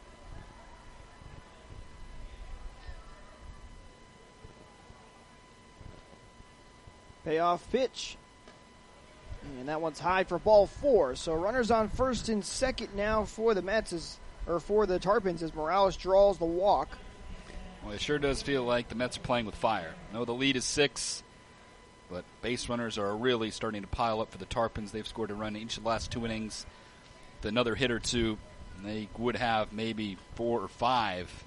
Payoff pitch. And that one's high for ball 4. So runners on first and second now for the Mets, for the Tarpons, as Morales draws the walk. Well, it sure does feel like the Mets are playing with fire. I know the lead is 6, but base runners are really starting to pile up for the Tarpons. They've scored a run in each of the last 2 innings. With another hit or two, they would have maybe 4 or 5.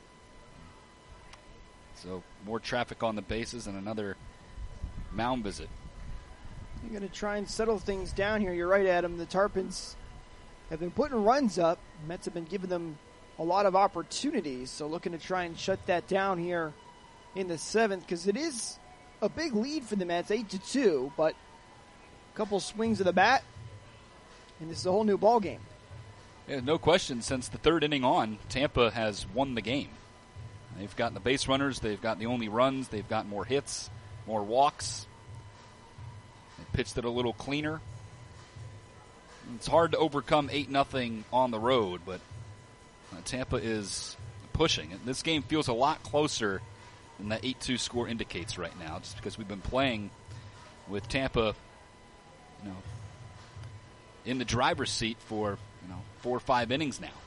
So more traffic on the bases and another mound visit. You're going to try and settle things down here. You're right, Adam. The Tarpons have been putting runs up. The Mets have been giving them a lot of opportunities. So looking to try and shut that down here in the 7th, because it is a big lead for the Mets, 8-2, but a couple swings of the bat, and this is a whole new ball game. Yeah, no question. Since the 3rd inning on, Tampa has won the game. They've gotten the base runners. They've gotten the only runs. They've gotten more hits, more walks. They pitched it a little cleaner. It's hard to overcome 8-0 on the road, but Tampa is pushing. This game feels a lot closer than that 8-2 score indicates right now, just because we've been playing with Tampa, in the driver's seat for 4 or 5 innings now.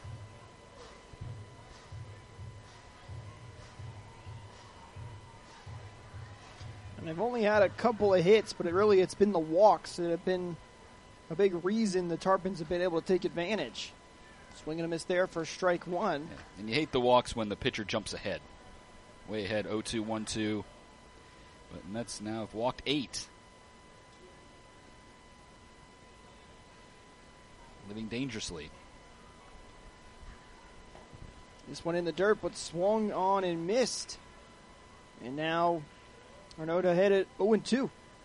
And they've only had a couple of hits, but it's been the walks that have been a big reason the Tarpons have been able to take advantage. Swing and a miss there for strike 1. Yeah. And you hate the walks when the pitcher jumps ahead. Way ahead, 0-2, 1-2. But Mets now have walked 8. Living dangerously. This one in the dirt, but swung on and missed. And now Arnaud ahead at 0-2.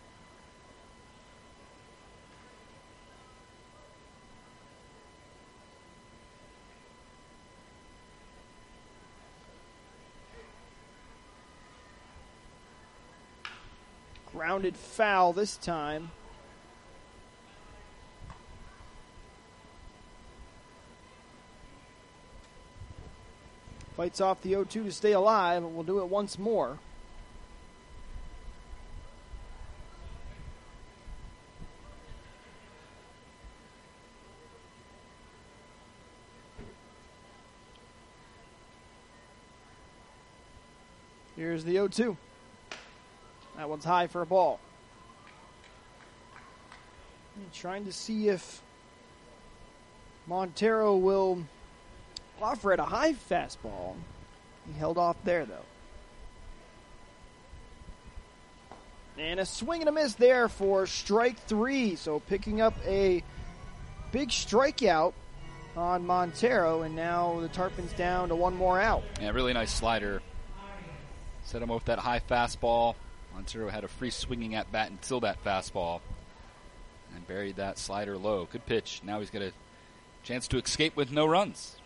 Grounded foul this time. Fights off the 0-2 to stay alive, and we'll do it once more. Here's the 0-2. That one's high for a ball. And trying to see if Montero will offer at a high fastball. He held off there, though. And a swing and a miss there for strike 3. So picking up a big strikeout on Montero, and now the Tarpons down to one more out. Yeah, really nice slider. Set him up with that high fastball. Montero had a free swinging at bat until that fastball and buried that slider low. Good pitch. Now he's got a chance to escape with no runs.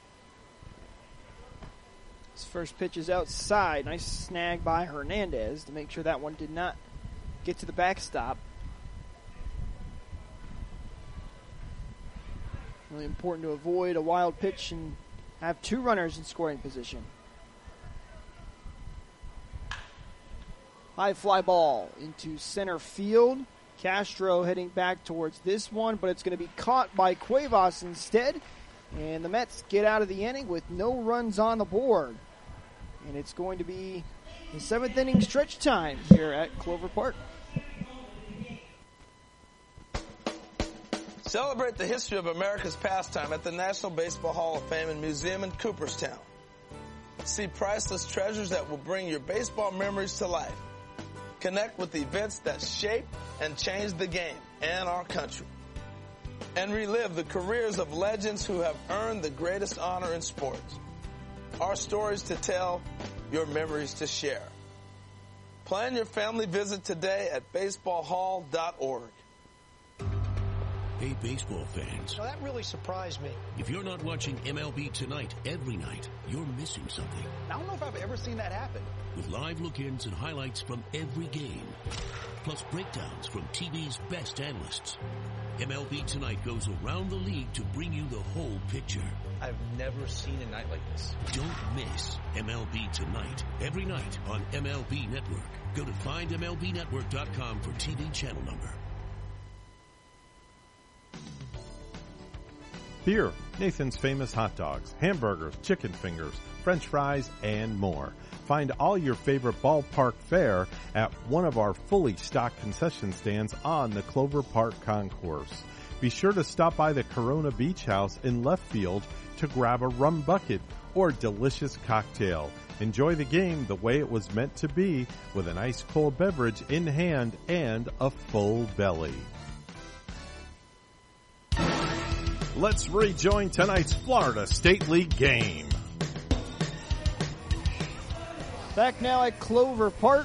His first pitch is outside. Nice snag by Hernandez to make sure that one did not get to the backstop. Really important to avoid a wild pitch and have 2 runners in scoring position. High fly ball into center field. Castro heading back towards this one, but it's going to be caught by Cuevas instead. And the Mets get out of the inning with no runs on the board. And it's going to be the 7th inning stretch time here at Clover Park. Celebrate the history of America's pastime at the National Baseball Hall of Fame and Museum in Cooperstown. See priceless treasures that will bring your baseball memories to life. Connect with events that shape and change the game and our country. And relive the careers of legends who have earned the greatest honor in sports. Our stories to tell, your memories to share. Plan your family visit today at baseballhall.org. Hey, baseball fans. Well, that really surprised me. If you're not watching MLB Tonight every night, you're missing something. I don't know if I've ever seen that happen. With live look-ins and highlights from every game, plus breakdowns from TV's best analysts. MLB Tonight goes around the league to bring you the whole picture. I've never seen a night like this. Don't miss MLB Tonight, every night on MLB Network. Go to findmlbnetwork.com for TV channel number. Here, Nathan's Famous Hot Dogs, hamburgers, chicken fingers, French fries, and more. Find all your favorite ballpark fare at one of our fully stocked concession stands on the Clover Park Concourse. Be sure to stop by the Corona Beach House in left field to grab a rum bucket or delicious cocktail. Enjoy the game the way it was meant to be, with an ice cold beverage in hand and a full belly. Let's rejoin tonight's Florida State League game. Back now at Clover Park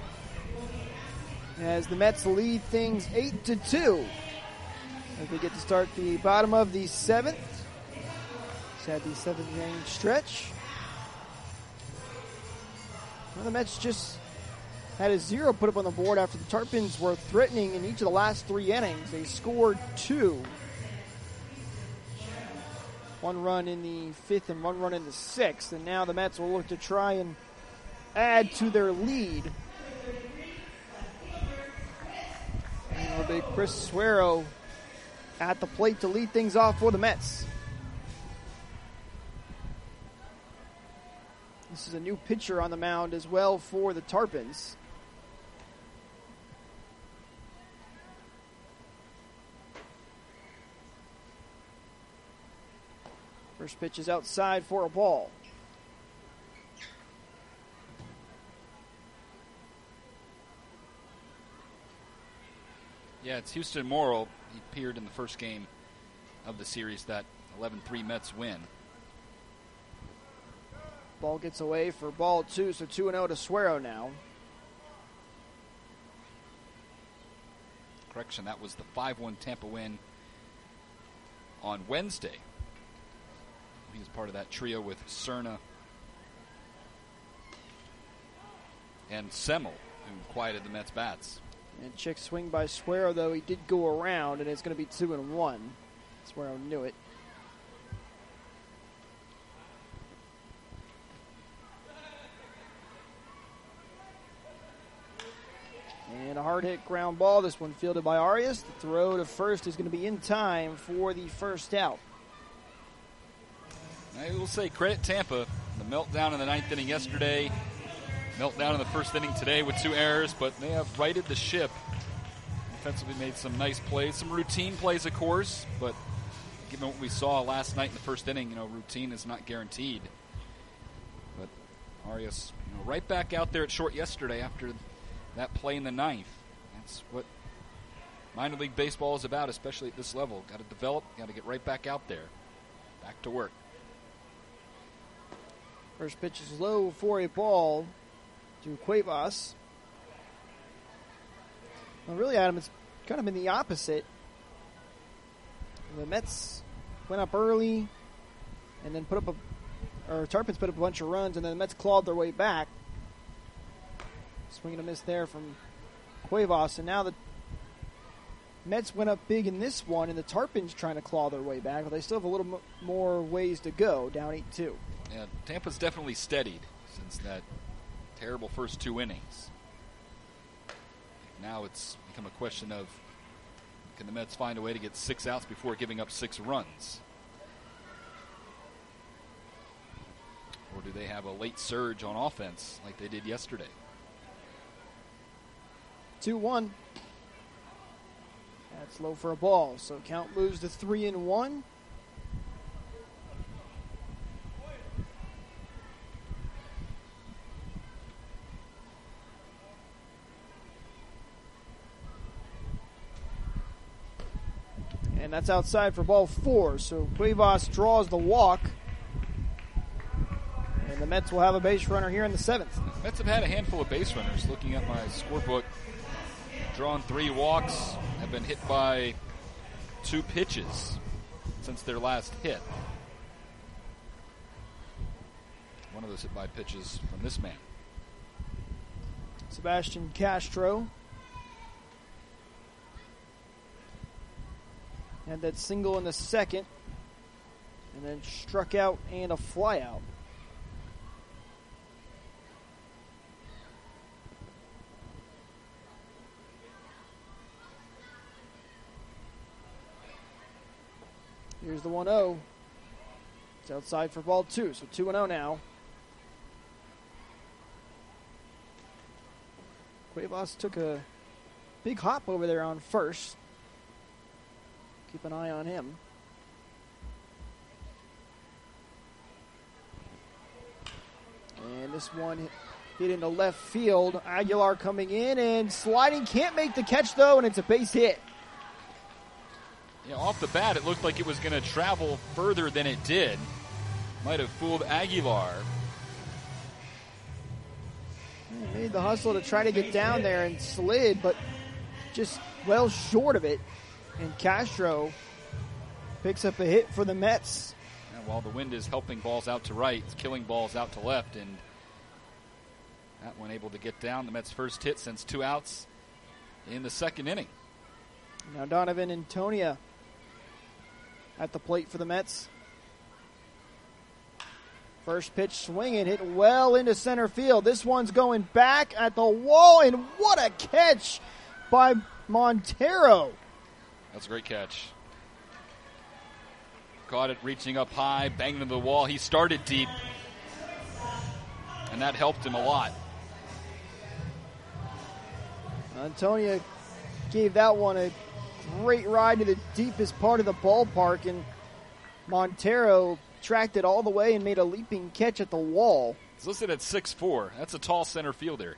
as the Mets lead things 8-2 as we get to start the bottom of the 7th. Just had the 7th inning stretch. Well, the Mets just had a 0 put up on the board after the Tarpons were threatening in each of the last 3 innings. They scored 2. 1 run in the 5th and 1 run in the 6th. And now the Mets will look to try and add to their lead. And it'll be Chris Suero at the plate to lead things off for the Mets. This is a new pitcher on the mound as well for the Tarpons. First pitch is outside for a ball. Yeah, it's Houston Morrill. He appeared in the first game of the series, that 11-3 Mets win. Ball gets away for ball 2, so 2-0 to Suero now. Correction, that was the 5-1 Tampa win on Wednesday. He was part of that trio with Cerna and Semmel, who quieted the Mets' bats. And check swing by Suero, though he did go around, and it's going to be 2-1. Suero knew it. And a hard hit ground ball. This one fielded by Arias. The throw to first is going to be in time for the first out. I will say credit Tampa. The meltdown in the 9th inning yesterday, meltdown in the first inning today with 2 errors, but they have righted the ship. Defensively made some nice plays, some routine plays, of course, but given what we saw last night in the first inning, routine is not guaranteed. But Arias, right back out there at short yesterday after that play in the ninth. That's what minor league baseball is about, especially at this level. Got to develop, got to get right back out there. Back to work. First pitch is low for a ball to Cuevas. Well, really, Adam, it's kind of been the opposite. The Mets went up early and then Tarpons put up a bunch of runs, and then the Mets clawed their way back. Swing and a miss there from Cuevas, and now the Mets went up big in this one, and the Tarpons trying to claw their way back, but they still have a little more ways to go, down 8-2. Yeah, Tampa's definitely steadied since that terrible first 2 innings. Now it's become a question of, can the Mets find a way to get 6 outs before giving up 6 runs? Or do they have a late surge on offense like they did yesterday? 2-1. That's low for a ball, so count moves to 3-1. And that's outside for ball 4. So Cuevas draws the walk. And the Mets will have a base runner here in the 7th. Mets have had a handful of base runners. Looking at my scorebook, drawn 3 walks, have been hit by 2 pitches since their last hit. One of those hit by pitches from this man. Sebastian Castro. Had that single in the 2nd, and then struck out and a fly out. Here's the 1-0. It's outside for ball 2, so 2-0 now. Cuevas took a big hop over there on first. Keep an eye on him. And this one hit into left field. Aguilar coming in and sliding. Can't make the catch, though, and it's a base hit. Yeah, off the bat, it looked like it was going to travel further than it did. Might have fooled Aguilar. He made the hustle to try to get down there and slid, but just well short of it. And Castro picks up a hit for the Mets. And while the wind is helping balls out to right, it's killing balls out to left, and that one able to get down. The Mets' first hit since 2 outs in the 2nd inning. Now Donovan Antonia at the plate for the Mets. First pitch swinging, hit well into center field. This one's going back at the wall, and what a catch by Montero. That's a great catch. Caught it reaching up high, banged into the wall. He started deep, and that helped him a lot. Antonia gave that one a great ride to the deepest part of the ballpark, and Montero tracked it all the way and made a leaping catch at the wall. He's listed at 6'4". That's a tall center fielder.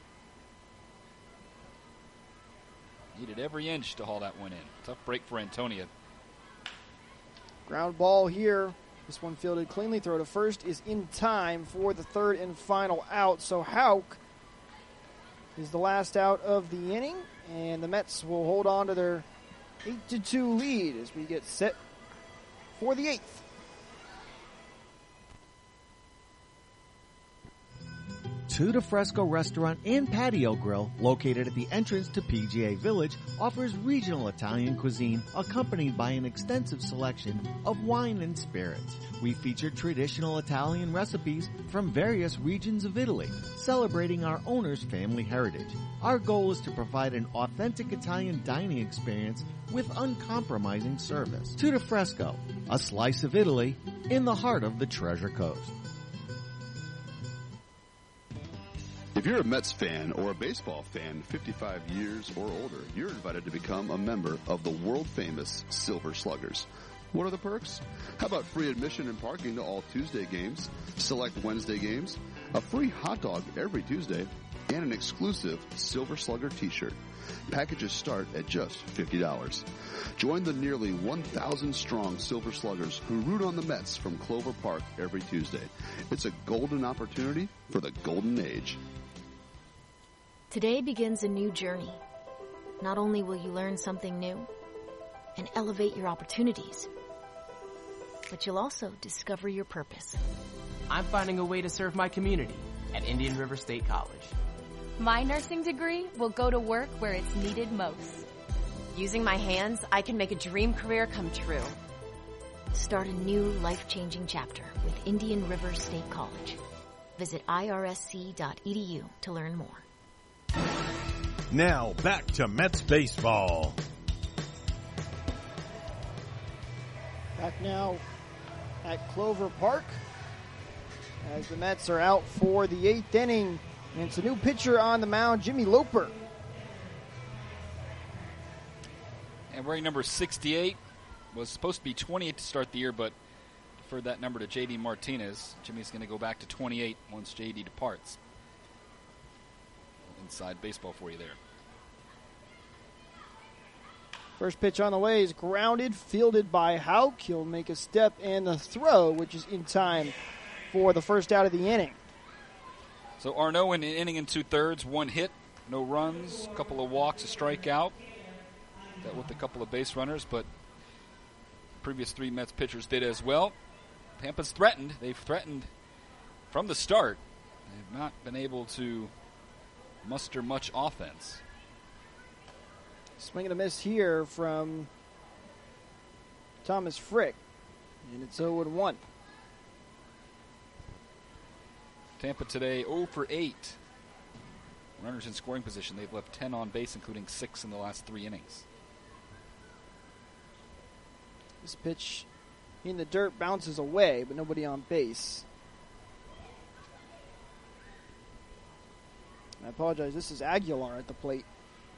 Needed every inch to haul that one in. Tough break for Antonia. Ground ball here. This one fielded cleanly. Throw to first is in time for the 3rd and final out. So Houck is the last out of the inning, and the Mets will hold on to their 8-2 lead as we get set for the 8th. Two de Fresco Restaurant and Patio Grill, located at the entrance to PGA Village, offers regional Italian cuisine accompanied by an extensive selection of wine and spirits. We feature traditional Italian recipes from various regions of Italy, celebrating our owner's family heritage. Our goal is to provide an authentic Italian dining experience with uncompromising service. Two de Fresco, a slice of Italy in the heart of the Treasure Coast. If you're a Mets fan or a baseball fan 55 years or older, you're invited to become a member of the world-famous Silver Sluggers. What are the perks? How about free admission and parking to all Tuesday games, select Wednesday games, a free hot dog every Tuesday, and an exclusive Silver Slugger t-shirt. Packages start at just $50. Join the nearly 1,000-strong Silver Sluggers who root on the Mets from Clover Park every Tuesday. It's a golden opportunity for the golden age. Today begins a new journey. Not only will you learn something new and elevate your opportunities, but you'll also discover your purpose. I'm finding a way to serve my community at Indian River State College. My nursing degree will go to work where it's needed most. Using my hands, I can make a dream career come true. Start a new life-changing chapter with Indian River State College. Visit irsc.edu to learn more. Now back to Mets baseball. Back now at Clover Park as the Mets are out for the 8th inning. And it's a new pitcher on the mound, Jimmy Loper. And wearing number 68, was supposed to be 28 to start the year, but deferred that number to J.D. Martinez. Jimmy's going to go back to 28 once J.D. departs. Inside baseball for you there. First pitch on the way is grounded, fielded by Houck. He'll make a step and the throw, which is in time for the first out of the inning. So Arnaud in an inning and 2/3, 1 hit, no runs, a couple of walks, a strikeout. That with a couple of base runners, but previous 3 Mets pitchers did as well. Tampa's threatened. They've threatened from the start. They've not been able to muster much offense. Swing and a miss here from Thomas Frick, and it's 0-1. Tampa today 0 for 8. Runners in scoring position. They've left 10 on base, including 6 in the last 3 innings. This pitch in the dirt bounces away, but nobody on base. I apologize. This is Aguilar at the plate.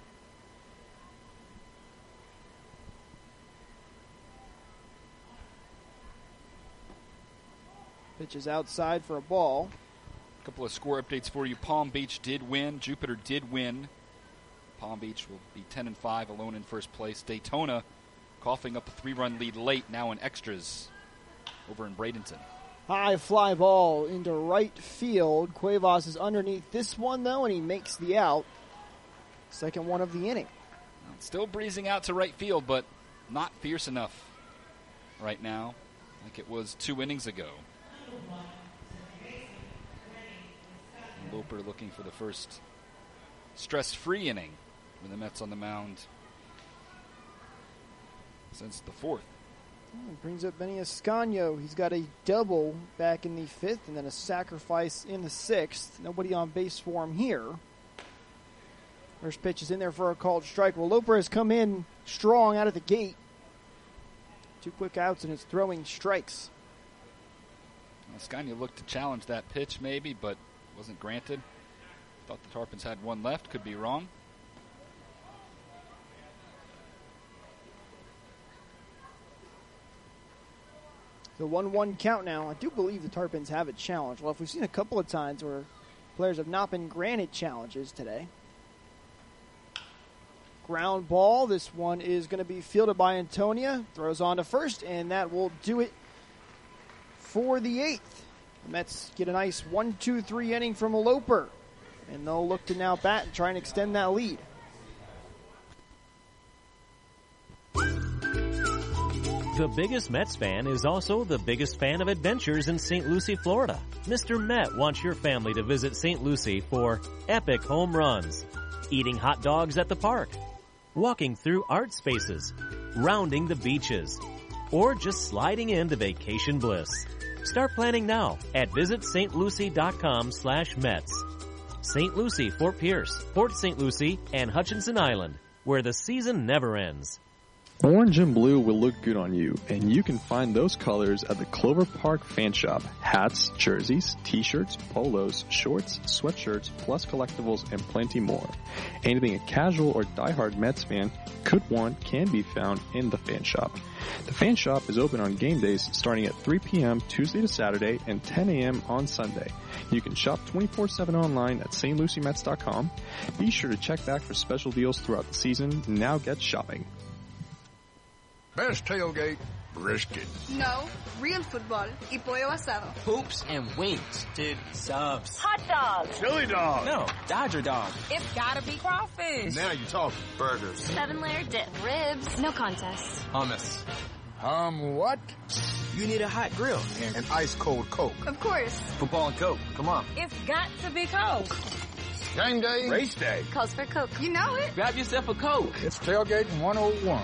Pitch is outside for a ball. A couple of score updates for you. Palm Beach did win. Jupiter did win. Palm Beach will be 10-5, alone in first place. Daytona coughing up a 3-run lead late, now in extras over in Bradenton. High fly ball into right field. Cuevas is underneath this one, though, and he makes the out. Second one of the inning. Still breezing out to right field, but not fierce enough right now, like it was 2 innings ago. And Loper looking for the first stress-free inning with the Mets on the mound since the 4th. Brings up Benny Escanio. He's got a double back in the 5th and then a sacrifice in the 6th. Nobody on base for him here. First pitch is in there for a called strike. Well, Loper has come in strong out of the gate. 2 quick outs and it's throwing strikes. Escanio looked to challenge that pitch maybe, but wasn't granted. Thought the Tarpons had one left. Could be wrong. The 1-1 count now. I do believe the Tarpons have a challenge. Well, if we've seen a couple of times where players have not been granted challenges today. Ground ball. This one is going to be fielded by Antonia. Throws on to first, and that will do it for the 8th. The Mets get a nice 1-2-3 inning from Loper, and they'll look to now bat and try and extend that lead. The biggest Mets fan is also the biggest fan of adventures in St. Lucie, Florida. Mr. Met wants your family to visit St. Lucie for epic home runs, eating hot dogs at the park, walking through art spaces, rounding the beaches, or just sliding into vacation bliss. Start planning now at visitstlucie.com/Mets. St. Lucie, Fort Pierce, Port St. Lucie, and Hutchinson Island, where the season never ends. Orange and blue will look good on you, and you can find those colors at the Clover Park Fan Shop. Hats, jerseys, t-shirts, polos, shorts, sweatshirts, plus collectibles, and plenty more. Anything a casual or diehard Mets fan could want can be found in the Fan Shop. The Fan Shop is open on game days starting at 3 p.m. Tuesday to Saturday and 10 a.m. on Sunday. You can shop 24/7 online at stluciemets.com. Be sure to check back for special deals throughout the season. Now get shopping. Best tailgate, brisket. No, real football y pollo asado. Hoops and wings. Dude, subs. Hot dogs. Chili dog. No, Dodger dog. It's gotta be crawfish. Now you're talking. Burgers. 7-layer dip. Ribs. No contest. Hummus. What? You need a hot grill. And ice cold Coke. Of course. Football and Coke. Come on. It's got to be Coke. Game day. Race day. Calls for Coke. You know it. Grab yourself a Coke. It's Tailgating 101.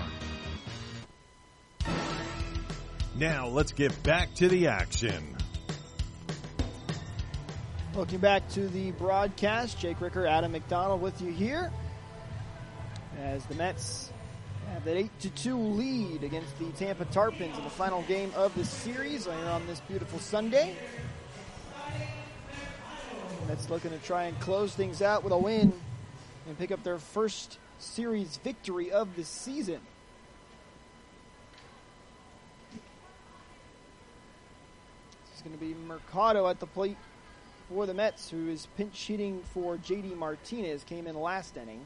Now let's get back to the action. Looking back to the broadcast, Jake Ricker, Adam McDonald with you here as the Mets have that 8-2 lead against the Tampa Tarpons in the final game of the series here on this beautiful Sunday. Mets looking to try and close things out with a win and pick up their first series victory of the season. Going to be Mercado at the plate for the Mets, who is pinch hitting for J.D. Martinez, came in last inning.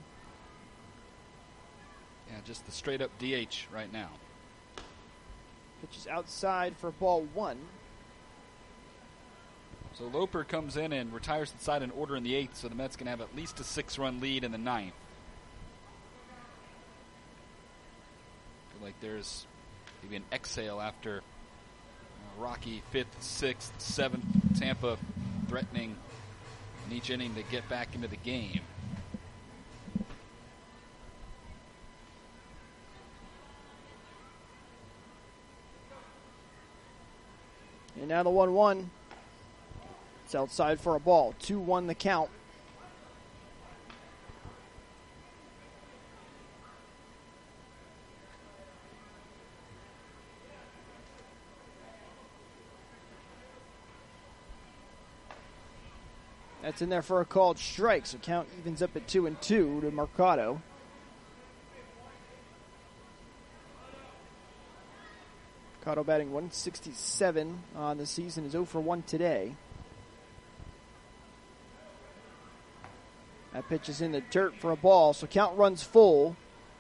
Yeah, just the straight up DH right now. Pitches outside for ball one. So Loper comes in and retires the side in order in the 8th, so the Mets can have at least a 6-run lead in the 9th. Feel like there's maybe an exhale after rocky 5th, 6th, 7th, Tampa threatening in each inning to get back into the game. And now the 1-1. It's outside for a ball. 2-1 the count. That's in there for a called strike, so count evens up at 2-2 to Mercado. Mercado batting 167 on the season, is 0 for 1 today. That pitch is in the dirt for a ball, so count runs full.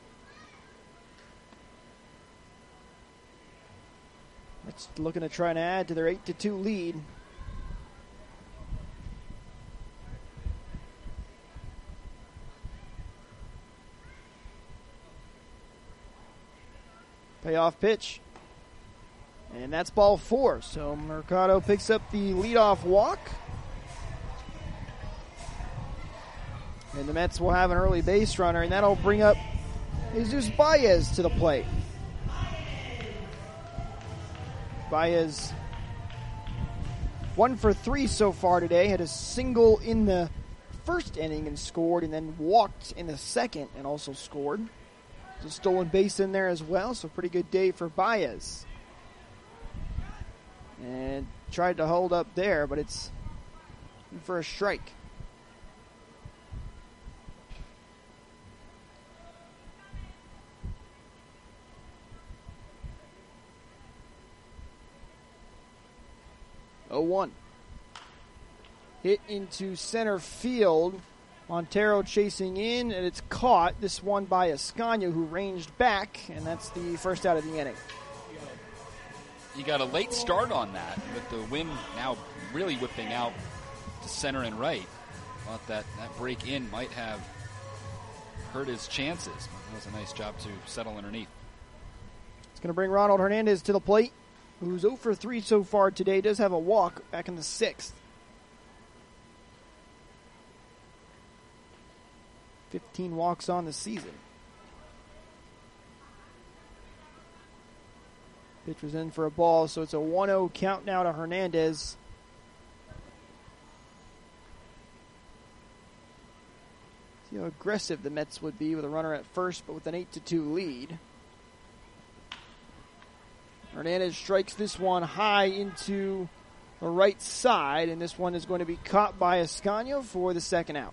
It's looking to try and add to their 8-2 lead. Payoff pitch. And that's ball 4. So Mercado picks up the leadoff walk. And the Mets will have an early base runner, and that'll bring up Jesus Baez to the plate. Baez 1 for 3 so far today. Had a single in the first inning and scored, and then walked in the second and also scored. There's a stolen base in there as well, so pretty good day for Baez. And tried to hold up there, but it's in for a strike. Oh, 1. Hit into center field. Montero chasing in, and it's caught. This one by Escano, who ranged back, and that's the first out of the inning. You got a late start on that, with the wind now really whipping out to center and right. Thought that break in might have hurt his chances. That was a nice job to settle underneath. It's going to bring Ronald Hernandez to the plate, who's 0 for 3 so far today. Does have a walk back in the 6th. 15 walks on the season. Pitch was in for a ball, so it's a 1-0 count now to Hernandez. See how aggressive the Mets would be with a runner at first, but with an 8-2 lead. Hernandez strikes this one high into the right side, and this one is going to be caught by Ascanio for the second out.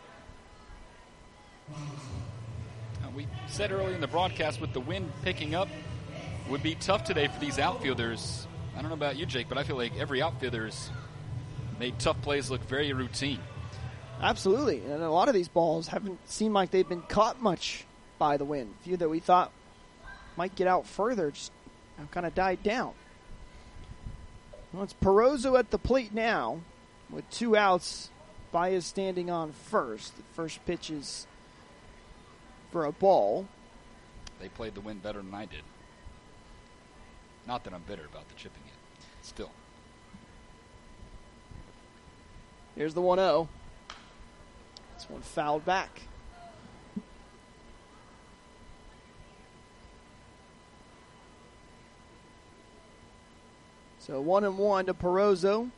We said earlier in the broadcast, with the wind picking up, it would be tough today for these outfielders. I don't know about you, Jake, but I feel like every outfielder's made tough plays look very routine. Absolutely, and a lot of these balls haven't seemed like they've been caught much by the wind. A few that we thought might get out further just kind of died down. Well, it's Perozo at the plate now with 2 outs. Baez standing on first. The first pitch is for a ball. They played the wind better than I did. Not that I'm bitter about the chipping it. Still. Here's the 1-0. This one fouled back. So 1-1 to Perozo.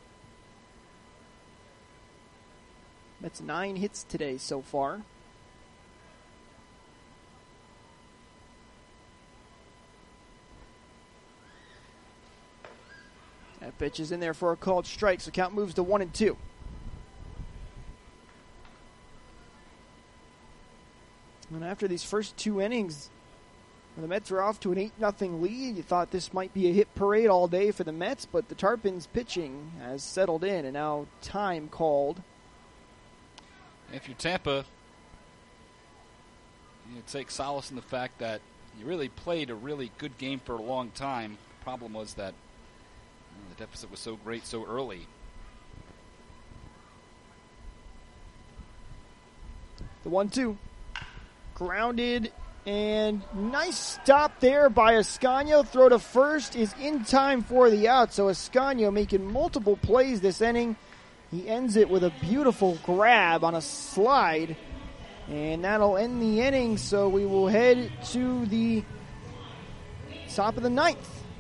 That's 9 hits today so far. That pitch is in there for a called strike, so count moves to 1-2. And after these first 2 innings, when the Mets were off to an 8-0 lead, you thought this might be a hit parade all day for the Mets, but the Tarpons pitching has settled in, and now time called. If you're Tampa, you take solace in the fact that you really played a really good game for a long time. The problem was that the deficit was so great so early. The 1-2. Grounded, and nice stop there by Ascanio. Throw to first is in time for the out, so Ascanio making multiple plays this inning. He ends it with a beautiful grab on a slide, and that'll end the inning, so we will head to the top of the 9th.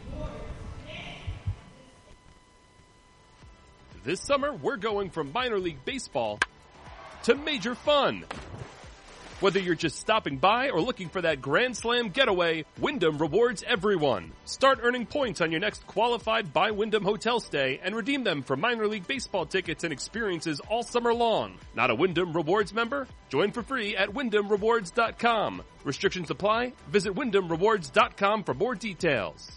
This summer, we're going from minor league baseball to major fun. Whether you're just stopping by or looking for that Grand Slam getaway, Wyndham rewards everyone. Start earning points on your next qualified by Wyndham hotel stay and redeem them for minor league baseball tickets and experiences all summer long. Not a Wyndham Rewards member? Join for free at WyndhamRewards.com. Restrictions apply. Visit WyndhamRewards.com for more details.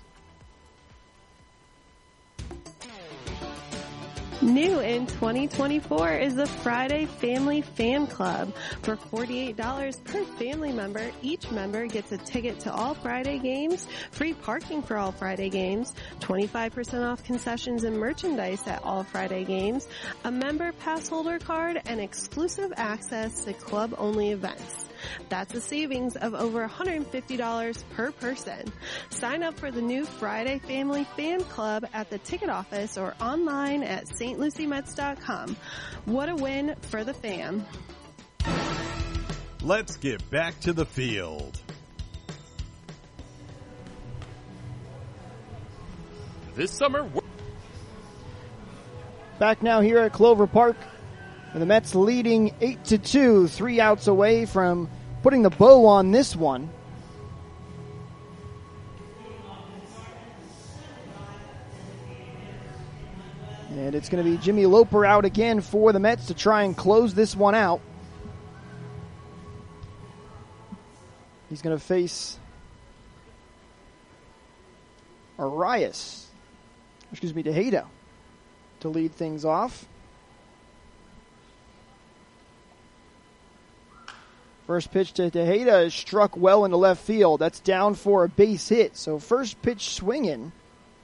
New in 2024 is the Friday Family Fan Club. For $48 per family member, each member gets a ticket to all Friday games, free parking for all Friday games, 25% off concessions and merchandise at all Friday games, a member pass holder card, and exclusive access to club-only events. That's a savings of over $150 per person. Sign up for the new Friday Family Fan Club at the ticket office or online at stlucymets.com. What a win for the fam. Let's get back to the field. This summer, back now here at Clover Park, with the Mets leading 8-2, 3 outs away from putting the bow on this one. And it's going to be Jimmy Loper out again for the Mets to try and close this one out. He's going to face Tejeda to lead things off. First pitch to Tejeda is struck well into left field. That's down for a base hit. So first pitch swinging.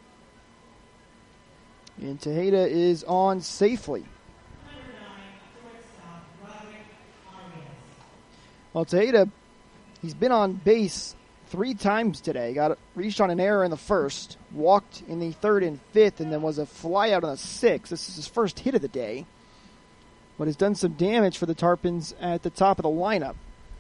And Tejeda is on safely. Well, Tejeda, he's been on base 3 times today. Reached on an error in the first, walked in the 3rd and 5th, and then was a fly out on the 6th. This is his first hit of the day, but has done some damage for the Tarpons at the top of the lineup.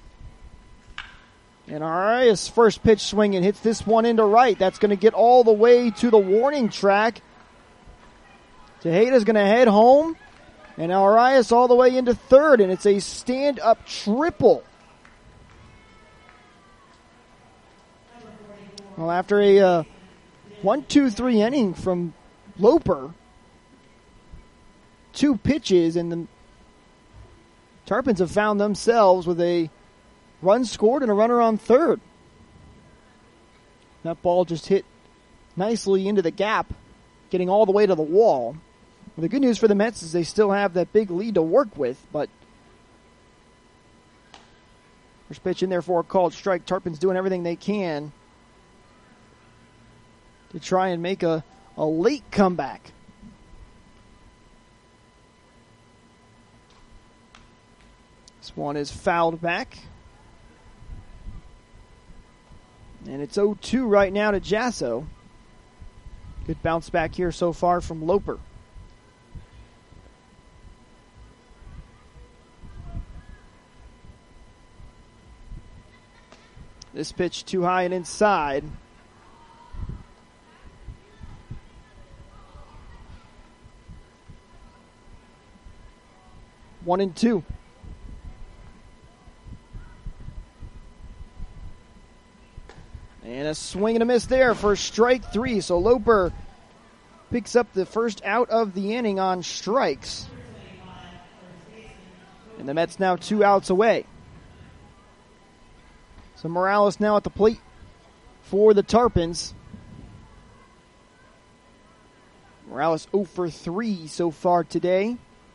And Arias' first pitch swinging hits this one into right. That's going to get all the way to the warning track. Tejeda's going to head home, and Arias all the way into 3rd, and it's a stand-up triple. Well, after a 1-2-3 inning from Loper. 2 pitches, and the Tarpons have found themselves with a run scored and a runner on third. That ball just hit nicely into the gap, getting all the way to the wall. Well, the good news for the Mets is they still have that big lead to work with, but first pitch in there for a called strike. Tarpons doing everything they can to try and make a late comeback. This one is fouled back. And it's 0-2 right now to Jasso. Good bounce back here so far from Loper. This pitch too high and inside. One and two. And a swing and a miss there for strike 3. So Loper picks up the first out of the inning on strikes. And the Mets now 2 outs away. So Morales now at the plate for the Tarpons. Morales 0 for 3 so far today.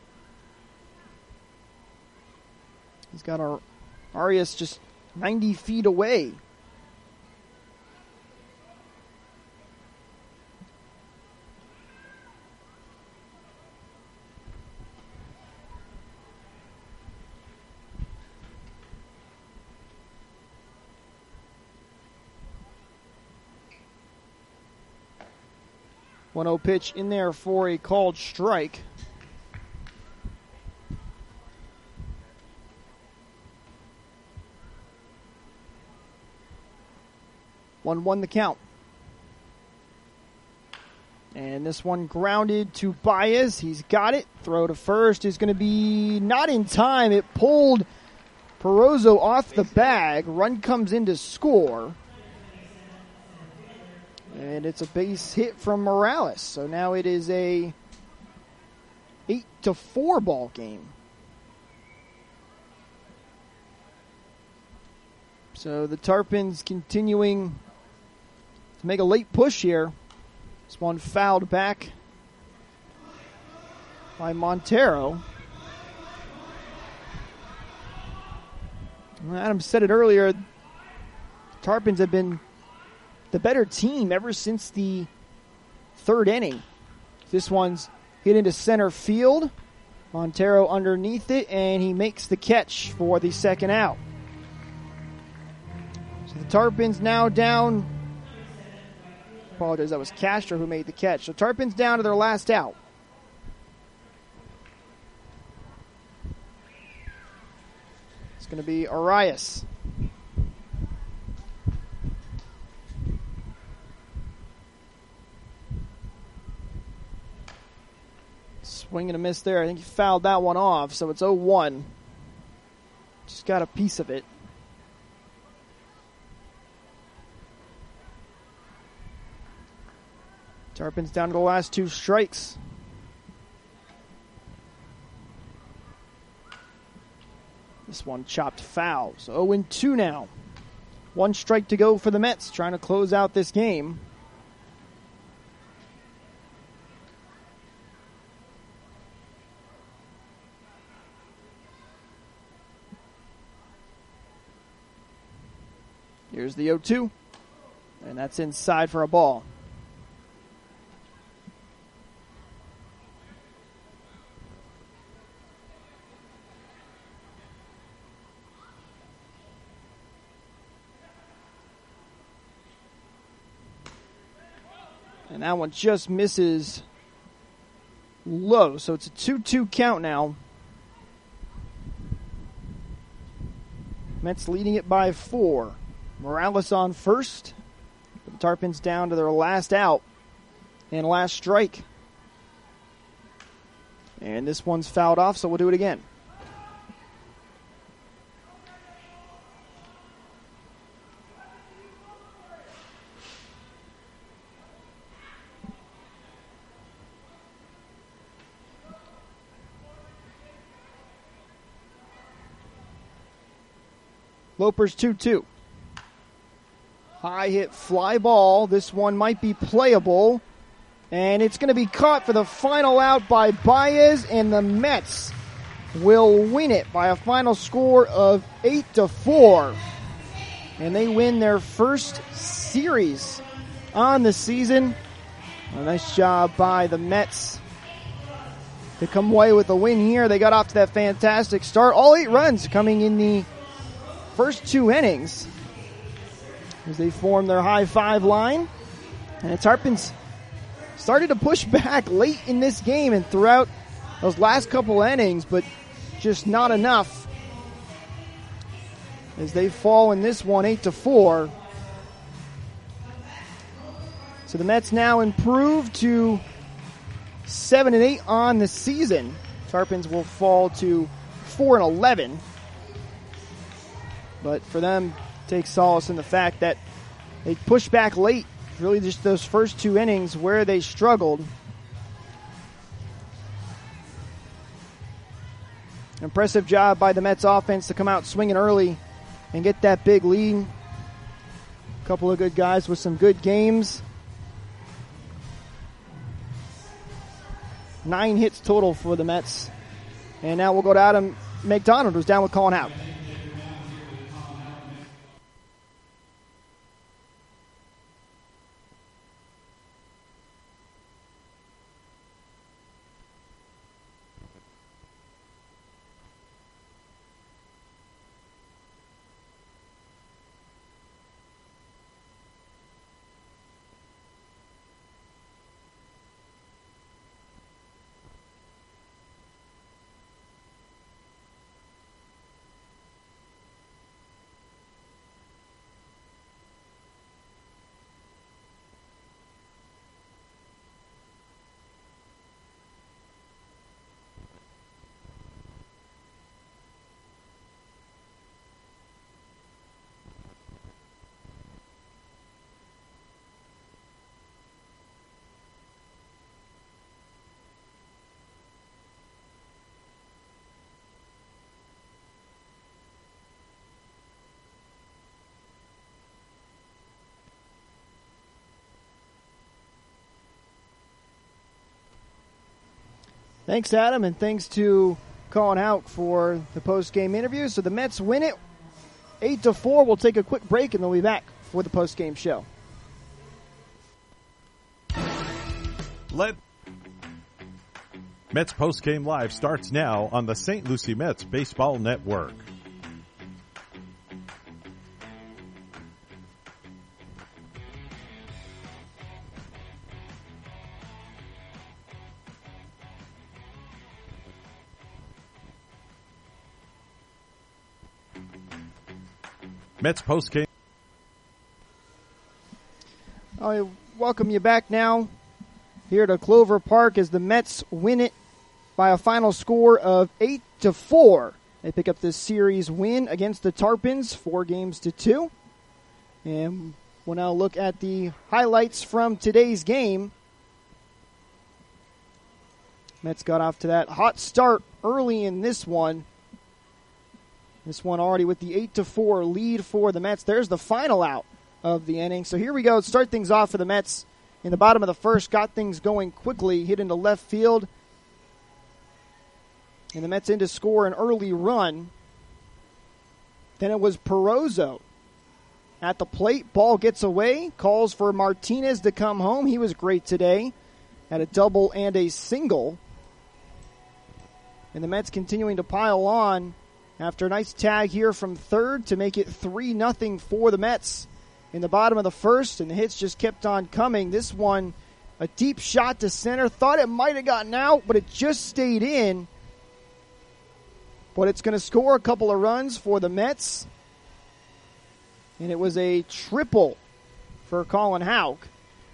He's got Arias just 90 feet away. One 0 pitch in there for a called strike. One the count. And this one grounded to Baez. He's got it. Throw to first is going to be not in time. It pulled Perozzo off the bag. Run comes in to score. And it's a base hit from Morales. So now it is a 8-4 ball game. So the Tarpons continuing to make a late push here. This one fouled back by Montero. Adam said it earlier. Tarpons have been the better team ever since the third inning. This one's hit into center field. Montero underneath it, and he makes the catch for the second out. So the Tarpons now down. Apologize, that was Castro who made the catch. So Tarpons down to their last out. It's going to be Arias. Swing and a miss there. I think he fouled that one off, so it's 0-1. Just got a piece of it. Tarpons down to the last 2 strikes. This one chopped foul. So 0-2 now. 1 strike to go for the Mets, trying to close out this game. Here's the 0-2, and that's inside for a ball. And that one just misses low, so it's a 2-2 count now. Mets leading it by 4. Morales on first. The Tarpons down to their last out and last strike. And this one's fouled off, so we'll do it again. Lopers 2-2. High hit fly ball. This one might be playable. And it's going to be caught for the final out by Baez, and the Mets will win it by a final score of 8-4. And they win their first series on the season. A nice job by the Mets to come away with a win here. They got off to that fantastic start. All 8 runs coming in the first 2 innings as they form their high 5 line. And the Tarpons started to push back late in this game and throughout those last couple innings, but just not enough as they fall in this one 8-4. So the Mets now improve to 7-8 on the season. Tarpons will fall to 4-11. But for them, take solace in the fact that they pushed back late. Really just those first 2 innings where they struggled. Impressive job by the Mets offense to come out swinging early and get that big lead. A couple of good guys with some good games. 9 hits total for the Mets. And now we'll go to Adam McDonald, who's down with Colin Houck. Thanks, Adam, and thanks to Colin Houck for the post-game interview. So the Mets win it 8-4. We'll take a quick break, and they'll be back for the post-game show. Mets Post-Game Live starts now on the St. Lucie Mets Baseball Network. Mets postgame. I welcome you back now here to Clover Park as the Mets win it by a final score of 8-4. They pick up this series win against the Tarpons, 4-2. And we'll now look at the highlights from today's game. Mets got off to that hot start early in this one. This one already with the 8-4 lead for the Mets. There's the final out of the inning. So here we go. Start things off for the Mets in the bottom of the first. Got things going quickly. Hit into left field. And the Mets in to score an early run. Then it was Perozzo at the plate. Ball gets away. Calls for Martinez to come home. He was great today. Had a double and a single. And the Mets continuing to pile on after a nice tag here from third to make it 3-0 for the Mets in the bottom of the first, and the hits just kept on coming. This one, a deep shot to center. Thought it might have gotten out, but it just stayed in. But it's going to score a couple of runs for the Mets. And it was a triple for Colin Houck.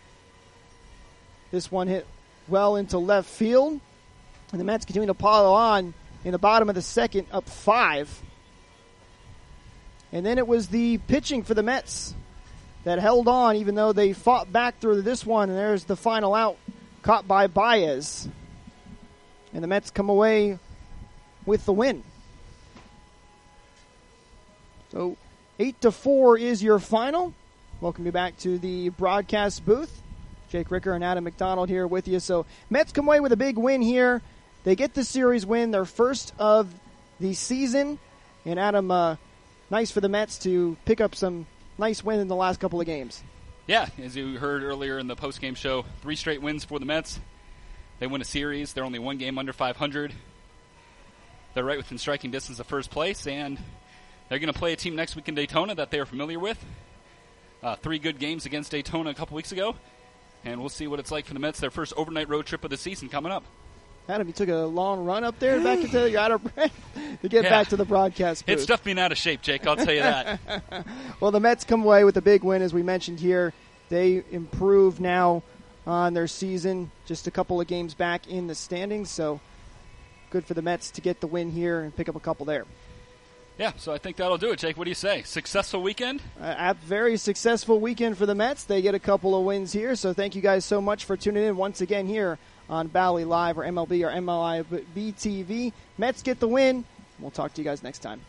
This one hit well into left field. And the Mets continue to pile on in the bottom of the second, up 5. And then it was the pitching for the Mets that held on, even though they fought back through this one. And there's the final out, caught by Baez. And the Mets come away with the win. So 8-4 is your final. Welcome you back to the broadcast booth. Jake Ricker and Adam McDonald here with you. So Mets come away with a big win here. They get the series win, their first of the season. And Adam, nice for the Mets to pick up some nice wins in the last couple of games. Yeah, as you heard earlier in the postgame show, 3 straight wins for the Mets. They win a series. They're only 1 game under 500. They're right within striking distance of first place, and they're going to play a team next week in Daytona that they are familiar with. 3 good games against Daytona a couple weeks ago, and we'll see what it's like for the Mets, their first overnight road trip of the season coming up. Adam, you took a long run up there back until you're out of breath to get back to the broadcast booth. It's tough being out of shape, Jake, I'll tell you that. Well, the Mets come away with a big win, as we mentioned here. They improve now on their season, just a couple of games back in the standings, so good for the Mets to get the win here and pick up a couple there. Yeah, so I think that'll do it, Jake. What do you say? Successful weekend? A very successful weekend for the Mets. They get a couple of wins here, so thank you guys so much for tuning in once again here on Bally Live or MLB or MLB TV. Mets get the win. We'll talk to you guys next time.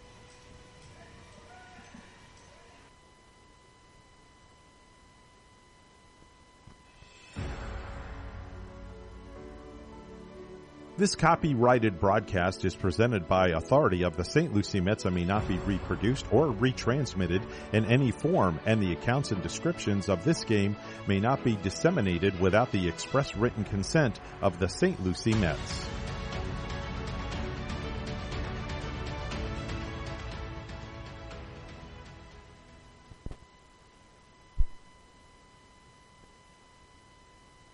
This copyrighted broadcast is presented by authority of the St. Lucie Mets and may not be reproduced or retransmitted in any form, and the accounts and descriptions of this game may not be disseminated without the express written consent of the St. Lucie Mets.